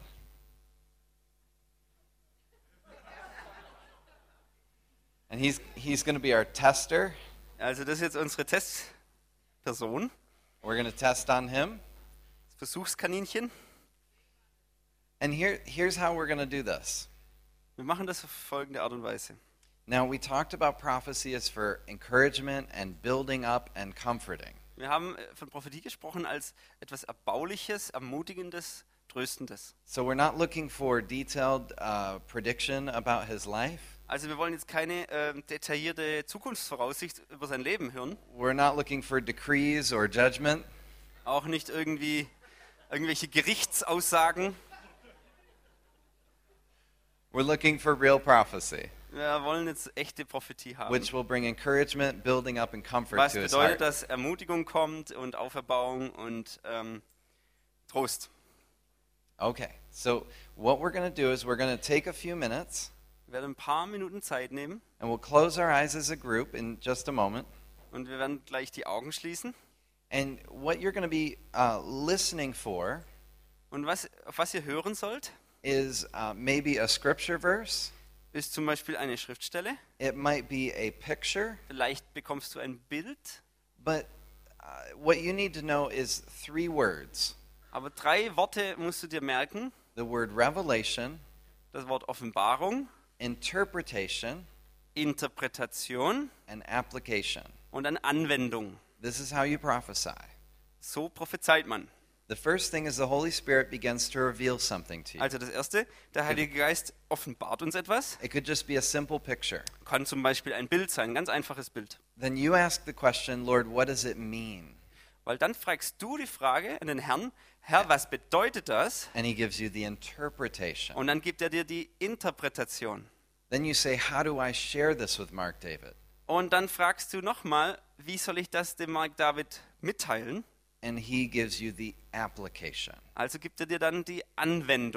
Speaker 1: And he's he's going to be our tester.
Speaker 2: Also das ist jetzt unsere Testperson,
Speaker 1: We're going to test on him.
Speaker 2: das Versuchskaninchen.
Speaker 1: And here here's how we're going to do this.
Speaker 2: Wir machen das auf folgende Art und Weise.
Speaker 1: Now, we talked about prophecy as for encouragement and building up and comforting.
Speaker 2: Wir haben äh, von Prophetie gesprochen als etwas Erbauliches, Ermutigendes, Tröstendes.
Speaker 1: So we're not looking for detailed uh, prediction about his life.
Speaker 2: Also wir wollen jetzt keine ähm, detaillierte Zukunftsvoraussicht über sein Leben hören.
Speaker 1: We're not looking for decrees or judgment.
Speaker 2: Auch nicht irgendwie irgendwelche Gerichtsaussagen.
Speaker 1: We're looking for real prophecy,
Speaker 2: Wir wollen jetzt echte Prophetie haben.
Speaker 1: which will bring encouragement, building up, and comfort
Speaker 2: Was
Speaker 1: to his
Speaker 2: bedeutet,
Speaker 1: heart.
Speaker 2: dass Ermutigung kommt und Auferbauung und ähm, Trost.
Speaker 1: Okay, so what we're going to do is we're going to take a few minutes,
Speaker 2: Wir werden ein paar Minuten Zeit nehmen
Speaker 1: and we'll close our eyes as a group in just a moment.
Speaker 2: und wir werden gleich die Augen schließen.
Speaker 1: And what you're going to be uh, listening for
Speaker 2: Und was, auf was ihr hören sollt,
Speaker 1: is uh, maybe a scripture verse.
Speaker 2: ist zum Beispiel eine Schriftstelle.
Speaker 1: It might be a picture,
Speaker 2: Vielleicht bekommst du ein Bild.
Speaker 1: but uh, what you need to know is three words.
Speaker 2: Aber drei Worte musst du dir merken.
Speaker 1: The word revelation,
Speaker 2: Das Wort Offenbarung,
Speaker 1: interpretation,
Speaker 2: Interpretation
Speaker 1: and application.
Speaker 2: und dann Anwendung.
Speaker 1: This is how you prophesy.
Speaker 2: So prophezeit man.
Speaker 1: The first thing is the Holy Spirit begins to reveal something to you.
Speaker 2: Also das Erste, der Heilige Geist offenbart uns etwas.
Speaker 1: It could just be a simple picture.
Speaker 2: Kann zum Beispiel ein Bild sein, ein ganz einfaches Bild.
Speaker 1: Then you ask the question, Lord, what does it mean?
Speaker 2: Weil dann fragst du die Frage an den Herrn, Herr, was bedeutet das?
Speaker 1: And he gives you the interpretation.
Speaker 2: Und dann gibt er dir die Interpretation.
Speaker 1: Then you say, how do I share this with Mark David?
Speaker 2: Und dann fragst du nochmal, wie soll ich das dem Mark David mitteilen?
Speaker 1: And he gives you the application.
Speaker 2: Also gibt er dir dann die Anwendung.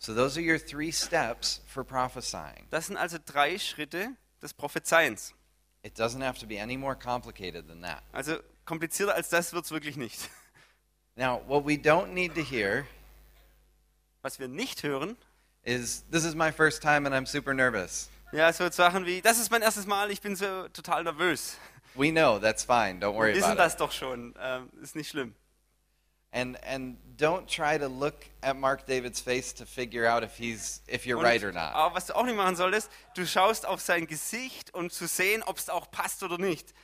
Speaker 1: So those are your three steps for prophesying.
Speaker 2: Das sind also drei Schritte des Prophezeiens.
Speaker 1: It doesn't have to be any more complicated than that.
Speaker 2: Also komplizierter als das wird es wirklich nicht.
Speaker 1: Now, what we don't need to hear
Speaker 2: Was wir nicht hören,
Speaker 1: is, this is my first time and I'm super nervous.
Speaker 2: ja, so Sachen wie, das ist mein erstes Mal, ich bin so total nervös.
Speaker 1: We know, that's fine, don't
Speaker 2: Wir
Speaker 1: worry
Speaker 2: wissen
Speaker 1: about
Speaker 2: das
Speaker 1: it.
Speaker 2: doch schon, ähm, ist nicht schlimm.
Speaker 1: And and don't try to look at Mark David's face to figure out if he's if you're
Speaker 2: Und,
Speaker 1: right or not.
Speaker 2: aber was du auch nicht machen solltest, du schaust auf sein Gesicht, um zu sehen, ob es auch passt oder nicht.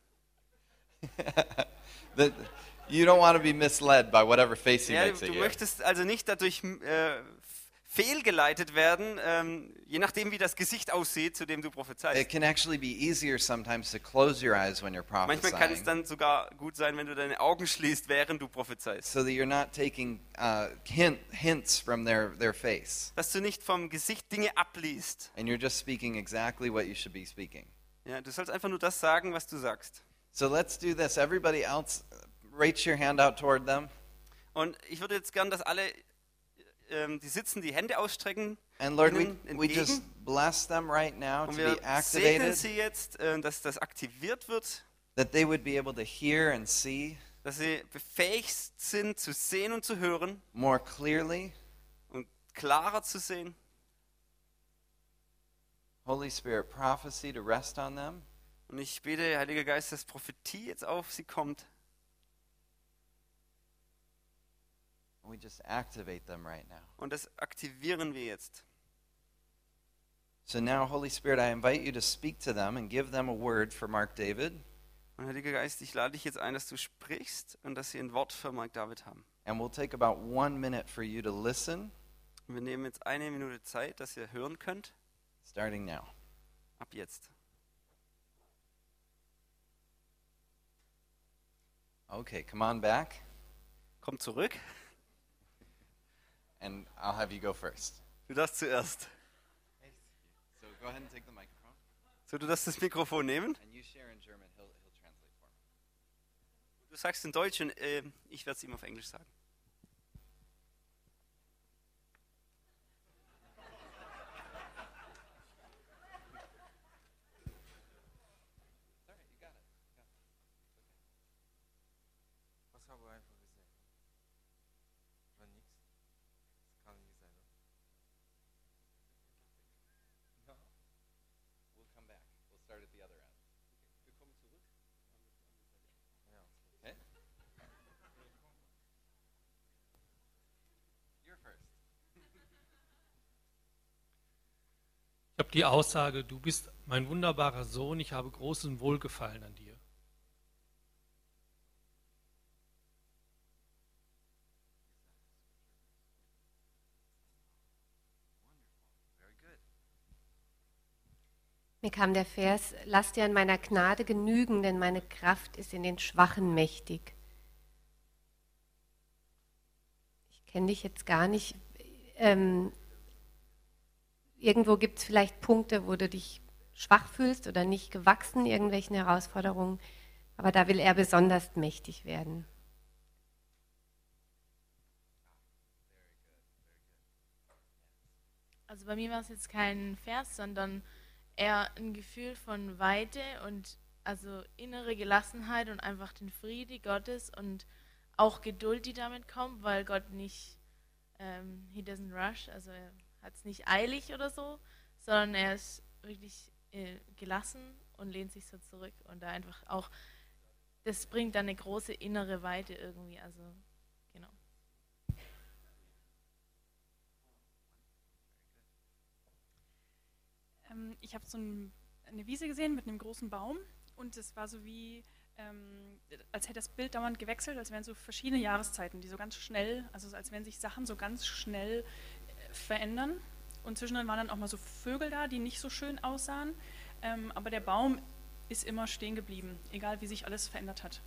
Speaker 1: That you don't want to be misled by whatever face he
Speaker 2: Ja,
Speaker 1: makes
Speaker 2: du
Speaker 1: at you.
Speaker 2: möchtest also nicht dadurch äh, fehlgeleitet werden, ähm, je nachdem wie das Gesicht aussieht, zu dem du
Speaker 1: It
Speaker 2: prophezeist.
Speaker 1: can actually be easier sometimes to close your eyes when you're
Speaker 2: Manchmal kann es
Speaker 1: prophesying,
Speaker 2: dann sogar gut sein, wenn du deine Augen schließt, während du prophezeist.
Speaker 1: so that you're not taking uh, hint, hints from their, their face,
Speaker 2: Dass du nicht vom Gesicht Dinge abliest.
Speaker 1: and you're just speaking exactly what you should be speaking.
Speaker 2: Ja, du sollst einfach nur das sagen, was du sagst.
Speaker 1: So let's do this. Everybody else, reach your hand out toward them,
Speaker 2: Und ich würde jetzt gern, dass alle, ähm, die sitzen, die Hände ausstrecken.
Speaker 1: and Lord, we,
Speaker 2: Ihnen
Speaker 1: we
Speaker 2: entgegen.
Speaker 1: just bless them right now to
Speaker 2: Und
Speaker 1: be
Speaker 2: wir segnen
Speaker 1: activated,
Speaker 2: sie jetzt, äh, dass das aktiviert wird,
Speaker 1: that they would be able to hear and see
Speaker 2: dass sie befähigt sind zu sehen und zu hören
Speaker 1: more clearly.
Speaker 2: und klarer zu sehen.
Speaker 1: Holy Spirit, prophecy to rest on them.
Speaker 2: Und ich bete, Heiliger Geist, dass Prophetie jetzt auf sie kommt.
Speaker 1: We just activate them right now.
Speaker 2: Und das aktivieren wir jetzt.
Speaker 1: So now, Holy Spirit, I invite you to speak to them and give them a word for Mark David.
Speaker 2: Und Heiliger Geist, ich lade dich jetzt ein, dass du sprichst und dass sie ein Wort für Mark David haben.
Speaker 1: And we'll take about one minute for you to listen,
Speaker 2: Und wir nehmen jetzt eine Minute Zeit, dass ihr hören könnt.
Speaker 1: starting now.
Speaker 2: Ab jetzt.
Speaker 1: Okay, come on back,
Speaker 2: Komm zurück.
Speaker 1: and I'll have you go first.
Speaker 2: Du darfst zuerst.
Speaker 1: So go ahead and take the microphone,
Speaker 2: So, du darfst das Mikrofon nehmen.
Speaker 1: and you share in German. He'll, he'll translate for me.
Speaker 2: Du sagst in Deutsch und äh, ich werde es ihm auf Englisch sagen.
Speaker 1: Sorry, you got it. You got it.
Speaker 3: Was habe ich einfach gesagt? War nix? Das kann nicht sein, oder?
Speaker 1: No. We'll come back. We'll start at the other end.
Speaker 2: Wir kommen zurück.
Speaker 3: Ja,
Speaker 1: Okay?
Speaker 3: okay.
Speaker 1: You're first.
Speaker 4: Ich habe die Aussage, du bist mein wunderbarer Sohn, ich habe großen Wohlgefallen an dir.
Speaker 1: Very good.
Speaker 5: Mir kam der Vers, lass dir an meiner Gnade genügen, denn meine Kraft ist in den Schwachen mächtig. Ich kenne dich jetzt gar nicht. Ähm, irgendwo gibt es vielleicht Punkte, wo du dich schwach fühlst oder nicht gewachsen irgendwelchen Herausforderungen. Aber da will er besonders mächtig werden.
Speaker 6: Also bei mir war es jetzt kein Vers, sondern eher ein Gefühl von Weite und also innere Gelassenheit und einfach den Friede Gottes und auch Geduld, die damit kommt, weil Gott nicht, ähm, he doesn't rush, also er hat es nicht eilig oder so, sondern er ist wirklich äh, gelassen und lehnt sich so zurück und da einfach auch, das bringt dann eine große innere Weite irgendwie, also genau.
Speaker 7: Ähm, ich habe so ein, eine Wiese gesehen mit einem großen Baum und es war so wie, ähm, als hätte das Bild dauernd gewechselt, als wären so verschiedene Jahreszeiten, die so ganz schnell, also als wenn sich Sachen so ganz schnell äh, verändern. Und zwischendrin waren dann auch mal so Vögel da, die nicht so schön aussahen, ähm, aber der Baum ist immer stehen geblieben, egal wie sich alles verändert hat.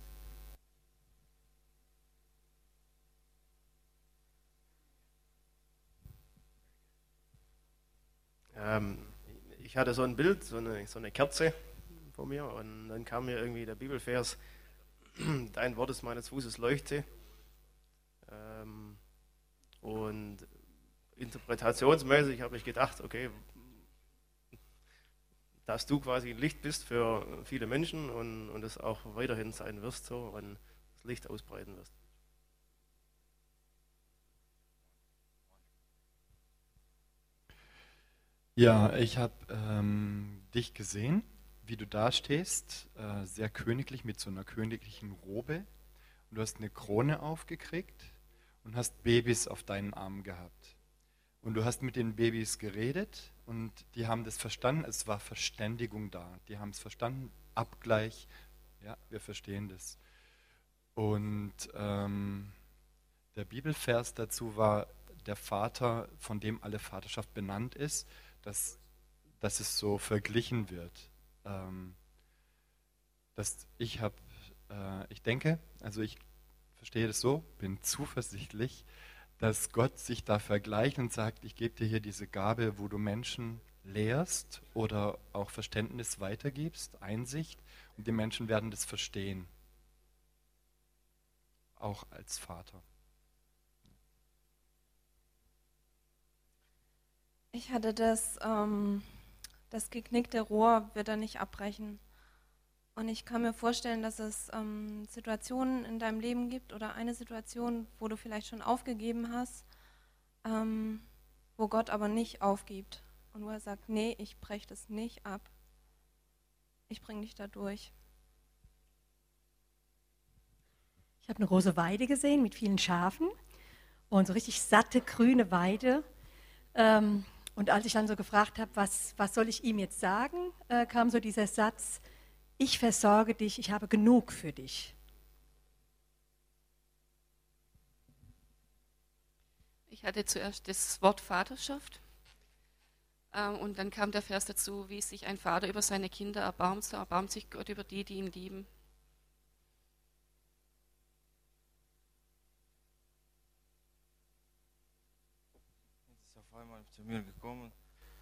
Speaker 8: Ähm, ich hatte so ein Bild, so eine, so eine Kerze vor mir und dann kam mir irgendwie der Bibelvers, dein Wort ist meines Fußes Leuchte. Ähm, und interpretationsmäßig habe ich gedacht, okay, dass du quasi ein Licht bist für viele Menschen und, und es auch weiterhin sein wirst, so, wenn das Licht ausbreiten wirst.
Speaker 9: Ja, ich habe ähm, dich gesehen, wie du da stehst, äh, sehr königlich mit so einer königlichen Robe. Und du hast eine Krone aufgekriegt und hast Babys auf deinen Armen gehabt. Und du hast mit den Babys geredet und die haben das verstanden. Es war Verständigung da. Die haben es verstanden. Abgleich. Ja, wir verstehen das. Und ähm, der Bibelvers dazu war der Vater, von dem alle Vaterschaft benannt ist, dass, dass es so verglichen wird. Ähm, dass ich habe, äh, ich denke, also ich verstehe das so, bin zuversichtlich, dass Gott sich da vergleicht und sagt, ich gebe dir hier diese Gabe, wo du Menschen lehrst oder auch Verständnis weitergibst, Einsicht, und die Menschen werden das verstehen. Auch als Vater.
Speaker 10: Ich hatte das, ähm, das geknickte Rohr wird er nicht abbrechen. Und ich kann mir vorstellen, dass es ähm, Situationen in deinem Leben gibt oder eine Situation, wo du vielleicht schon aufgegeben hast, ähm, wo Gott aber nicht aufgibt. Und wo er sagt, nee, ich breche das nicht ab. Ich bringe dich da durch.
Speaker 11: Ich habe eine große Weide gesehen mit vielen Schafen und so richtig satte, grüne Weide. Ähm, und als ich dann so gefragt habe, was, was soll ich ihm jetzt sagen, äh, kam so dieser Satz, ich versorge dich, ich habe genug für dich.
Speaker 12: Ich hatte zuerst das Wort Vaterschaft ähm, und dann kam der Vers dazu, wie sich ein Vater über seine Kinder erbarmt, so erbarmt sich Gott über die, die ihn lieben.
Speaker 3: Ist auf einmal zu mir gekommen.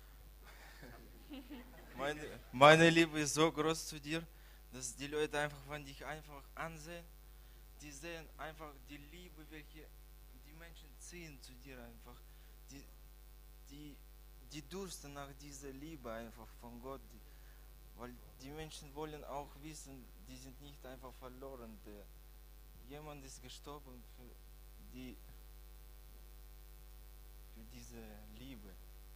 Speaker 3: Meine, meine Liebe ist so groß zu dir, dass die Leute einfach, wenn dich einfach ansehen, die sehen einfach die Liebe, welche die Menschen ziehen zu dir einfach. Die, die, die dursten nach dieser Liebe einfach von Gott. Die, weil die Menschen wollen auch wissen, die sind nicht einfach verloren. Der, jemand ist gestorben für, die, für diese Liebe.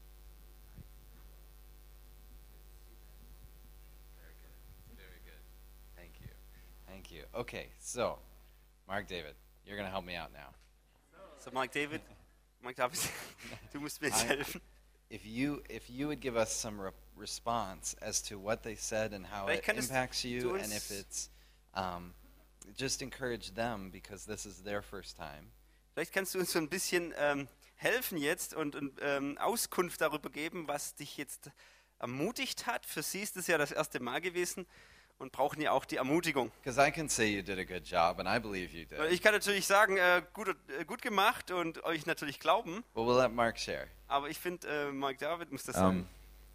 Speaker 1: Thank you. Okay, so, Mark David, you're going to help me out now.
Speaker 2: So, Mark David, Mark David, du musst mir jetzt
Speaker 1: I-
Speaker 2: helfen.
Speaker 1: If you if you would give us some re- response as to what they said and how
Speaker 2: Vielleicht
Speaker 1: it
Speaker 2: könntest
Speaker 1: impacts
Speaker 2: du
Speaker 1: you,
Speaker 2: uns-
Speaker 1: and if it's um, just encourage them because this is their first time.
Speaker 2: Vielleicht kannst du uns so ein bisschen ähm, helfen jetzt und, und ähm, Auskunft darüber geben, was dich jetzt ermutigt hat. Für sie ist es ja das erste Mal gewesen und brauchen ja auch die Ermutigung.
Speaker 1: Because I can say you did a good job, and I believe you did.
Speaker 2: Ich kann natürlich sagen, äh, gut, äh, gut gemacht und euch natürlich glauben,
Speaker 1: But we'll let Mark share.
Speaker 2: aber ich finde, äh, Mark David muss das
Speaker 13: Ähm,
Speaker 2: sagen.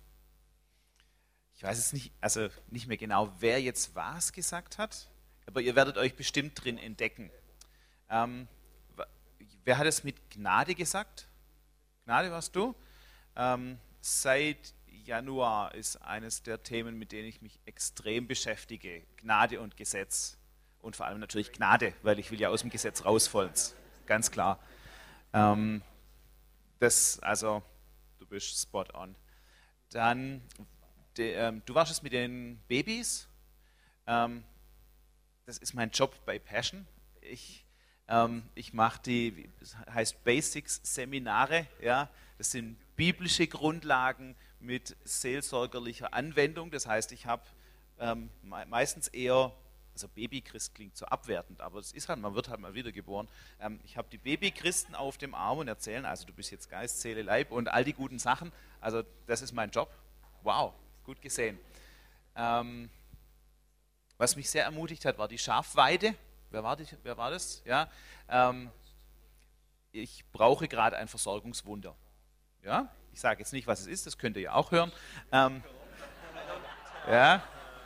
Speaker 13: Ich weiß jetzt nicht, also nicht mehr genau, wer jetzt was gesagt hat, aber ihr werdet euch bestimmt drin entdecken. Ähm, wa- wer hat es mit Gnade gesagt? Gnade warst du? Ähm, seit Januar ist eines der Themen, mit denen ich mich extrem beschäftige. Gnade und Gesetz. Und vor allem natürlich Gnade, weil ich will ja aus dem Gesetz raus vollends. Ganz klar. Ähm, das, also, du bist spot on. Dann, de, ähm, du warst es mit den Babys. Ähm, das ist mein Job bei Passion. Ich, ähm, ich mache die, das heißt Basics Seminare. Ja? Das sind biblische Grundlagen mit seelsorgerlicher Anwendung. Das heißt, ich habe ähm, me- meistens eher, also Babychrist klingt so abwertend, aber es ist halt, man wird halt mal wiedergeboren. Ähm, ich habe die Babychristen auf dem Arm und erzählen, also du bist jetzt Geist, Seele, Leib und all die guten Sachen. Also das ist mein Job. Wow, gut gesehen. Ähm, was mich sehr ermutigt hat, war die Schafweide. Wer war, die, wer war das? Ja, ähm, ich brauche gerade ein Versorgungswunder. Ja, ich sage jetzt nicht, was es ist, das könnt ihr ja auch hören. Ähm, ja,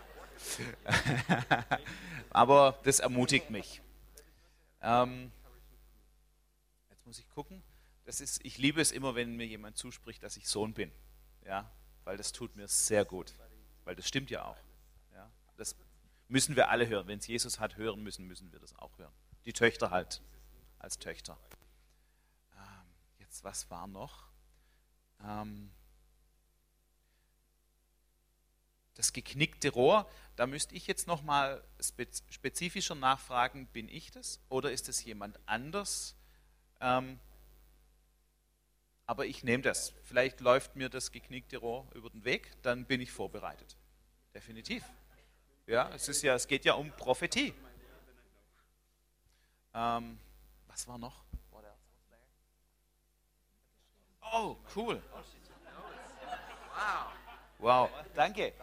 Speaker 13: aber das ermutigt mich. Ähm, jetzt muss ich gucken. Das ist, ich liebe es immer, wenn mir jemand zuspricht, dass ich Sohn bin. Ja, weil das tut mir sehr gut. Weil das stimmt ja auch. Ja, das müssen wir alle hören. Wenn es Jesus hat hören müssen, müssen wir das auch hören. Die Töchter halt als Töchter. Ähm, jetzt, was war noch? Ähm, das geknickte Rohr, da müsste ich jetzt nochmal spezifischer nachfragen, bin ich das oder ist es jemand anders? Ähm, aber ich nehme das. Vielleicht läuft mir das geknickte Rohr über den Weg, dann bin ich vorbereitet. Definitiv. Ja, es ist ja, es geht ja um Prophetie. Ähm, was war noch? Oh, cool. Wow, danke.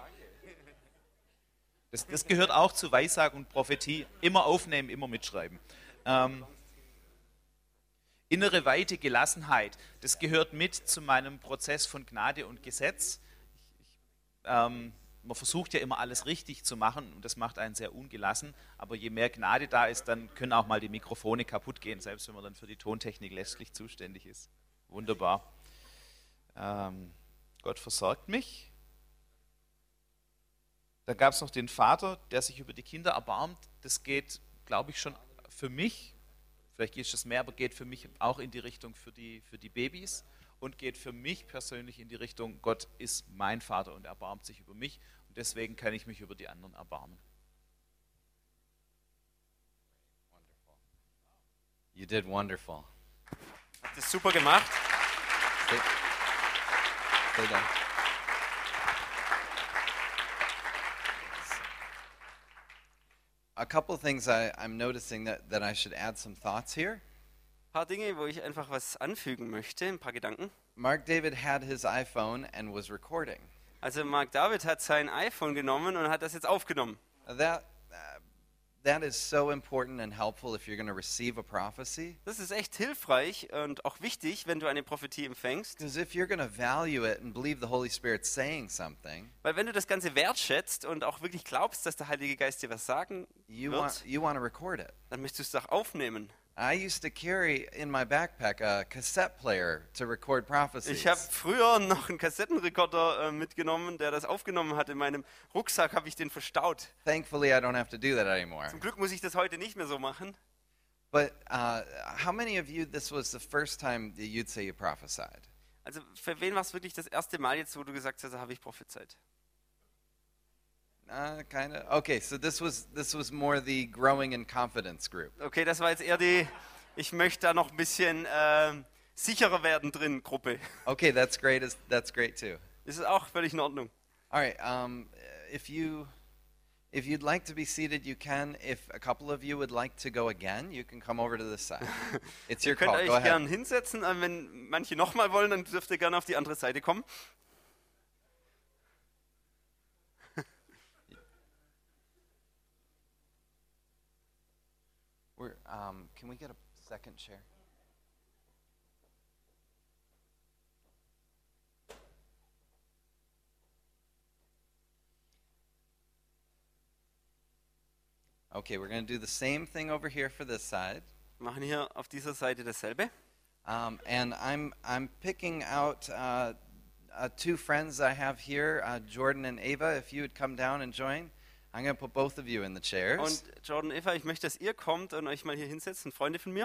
Speaker 13: Das, das gehört auch zu Weissagung und Prophetie. Immer aufnehmen, immer mitschreiben. Ähm, innere Weite, Gelassenheit, das gehört mit zu meinem Prozess von Gnade und Gesetz. Ich, ich, ähm, man versucht ja immer alles richtig zu machen und das macht einen sehr ungelassen. Aber je mehr Gnade da ist, dann können auch mal die Mikrofone kaputt gehen, selbst wenn man dann für die Tontechnik letztlich zuständig ist. Wunderbar. Ähm, Gott versorgt mich. Dann gab es noch den Vater, der sich über die Kinder erbarmt. Das geht, glaube ich, schon für mich, vielleicht geht es mehr, aber geht für mich auch in die Richtung für die, für die Babys und geht für mich persönlich in die Richtung, Gott ist mein Vater und erbarmt sich über mich und deswegen kann ich mich über die anderen erbarmen.
Speaker 1: You did wonderful.
Speaker 2: Habt ihr super gemacht.
Speaker 1: Stay, stay down. A couple of things I, I'm noticing that, that I should add some thoughts here.
Speaker 2: Ein paar Dinge, wo ich einfach was anfügen möchte, ein paar Gedanken.
Speaker 1: Mark David had his iPhone and was recording.
Speaker 2: Also Mark David hat sein iPhone genommen und hat das jetzt aufgenommen.
Speaker 1: That, uh, that is so important and helpful if you're going to receive a prophecy.
Speaker 2: Das ist echt hilfreich und auch wichtig, wenn du eine Prophetie empfängst.
Speaker 1: Because if you're going to value it and believe the Holy Spirit's saying something,
Speaker 2: Weil wenn du das Ganze wertschätzt und auch wirklich glaubst, dass der Heilige Geist dir was sagen
Speaker 1: you
Speaker 2: wird,
Speaker 1: want you want to record it.
Speaker 2: dann möchtest du es auch aufnehmen.
Speaker 1: I used to carry in my backpack a cassette player to record prophecies.
Speaker 2: Ich habe früher noch einen Kassettenrekorder äh, mitgenommen, der das aufgenommen hat. In meinem Rucksack habe ich den verstaut.
Speaker 1: Thankfully, I don't have to do that anymore.
Speaker 2: Zum Glück muss ich das heute nicht mehr so machen.
Speaker 1: But uh, how many of you, this was the first time that you'd say you prophesied?
Speaker 2: Also für wen war es wirklich das erste Mal jetzt, wo du gesagt hast, da habe ich prophezeit?
Speaker 1: Uh, kind of. Okay, so this was this was more the growing in confidence group.
Speaker 2: Okay, das war jetzt eher die, ich möchte da noch ein bisschen äh, sicherer werden drin Gruppe.
Speaker 1: Okay, that's great. That's great too.
Speaker 2: Das ist auch völlig in Ordnung.
Speaker 1: All right. Um, if you if you'd like to be seated, you can. If a couple of you would like to go again, you can come over to this side. It's your
Speaker 2: Ihr könnt
Speaker 1: call.
Speaker 2: euch
Speaker 1: Go
Speaker 2: gern
Speaker 1: ahead.
Speaker 2: hinsetzen. Und wenn manche nochmal wollen, dann dürft ihr gerne auf die andere Seite kommen.
Speaker 1: We're, um, can we get a second chair? Okay, we're going to do the same thing over here for this side.
Speaker 2: Wir machen hier auf dieser Seite dasselbe.
Speaker 1: Um, and I'm I'm picking out uh, uh, two friends I have here, uh, Jordan and Ava. If you would come down and join, I'm going to put both of you in the chairs.
Speaker 2: Und Jordan, Eva, ich möchte, dass ihr kommt und euch mal hier hinsetzt, sind Freunde von mir.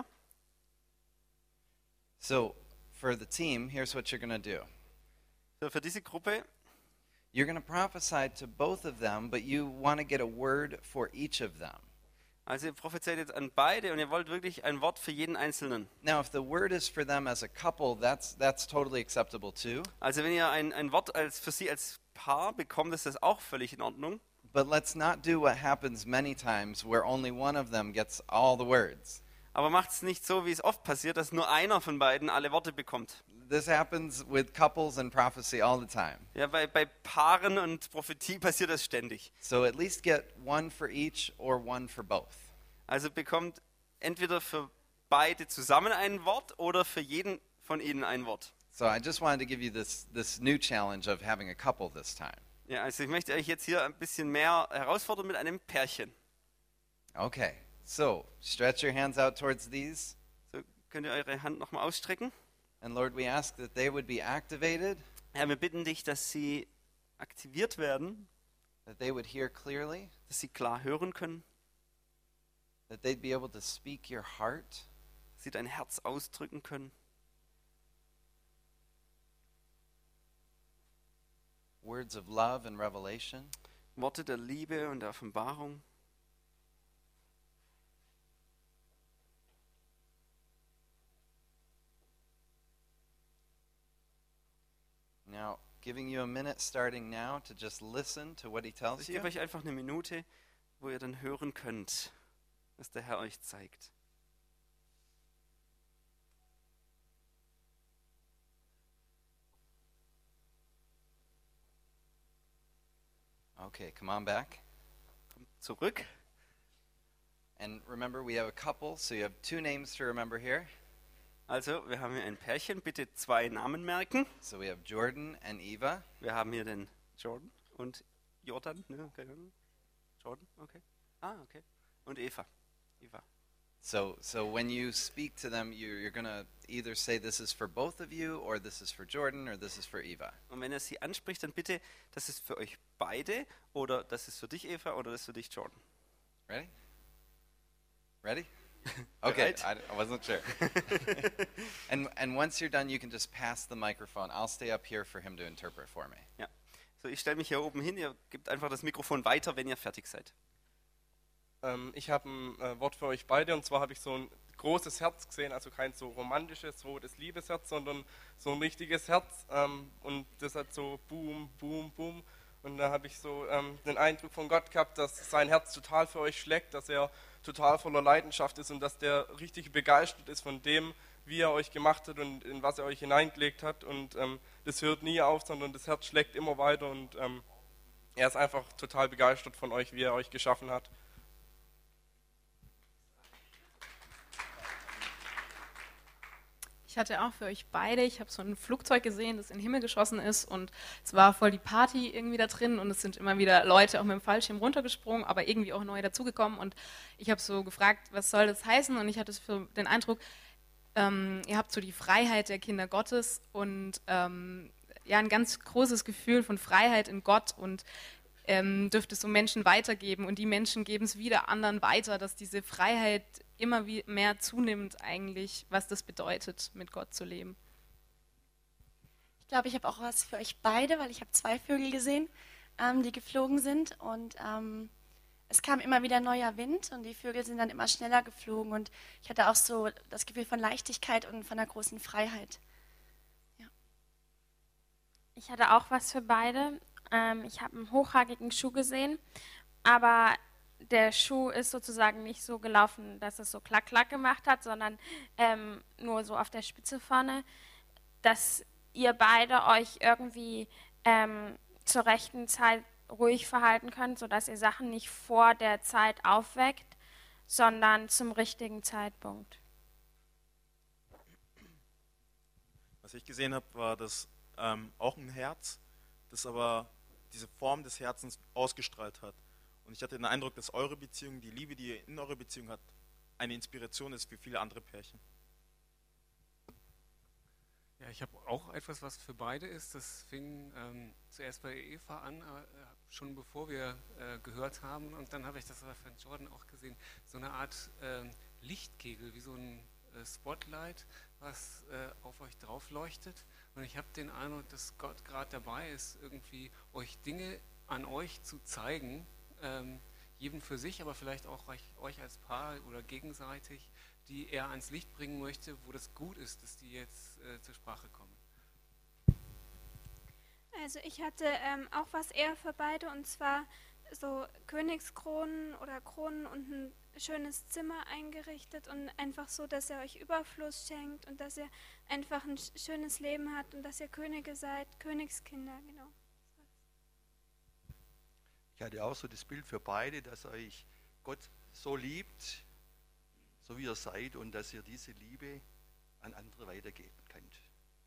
Speaker 1: So, for the team, here's what you're going to do.
Speaker 2: So, für diese Gruppe,
Speaker 1: You're going to prophesy to both of them, but you want to get a word for each of them.
Speaker 2: also ihr prophezeit jetzt an beide und ihr wollt wirklich ein Wort für jeden Einzelnen.
Speaker 1: Now, if the word is for them as a couple, that's that's totally acceptable too.
Speaker 2: Also wenn ihr ein, ein Wort als, für sie als Paar bekommt, ist das auch völlig in Ordnung.
Speaker 1: But let's not do what happens many times where only one of them gets all the words.
Speaker 2: Aber macht es nicht so, wie es oft passiert, dass nur einer von beiden alle Worte bekommt.
Speaker 1: This happens with couples and prophecy all the time.
Speaker 2: Ja, bei, bei Paaren und Prophetie passiert das ständig.
Speaker 1: So at least get one for each or one for both.
Speaker 2: Also bekommt entweder für beide zusammen ein Wort oder für jeden von ihnen ein Wort.
Speaker 1: So I just wanted to give you this this new challenge of having a couple this time.
Speaker 2: Ja, also ich möchte euch jetzt hier ein bisschen mehr herausfordern mit einem Pärchen.
Speaker 1: Okay. So stretch your hands out towards these.
Speaker 2: So könnt ihr eure Hand nochmal ausstrecken.
Speaker 1: And Lord, we ask that they would be activated,
Speaker 2: Herr, wir bitten dich, dass sie aktiviert werden,
Speaker 1: that they would hear clearly,
Speaker 2: dass sie klar hören können,
Speaker 1: that they'd be able to speak your heart,
Speaker 2: dass sie dein Herz ausdrücken können.
Speaker 1: words of love and revelation.
Speaker 2: Worte der Liebe und der Offenbarung.
Speaker 1: Now, giving you a minute starting now to just listen to what he tells
Speaker 2: Ich
Speaker 1: you.
Speaker 2: gebe euch einfach eine Minute, wo ihr dann hören könnt, was der Herr euch zeigt.
Speaker 1: Okay, come on back.
Speaker 2: Kommt zurück.
Speaker 1: And remember, we have a couple, so you have two names to remember here.
Speaker 2: Also, wir haben hier ein Pärchen, bitte zwei Namen merken.
Speaker 1: So we have Jordan and Eva.
Speaker 2: Wir haben hier den Jordan und Jordan, ne? Okay. Jordan, okay. Ah, okay. Und Eva. Eva.
Speaker 1: So, so when you speak to them, you, you're going to either say this is for both of you, or this is for Jordan, or this is for Eva.
Speaker 2: Und wenn er sie anspricht, dann bitte, das ist für euch beide, oder das ist für dich, Eva, oder das ist für dich, Jordan.
Speaker 1: Ready? Ready? Okay, I, I wasn't sure. and and once you're done, you can just pass the microphone. I'll stay up here for him to interpret for me.
Speaker 2: Ja. So, ich stelle mich hier oben hin, ihr gebt einfach das Mikrofon weiter, wenn ihr fertig seid.
Speaker 14: Ähm, ich habe ein äh, Wort für euch beide, und zwar habe ich so ein großes Herz gesehen, also kein so romantisches, rotes Liebesherz, sondern so ein richtiges Herz, ähm, und das hat so boom, boom, boom, und da habe ich so ähm, den Eindruck von Gott gehabt, dass sein Herz total für euch schlägt, dass er total voller Leidenschaft ist und dass der richtig begeistert ist von dem, wie er euch gemacht hat und in was er euch hineingelegt hat, und ähm, das hört nie auf, sondern das Herz schlägt immer weiter, und ähm, er ist einfach total begeistert von euch, wie er euch geschaffen hat.
Speaker 15: Ich hatte auch für euch beide, ich habe so ein Flugzeug gesehen, das in den Himmel geschossen ist, und es war voll die Party irgendwie da drin, und es sind immer wieder Leute auch mit dem Fallschirm runtergesprungen, aber irgendwie auch neue dazugekommen, und ich habe so gefragt, was soll das heißen, und ich hatte so den Eindruck, ähm, ihr habt so die Freiheit der Kinder Gottes und ähm, ja, ein ganz großes Gefühl von Freiheit in Gott, und ähm, dürft es so Menschen weitergeben, und die Menschen geben es wieder anderen weiter, dass diese Freiheit immer wie mehr zunimmt eigentlich, was das bedeutet, mit Gott zu leben.
Speaker 16: Ich glaube, ich habe auch was für euch beide, weil ich habe zwei Vögel gesehen, ähm, die geflogen sind, und ähm, es kam immer wieder neuer Wind und die Vögel sind dann immer schneller geflogen, und ich hatte auch so das Gefühl von Leichtigkeit und von einer großen Freiheit. Ja.
Speaker 17: Ich hatte auch was für beide. Ähm, ich habe einen hochhagigen Schuh gesehen, aber der Schuh ist sozusagen nicht so gelaufen, dass es so klack, klack gemacht hat, sondern ähm, nur so auf der Spitze vorne, dass ihr beide euch irgendwie ähm, zur rechten Zeit ruhig verhalten könnt, sodass ihr Sachen nicht vor der Zeit aufweckt, sondern zum richtigen Zeitpunkt.
Speaker 18: Was ich gesehen habe, war das ähm, auch ein Herz, das aber diese Form des Herzens ausgestrahlt hat. Und ich hatte den Eindruck, dass eure Beziehung, die Liebe, die ihr in eurer Beziehung habt, eine Inspiration ist für viele andere Pärchen.
Speaker 19: Ja, ich habe auch etwas, was für beide ist. Das fing ähm, zuerst bei Eva an, äh, schon bevor wir äh, gehört haben. Und dann habe ich das bei Jordan auch gesehen. So eine Art äh, Lichtkegel, wie so ein äh, Spotlight, was äh, auf euch drauf leuchtet. Und ich habe den Eindruck, dass Gott gerade dabei ist, irgendwie euch Dinge an euch zu zeigen, ähm, jedem für sich, aber vielleicht auch euch, euch als Paar oder gegenseitig, die er ans Licht bringen möchte, wo das gut ist, dass die jetzt äh, zur Sprache kommen.
Speaker 20: Also ich hatte ähm, auch was eher für beide, und zwar so Königskronen oder Kronen und ein schönes Zimmer eingerichtet, und einfach so, dass er euch Überfluss schenkt und dass ihr einfach ein schönes Leben habt und dass ihr Könige seid, Königskinder, genau.
Speaker 21: Ich hatte auch so das Bild für beide, dass euch Gott so liebt, so wie ihr seid, und dass ihr diese Liebe an andere weitergeben könnt.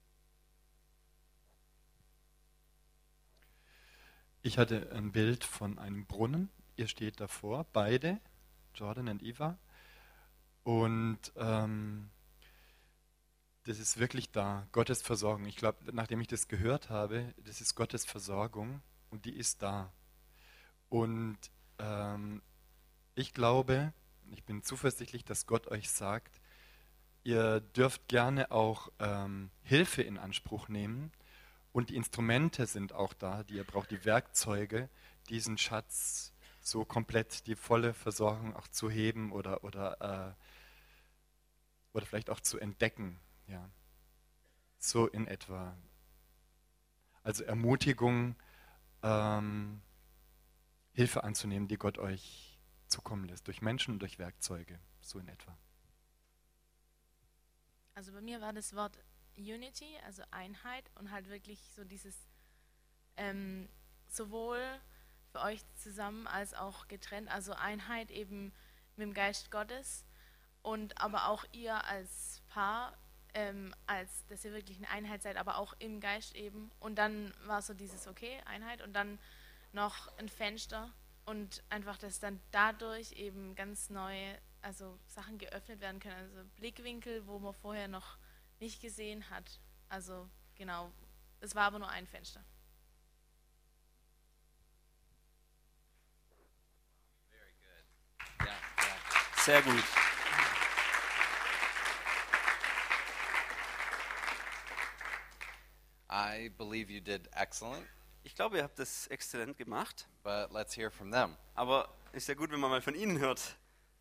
Speaker 9: Ich hatte ein Bild von einem Brunnen. Ihr steht davor, beide, Jordan und Eva. Und ähm, das ist wirklich da, Gottes Versorgung. Ich glaube, nachdem ich das gehört habe, das ist Gottes Versorgung und die ist da. Und ähm, ich glaube, ich bin zuversichtlich, dass Gott euch sagt, ihr dürft gerne auch ähm, Hilfe in Anspruch nehmen und die Instrumente sind auch da, die ihr braucht, die Werkzeuge, diesen Schatz so komplett, die volle Versorgung auch zu heben oder, oder, äh, oder vielleicht auch zu entdecken. Ja. So in etwa. Also Ermutigung, ähm, Hilfe anzunehmen, die Gott euch zukommen lässt, durch Menschen und durch Werkzeuge, so in etwa.
Speaker 6: Also bei mir war das Wort Unity, also Einheit und halt wirklich so dieses ähm, sowohl für euch zusammen als auch getrennt, also Einheit eben mit dem Geist Gottes und aber auch ihr als Paar, ähm, als dass ihr wirklich eine Einheit seid, aber auch im Geist eben. Und dann war so dieses okay, Einheit und dann noch ein Fenster und einfach, dass dann dadurch eben ganz neue, also Sachen geöffnet werden können, also Blickwinkel, wo man vorher noch nicht gesehen hat. Also genau, es war aber nur ein Fenster.
Speaker 2: Sehr gut.
Speaker 1: I believe you did excellent.
Speaker 2: Ich glaube, ihr habt das exzellent gemacht.
Speaker 1: But let's hear from them.
Speaker 2: Aber ist ja gut, wenn man mal von Ihnen hört.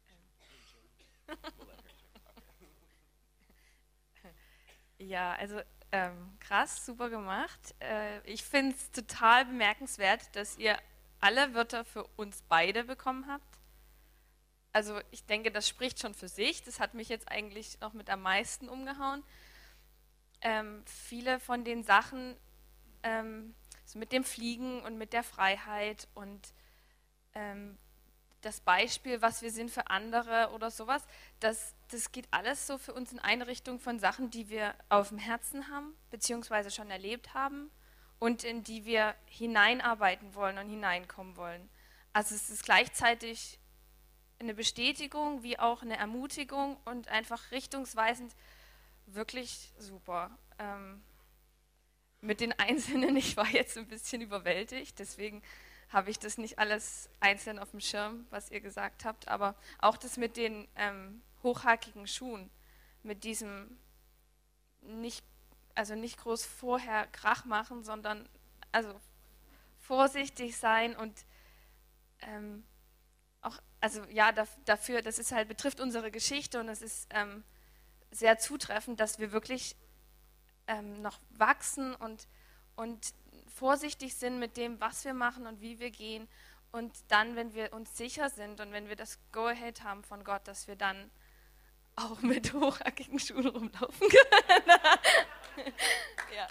Speaker 4: Ja, also ähm, krass, super gemacht. Äh, ich finde es total bemerkenswert, dass ihr alle Wörter für uns beide bekommen habt. Also ich denke, das spricht schon für sich. Das hat mich jetzt eigentlich noch mit am meisten umgehauen. Ähm, viele von den Sachen, ähm, so mit dem Fliegen und mit der Freiheit und ähm, das Beispiel, was wir sind für andere oder sowas, das, das geht alles so für uns in eine Richtung von Sachen, die wir auf dem Herzen haben, beziehungsweise schon erlebt haben und in die wir hineinarbeiten wollen und hineinkommen wollen. Also es ist gleichzeitig eine Bestätigung wie auch eine Ermutigung und einfach richtungsweisend wirklich super. Ähm, mit den Einzelnen, ich war jetzt ein bisschen überwältigt, deswegen habe ich das nicht alles einzeln auf dem Schirm, was ihr gesagt habt, aber auch das mit den ähm, hochhackigen Schuhen, mit diesem nicht, also nicht groß vorher Krach machen, sondern also vorsichtig sein und ähm, auch, also ja, dafür, das ist halt, betrifft unsere Geschichte und es ist ähm, sehr zutreffend, dass wir wirklich ähm, noch wachsen und, und vorsichtig sind mit dem, was wir machen und wie wir gehen und dann, wenn wir uns sicher sind und wenn wir das Go-Ahead haben von Gott, dass wir dann auch mit hochhackigen Schuhen rumlaufen können. Ja.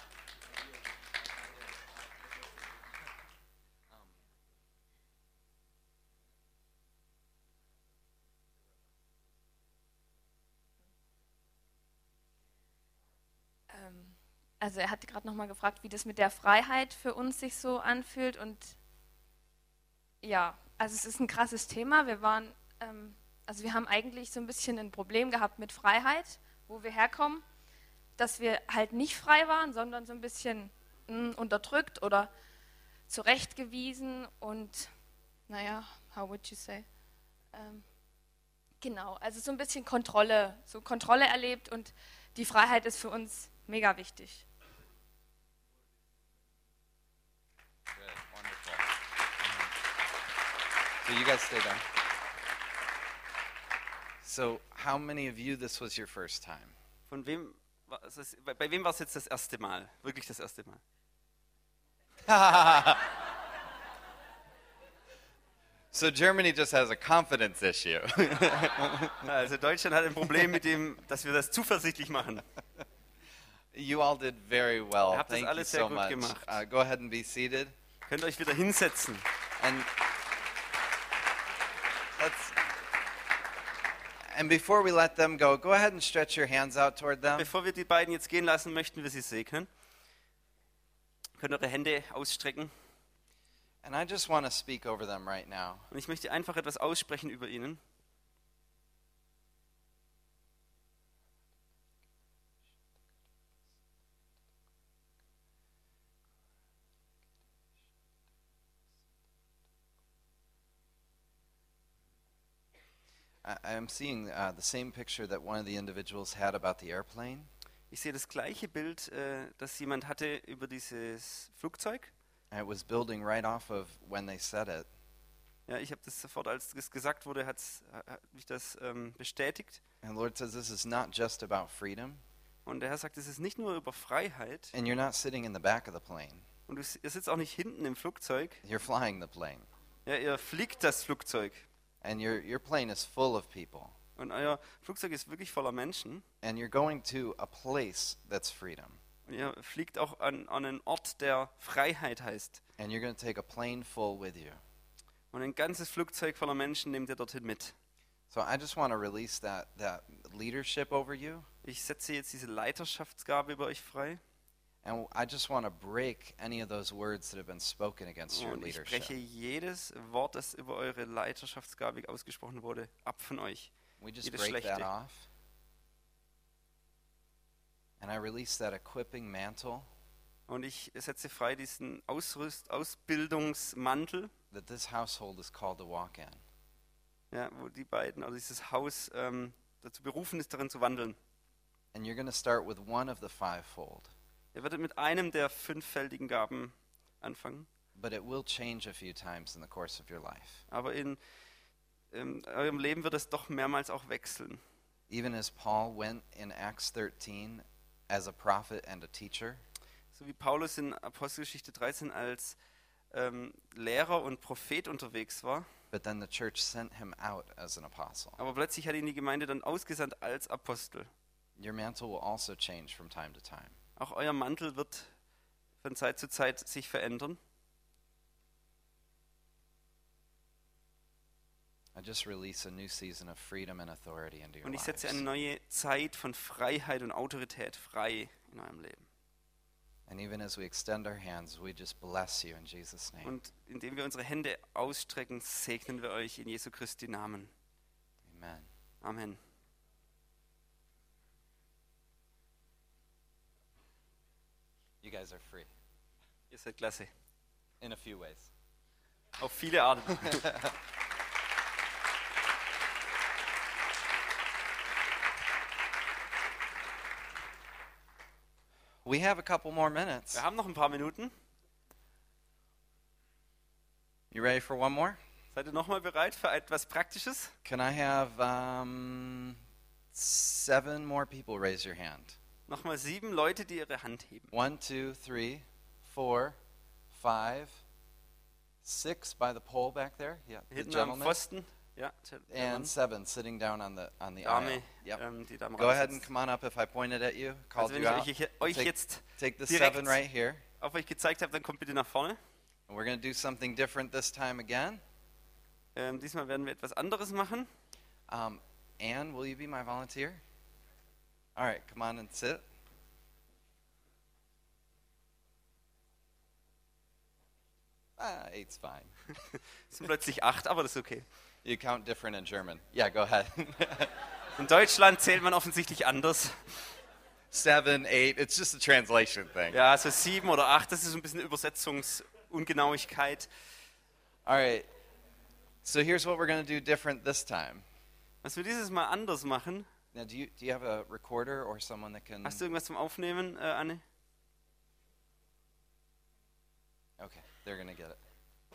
Speaker 4: Also er hat gerade nochmal gefragt, wie das mit der Freiheit für uns sich so anfühlt und ja, also es ist ein krasses Thema. Wir waren, ähm, also wir haben eigentlich so ein bisschen ein Problem gehabt mit Freiheit, wo wir herkommen, dass wir halt nicht frei waren, sondern so ein bisschen mh, unterdrückt oder zurechtgewiesen und naja, how would you say? Ähm, genau, also so ein bisschen Kontrolle, so Kontrolle erlebt und die Freiheit ist für uns mega wichtig.
Speaker 1: So you guys stay down. So how many of you this was your first time?
Speaker 2: Von wem, war es, bei wem war es jetzt das erste Mal? Wirklich das erste Mal?
Speaker 1: So Germany just has a confidence issue.
Speaker 2: Also Deutschland hat ein Problem mit dem, dass wir das zuversichtlich machen.
Speaker 1: You all did very well.
Speaker 2: Ihr habt das
Speaker 1: Thank
Speaker 2: alles
Speaker 1: you
Speaker 2: sehr
Speaker 1: so
Speaker 2: gut
Speaker 1: much.
Speaker 2: gemacht.
Speaker 1: Uh, go ahead and be seated.
Speaker 2: Könnt euch wieder hinsetzen.
Speaker 1: And let's. And before we let them go, go ahead and stretch your hands out toward them.
Speaker 2: Bevor wir die beiden jetzt gehen lassen, möchten wir sie segnen. Könnt eure Hände ausstrecken.
Speaker 1: And I just want to speak over them right now.
Speaker 2: Und ich möchte einfach etwas aussprechen über ihnen.
Speaker 1: I, I'm seeing uh, the same picture that one of the individuals had about the airplane.
Speaker 2: Ich sehe das gleiche Bild, äh, das jemand hatte über dieses Flugzeug.
Speaker 1: And it was building right off of when they said it.
Speaker 2: Ja, ich habe das sofort, als das gesagt wurde, hat's, hat mich das ähm, bestätigt.
Speaker 1: And the Lord says this is not just about freedom.
Speaker 2: Und der Herr sagt, es ist nicht nur über Freiheit.
Speaker 1: And you're not sitting in the back of the plane.
Speaker 2: Und du, ihr sitzt auch nicht hinten im Flugzeug.
Speaker 1: You're flying the plane.
Speaker 2: Ja, ihr fliegt das Flugzeug.
Speaker 1: And your your plane is full of people.
Speaker 2: Und euer Flugzeug ist wirklich voller Menschen.
Speaker 1: And you're going to a place that's freedom.
Speaker 2: Und ihr fliegt auch an, an einen Ort, der Freiheit heißt.
Speaker 1: And you're going to take a plane full with you.
Speaker 2: Und ein ganzes Flugzeug voller Menschen nehmt ihr dorthin mit.
Speaker 1: So I just want to release that that leadership over you.
Speaker 2: Ich setze jetzt diese Leiterschaftsgabe über euch frei.
Speaker 1: And I just want to break any of those words that have been spoken against your
Speaker 2: Und ich
Speaker 1: leadership.
Speaker 2: breche jedes Wort, das über eure Leiterschaftsgabe ausgesprochen wurde, ab von euch.
Speaker 1: We just
Speaker 2: Jedes
Speaker 1: break that
Speaker 2: Schlechte.
Speaker 1: off. And I release that equipping mantle
Speaker 2: Und ich setze frei diesen Ausrüst, Ausbildungsmantel,
Speaker 1: that this household is called to walk in.
Speaker 2: ja, wo die beiden, also dieses Haus ähm, dazu berufen ist, darin zu wandeln.
Speaker 1: And you're going to start with one of the fivefold.
Speaker 2: Ihr werdet mit einem der fünffältigen Gaben anfangen.
Speaker 1: But it will change a few times in the course of your life.
Speaker 2: Aber in ähm, eurem Leben wird es doch mehrmals auch wechseln.
Speaker 1: Even as Paul went in Acts thirteen as a prophet and a teacher,
Speaker 2: So wie Paulus in Apostelgeschichte dreizehn als ähm, Lehrer und Prophet unterwegs war.
Speaker 1: but then the church sent him out as an apostle.
Speaker 2: Aber plötzlich hat ihn die Gemeinde dann ausgesandt als Apostel.
Speaker 1: Your mantle will also change from time to time.
Speaker 2: Auch euer Mantel wird von Zeit zu Zeit sich verändern.
Speaker 1: I just release a new season of freedom and authority into your
Speaker 2: Und ich
Speaker 1: lives.
Speaker 2: setze eine neue Zeit von Freiheit und Autorität frei in eurem Leben.
Speaker 1: And even as we extend our hands, we just bless you in Jesus' name.
Speaker 2: Und indem wir unsere Hände ausstrecken, segnen wir euch in Jesu Christi Namen.
Speaker 1: Amen.
Speaker 2: Amen.
Speaker 1: You guys are free.
Speaker 2: Ihr seid klasse.
Speaker 1: In a few ways.
Speaker 2: Auf viele Arten.
Speaker 1: We have a couple more minutes.
Speaker 2: Wir haben noch ein paar Minuten.
Speaker 1: You ready for one more?
Speaker 2: Seid ihr nochmal bereit für etwas Praktisches?
Speaker 1: Can I have um, seven more people raise your hand?
Speaker 2: Nochmal sieben Leute, die ihre Hand heben.
Speaker 1: One, two, three, four, five, six by the pole back there. Yeah, the
Speaker 2: Hinten am
Speaker 1: gentleman.
Speaker 2: Pfosten. Ja, der Mann.
Speaker 1: And seven sitting down on the on the
Speaker 2: Dame,
Speaker 1: aisle. Yep.
Speaker 2: ähm, die da am
Speaker 1: Go
Speaker 2: Rand
Speaker 1: ahead and
Speaker 2: sitzt.
Speaker 1: come on up if I pointed at you, called
Speaker 2: Also wenn
Speaker 1: you
Speaker 2: ich
Speaker 1: out.
Speaker 2: euch, euch
Speaker 1: take,
Speaker 2: jetzt
Speaker 1: take the
Speaker 2: direkt
Speaker 1: seven right here.
Speaker 2: auf euch gezeigt habe, dann kommt bitte nach vorne.
Speaker 1: And we're going to do something different this time again.
Speaker 2: Ähm, diesmal werden wir etwas anderes machen.
Speaker 1: Um, Anne, will you be my volunteer? All right, come on and sit. Ah, eight's fine.
Speaker 2: Es sind plötzlich acht, aber das ist okay.
Speaker 1: You count different in German. Yeah, go ahead.
Speaker 2: In Deutschland zählt man offensichtlich anders.
Speaker 1: Seven, eight, it's just a translation thing.
Speaker 2: Ja, also sieben oder acht, das ist so ein bisschen Übersetzungsungenauigkeit.
Speaker 1: All right, so here's what we're going to do different this time.
Speaker 2: Was wir dieses Mal anders machen.
Speaker 1: Now, do you, do you have a recorder or someone that can...
Speaker 2: Hast du irgendwas zum Aufnehmen, äh, Anne?
Speaker 1: Okay, they're going to get it.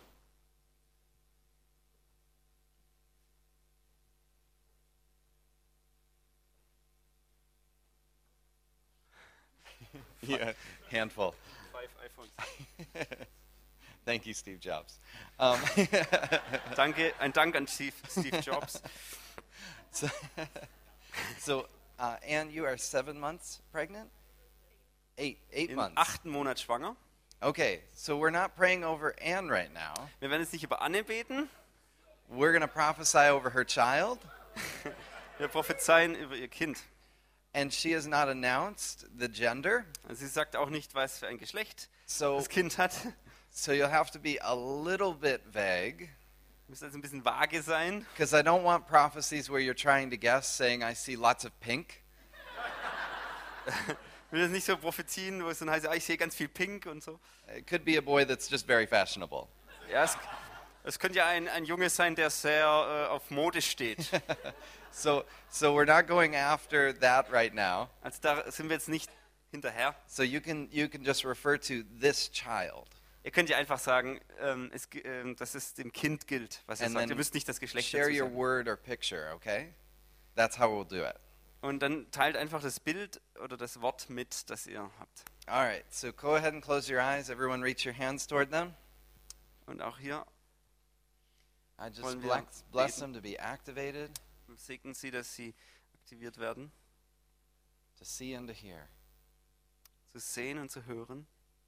Speaker 1: Yeah, handful.
Speaker 2: Five iPhones.
Speaker 1: Thank you, Steve Jobs. Um,
Speaker 2: Danke, ein Dank an Steve, Steve Jobs.
Speaker 1: So, so uh, Anne, you are seven months pregnant? Eight, eight
Speaker 2: Im
Speaker 1: months.
Speaker 2: achten Monat schwanger.
Speaker 1: Okay, so we're not praying over Anne right now.
Speaker 2: Wir werden jetzt nicht über Anne beten.
Speaker 1: We're going to prophesy over her child.
Speaker 2: Wir prophezeien über ihr Kind.
Speaker 1: And she has not announced the gender.
Speaker 2: Sie sagt auch nicht, was für ein Geschlecht
Speaker 1: So,
Speaker 2: das Kind hat.
Speaker 1: so you'll have to be a little bit vague.
Speaker 2: Müsst also ein bisschen vage sein.
Speaker 1: Because I don't want prophecies where you're trying to guess, saying, I see lots of pink.
Speaker 2: Ich will das nicht so Prophezien, wo es dann heißt, ah, ich sehe ganz viel Pink und so.
Speaker 1: It could be a boy that's just very fashionable.
Speaker 2: Ja, es, Es könnte ja ein, ein Junge sein, der sehr äh, auf Mode steht.
Speaker 1: So, so we're not going after that right now.
Speaker 2: Also da sind wir jetzt nicht hinterher.
Speaker 1: So you can you can just refer to this child.
Speaker 2: Ihr könnt ja einfach sagen, ähm, es, ähm, dass es dem Kind gilt, was ihr
Speaker 1: And
Speaker 2: sagt.
Speaker 1: then
Speaker 2: Ihr müsst nicht das Geschlecht
Speaker 1: share
Speaker 2: dazu
Speaker 1: your
Speaker 2: sagen.
Speaker 1: word or picture, okay? That's how we'll do it.
Speaker 2: Und dann teilt einfach das Bild oder das Wort mit, das ihr habt.
Speaker 1: All right. So go ahead and close your eyes. Everyone reach your hands toward them.
Speaker 2: Und auch hier
Speaker 1: I just
Speaker 2: wollen wir
Speaker 1: bless, bless
Speaker 2: beten.
Speaker 1: them to be activated,
Speaker 2: Segnen sie, dass sie aktiviert werden,
Speaker 1: to see and to hear.
Speaker 2: zu sehen und zu hören.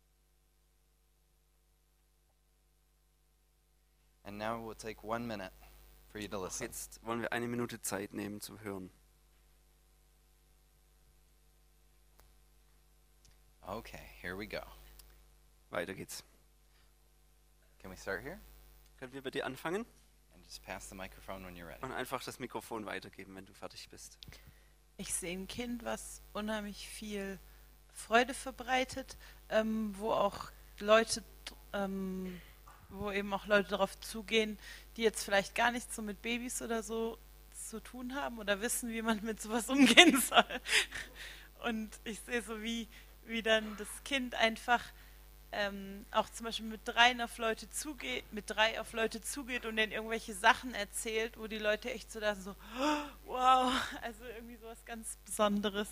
Speaker 1: And now we'll take one minute for you to listen.
Speaker 2: Jetzt wollen wir eine Minute Zeit nehmen zum Hören.
Speaker 1: Okay, here we go.
Speaker 2: Weiter geht's.
Speaker 1: Can we start here?
Speaker 2: Können wir bei dir anfangen?
Speaker 1: And just pass the microphone when you're ready.
Speaker 2: Und einfach das Mikrofon weitergeben, wenn du fertig bist.
Speaker 5: Ich sehe ein Kind, was unheimlich viel Freude verbreitet, ähm, wo auch Leute, ähm, wo eben auch Leute darauf zugehen, die jetzt vielleicht gar nichts so mit Babys oder so zu tun haben oder wissen, wie man mit sowas umgehen soll. Und ich sehe so, wie, wie dann das Kind einfach ähm, auch zum Beispiel mit drei auf Leute zugeht, mit drei auf Leute zugeht und denen irgendwelche Sachen erzählt, wo die Leute echt so da sind, so, wow, also irgendwie sowas ganz Besonderes.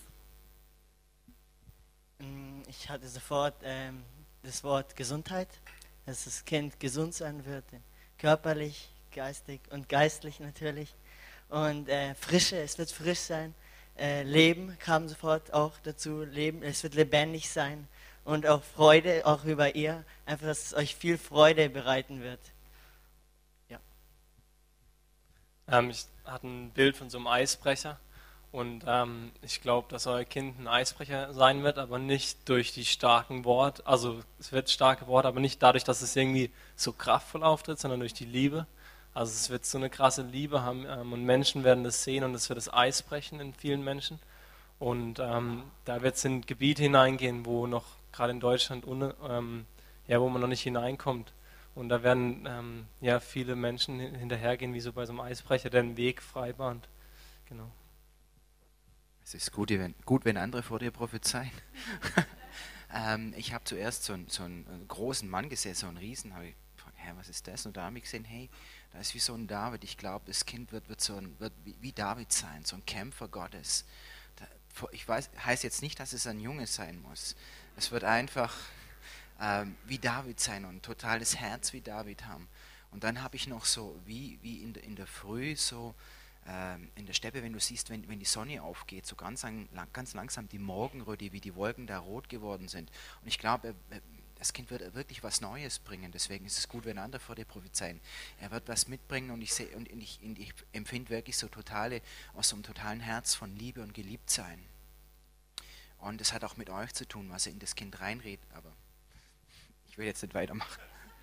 Speaker 22: Ich hatte sofort ähm, das Wort Gesundheit, dass das Kind gesund sein wird, körperlich, geistig und geistlich natürlich. Und äh, Frische, es wird frisch sein. Äh, Leben kam sofort auch dazu, Leben, es wird lebendig sein. Und auch Freude, auch über ihr, einfach, dass es euch viel Freude bereiten wird. Ja.
Speaker 23: Ähm, ich hatte ein Bild von so einem Eisbrecher. Und ähm, ich glaube, dass euer Kind ein Eisbrecher sein wird, aber nicht durch die starken Worte, also es wird starke Worte, aber nicht dadurch, dass es irgendwie so kraftvoll auftritt, sondern durch die Liebe. Also es wird so eine krasse Liebe haben ähm, und Menschen werden das sehen und es wird das Eis brechen in vielen Menschen. Und ähm, da wird es in Gebiete hineingehen, wo noch gerade in Deutschland, ohne, ähm, ja, wo man noch nicht hineinkommt. Und da werden ähm, ja viele Menschen hinterhergehen, wie so bei so einem Eisbrecher, der einen Weg frei bahnt. Genau.
Speaker 24: Es ist gut, wenn, gut, wenn andere vor dir prophezeien. ähm, ich habe zuerst so, ein, so einen großen Mann gesehen, so einen Riesen, habe ich gefragt, hä, was ist das? Und da habe ich gesehen, hey, da ist wie so ein David. Ich glaube, das Kind wird, wird, so ein, wird wie, wie David sein, so ein Kämpfer Gottes. Da, ich weiß, heißt jetzt nicht, dass es ein Junge sein muss. Es wird einfach ähm, wie David sein und ein totales Herz wie David haben. Und dann habe ich noch so, wie, wie in, der, in der Früh, so ähm, in der Steppe, wenn du siehst, wenn, wenn die Sonne aufgeht, so ganz, lang, ganz langsam die Morgenröte, wie die Wolken da rot geworden sind. Und ich glaube, das Kind wird wirklich was Neues bringen. Deswegen ist es gut, wenn andere vor dir prophezeien. Er wird was mitbringen und ich, seh, und ich, ich empfinde wirklich so totale, aus so einem totalen Herz von Liebe und Geliebtsein. Und das hat auch mit euch zu tun, was ihr in das Kind reinredet, aber ich will jetzt nicht weitermachen.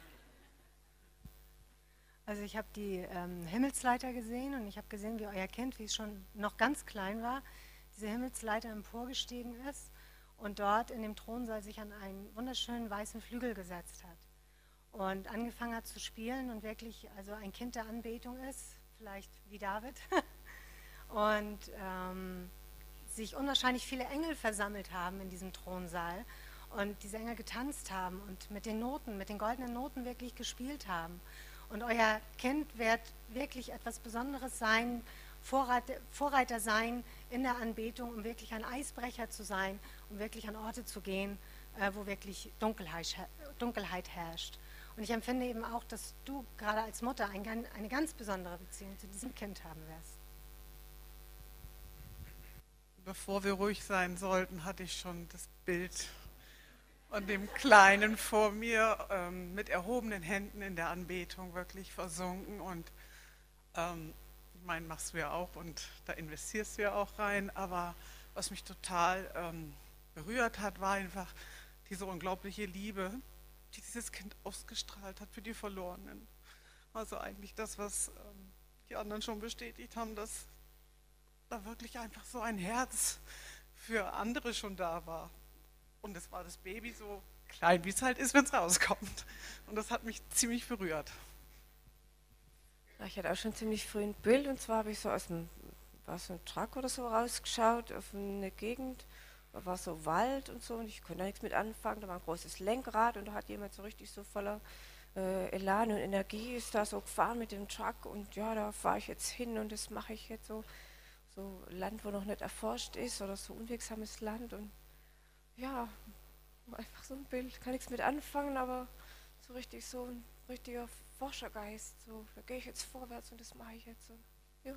Speaker 25: Also ich habe die ähm, Himmelsleiter gesehen und ich habe gesehen, wie euer Kind, wie es schon noch ganz klein war, diese Himmelsleiter emporgestiegen ist und dort in dem Thronsaal sich an einen wunderschönen weißen Flügel gesetzt hat und angefangen hat zu spielen und wirklich also ein Kind der Anbetung ist, vielleicht wie David. und ähm, sich unwahrscheinlich viele Engel versammelt haben in diesem Thronsaal und diese Engel getanzt haben und mit den Noten, mit den goldenen Noten wirklich gespielt haben. Und euer Kind wird wirklich etwas Besonderes sein, Vorreiter, Vorreiter sein in der Anbetung, um wirklich ein Eisbrecher zu sein, um wirklich an Orte zu gehen, äh, wo wirklich Dunkelheit, Dunkelheit herrscht. Und ich empfinde eben auch, dass du gerade als Mutter ein, eine ganz besondere Beziehung zu diesem Kind haben wirst.
Speaker 26: Bevor wir ruhig sein sollten, hatte ich schon das Bild von dem Kleinen vor mir ähm, mit erhobenen Händen in der Anbetung wirklich versunken. Und ähm, ich meine, machst du ja auch und da investierst du ja auch rein. Aber was mich total ähm, berührt hat, war einfach diese unglaubliche Liebe, die dieses Kind ausgestrahlt hat für die Verlorenen. Also eigentlich das, was ähm, die anderen schon bestätigt haben, dass da wirklich einfach so ein Herz für andere schon da war. Und es war das Baby so klein, wie es halt ist, wenn es rauskommt. Und das hat mich ziemlich berührt.
Speaker 3: Na, ich hatte auch schon ziemlich früh ein Bild, und zwar habe ich so aus dem, war so ein Truck oder so rausgeschaut auf eine Gegend, da war so Wald und so, und ich konnte da nichts mit anfangen, da war ein großes Lenkrad und da hat jemand so richtig so voller äh, Elan und Energie ist da so gefahren mit dem Truck, und ja, da fahre ich jetzt hin und das mache ich jetzt so, so Land, wo noch nicht erforscht ist oder so unwegsames Land, und ja, einfach so ein Bild, kann nichts mit anfangen, aber so richtig so ein richtiger Forschergeist, so, da gehe ich jetzt vorwärts und das mache ich jetzt so, ja.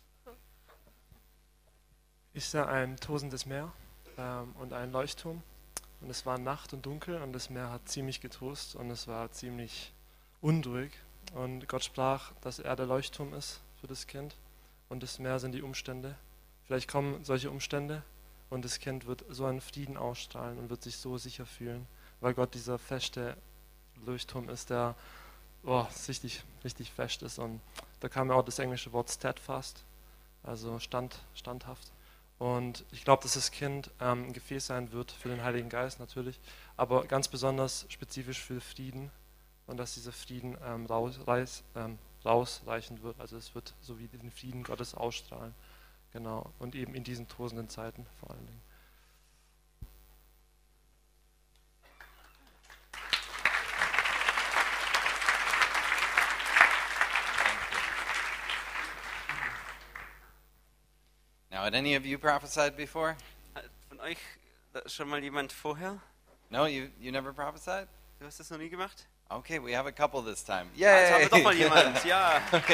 Speaker 23: Ich sah ein tosendes Meer ähm, und einen Leuchtturm, und es war Nacht und dunkel und das Meer hat ziemlich getost und es war ziemlich unruhig, und Gott sprach, dass er der Leuchtturm ist für das Kind und das Meer sind die Umstände. Vielleicht kommen solche Umstände und das Kind wird so einen Frieden ausstrahlen und wird sich so sicher fühlen, weil Gott dieser feste Leuchtturm ist, der oh, richtig, richtig fest ist. Und da kam ja auch das englische Wort steadfast, also stand, standhaft. Und ich glaube, dass das Kind ähm, ein Gefäß sein wird für den Heiligen Geist natürlich, aber ganz besonders spezifisch für Frieden, und dass dieser Frieden ähm, raus, reis, ähm, rausreichen wird. Also es wird so wie den Frieden Gottes ausstrahlen. Genau. Und eben in diesen tosenden Zeiten vor allen Dingen.
Speaker 1: Now, had any of you prophesied before?
Speaker 2: Hat von euch schon mal jemand vorher?
Speaker 1: No, you, you never prophesied?
Speaker 2: Du hast das noch nie gemacht?
Speaker 1: Okay, we have a couple this time.
Speaker 2: Ah, jetzt
Speaker 1: Yay!
Speaker 2: haben wir doch mal jemand, ja.
Speaker 1: Okay.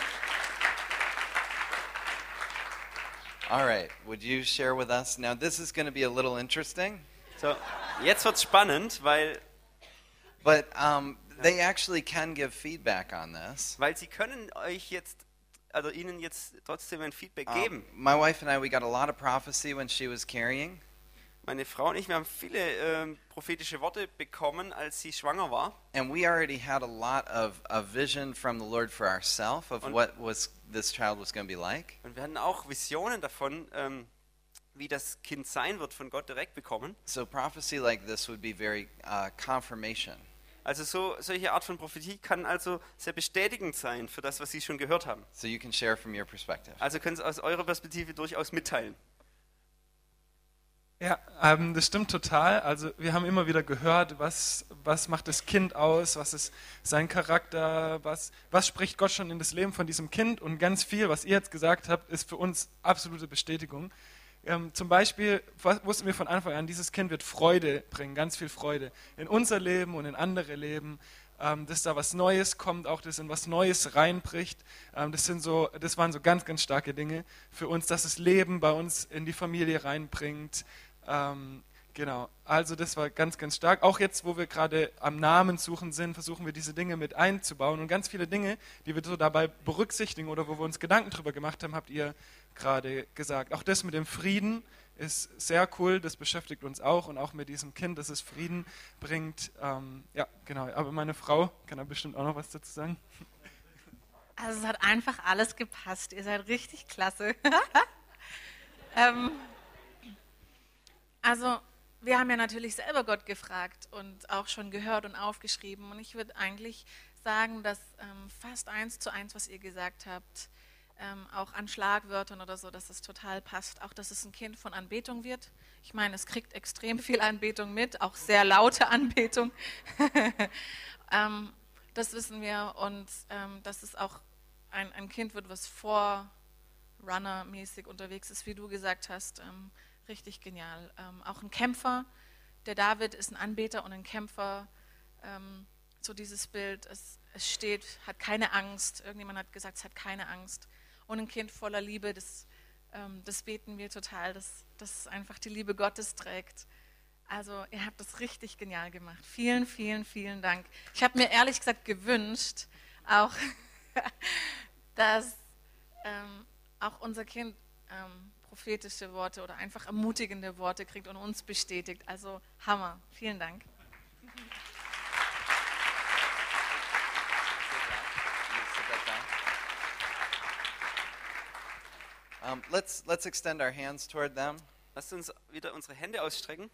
Speaker 1: All right, would you share with us? Now, this is going to be a little interesting.
Speaker 2: So, jetzt wird's spannend, weil
Speaker 1: But um, they actually can give feedback on this.
Speaker 2: weil sie können euch jetzt, also ihnen jetzt trotzdem ein Feedback
Speaker 1: Um,
Speaker 2: geben.
Speaker 1: my wife and I, we got a lot of prophecy when she was carrying.
Speaker 2: Meine Frau und ich, wir haben viele ähm, prophetische Worte bekommen, als sie schwanger war.
Speaker 1: And we already had a lot of a vision from the Lord for ourselves of
Speaker 2: Und-
Speaker 1: what was this child was going to be like.
Speaker 2: Und wir hatten auch Visionen davon, ähm, wie das Kind sein wird, von Gott direkt bekommen.
Speaker 1: So prophecy like this would be very uh, confirmation.
Speaker 2: Also so, solche Art von Prophetie kann also sehr bestätigend sein für das, was Sie schon gehört haben.
Speaker 1: So you can share from your perspective.
Speaker 2: Also können Sie aus eurer Perspektive durchaus mitteilen.
Speaker 7: Ja, ähm, das stimmt total. Also wir haben immer wieder gehört, was, was macht das Kind aus, was ist sein Charakter, was, was spricht Gott schon in das Leben von diesem Kind, und ganz viel, was ihr jetzt gesagt habt, ist für uns absolute Bestätigung. Ähm, zum Beispiel wussten wir von Anfang an, dieses Kind wird Freude bringen, ganz viel Freude in unser Leben und in andere Leben. Ähm, dass da was Neues kommt, auch dass in was Neues reinbricht. Ähm, das sind so, das waren so ganz, ganz starke Dinge für uns, dass das Leben bei uns in die Familie reinbringt. Ähm, genau, also das war ganz, ganz stark. Auch jetzt, wo wir gerade am Namen suchen sind, versuchen wir diese Dinge mit einzubauen, und ganz viele Dinge, die wir so dabei berücksichtigen oder wo wir uns Gedanken drüber gemacht haben, habt ihr gerade gesagt. Auch das mit dem Frieden ist sehr cool, das beschäftigt uns auch, und auch mit diesem Kind, dass es Frieden bringt. Ähm, ja, genau, aber meine Frau kann da bestimmt auch noch was dazu sagen.
Speaker 8: Also es hat einfach alles gepasst. Ihr seid richtig klasse. ähm, also wir haben ja natürlich selber Gott gefragt und auch schon gehört und aufgeschrieben. Und ich würde eigentlich sagen, dass ähm, fast eins zu eins, was ihr gesagt habt, ähm, auch an Schlagwörtern oder so, dass es total passt. Auch, dass es ein Kind von Anbetung wird. Ich meine, es kriegt extrem viel Anbetung mit, auch sehr laute Anbetung. ähm, das wissen wir. Und ähm, dass es auch ein, ein Kind wird, was Vorrunner-mäßig unterwegs ist, wie du gesagt hast. Ähm, richtig genial. Ähm, auch ein Kämpfer. Der David ist ein Anbeter und ein Kämpfer. Ähm, so dieses Bild, es, es steht, hat keine Angst. Irgendjemand hat gesagt, es hat keine Angst. Und ein Kind voller Liebe, das, ähm, das beten wir total, dass, dass es einfach die Liebe Gottes trägt. Also ihr habt das richtig genial gemacht. Vielen, vielen, vielen Dank. Ich habe mir ehrlich gesagt gewünscht, auch, dass ähm, auch unser Kind ähm, prophetische Worte oder einfach ermutigende Worte kriegt und uns bestätigt. Also Hammer. Vielen Dank.
Speaker 1: Um, let's let's extend our hands toward them.
Speaker 2: Lasst uns wieder unsere Hände ausstrecken.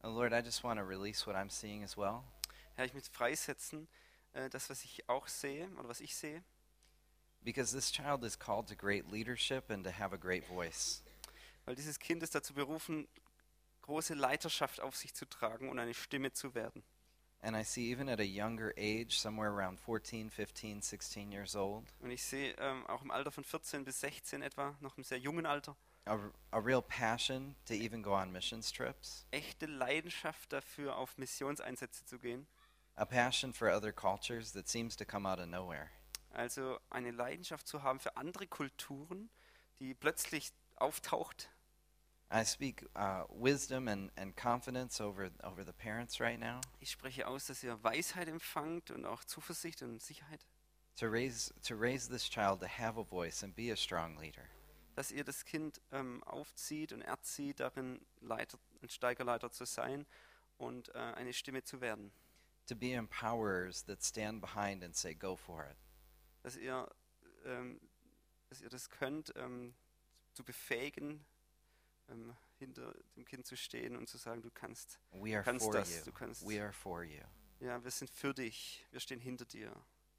Speaker 1: Oh Lord, I just want to release what I'm seeing as well.
Speaker 2: Herr, ich möchte freisetzen, äh, das, was ich auch sehe oder was ich sehe.
Speaker 1: Because this child is called to great leadership and to have a great voice.
Speaker 2: Weil dieses Kind ist dazu berufen, große Leiterschaft auf sich zu tragen und eine Stimme zu werden.
Speaker 1: And I see even at a younger age, somewhere around fourteen, fifteen, sixteen years old,
Speaker 2: Und ich sehe ähm, auch im Alter von vierzehn bis sechzehn etwa, noch im sehr jungen Alter,
Speaker 1: a, a real passion to even go on missions trips,
Speaker 2: echte Leidenschaft dafür, auf Missionseinsätze zu gehen.
Speaker 1: a passion for other cultures that seems to come out of nowhere.
Speaker 2: Also eine Leidenschaft zu haben für andere Kulturen, die plötzlich auftaucht.
Speaker 1: I speak uh, wisdom and, and confidence over, over the parents right now
Speaker 2: Ich spreche aus, dass ihr Weisheit empfangt und auch Zuversicht und Sicherheit,
Speaker 1: to raise, to raise this child to have a voice and be a strong leader.
Speaker 2: dass ihr das Kind ähm, aufzieht und erzieht, darin Leiter, ein Steigerleiter zu sein und äh, eine Stimme zu werden.
Speaker 1: To be empowerers that stand behind and say, go for it.
Speaker 2: Dass ihr, ähm, dass ihr das könnt, ähm, zu befähigen, ähm, hinter dem Kind zu stehen und zu sagen, du kannst,
Speaker 1: We are
Speaker 2: kannst
Speaker 1: for
Speaker 2: das,
Speaker 1: you.
Speaker 2: du kannst.
Speaker 1: We are for you.
Speaker 2: Ja, wir sind für dich, wir stehen hinter dir.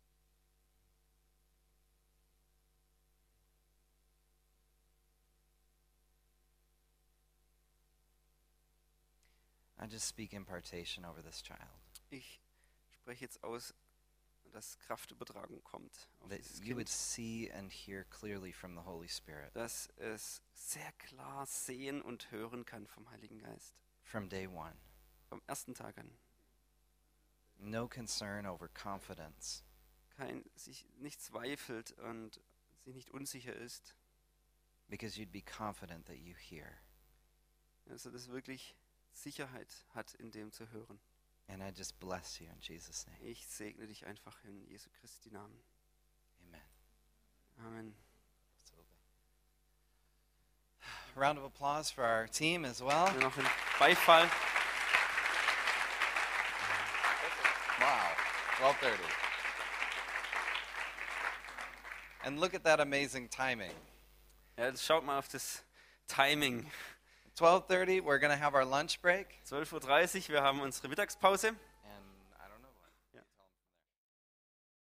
Speaker 1: I just speak impartation over this child.
Speaker 2: Ich spreche jetzt aus, dass Kraftübertragung kommt auf
Speaker 1: That
Speaker 2: dieses
Speaker 1: you would
Speaker 2: Kind.
Speaker 1: see and hear clearly from the Holy Spirit
Speaker 2: Dass es sehr klar sehen und hören kann vom Heiligen Geist.
Speaker 1: from day one.
Speaker 2: Vom ersten Tag an.
Speaker 1: No concern over confidence,
Speaker 2: Kein, sich nicht zweifelt und sich nicht unsicher ist.
Speaker 1: because you'd be confident that you hear.
Speaker 2: Also dass wirklich Sicherheit hat, in dem zu hören.
Speaker 1: And I just bless you in Jesus' name.
Speaker 2: Ich segne dich einfach in Jesu Christi Namen.
Speaker 1: Amen.
Speaker 2: Amen.
Speaker 1: Round of applause for our team as well.
Speaker 2: Noch ein Beifall.
Speaker 1: Wow, twelve thirty. And look at that amazing timing.
Speaker 2: Ja, jetzt schaut mal auf das Timing.
Speaker 1: twelve thirty, we're going to have our lunch break.
Speaker 2: zwölf Uhr dreißig, wir haben unsere Mittagspause.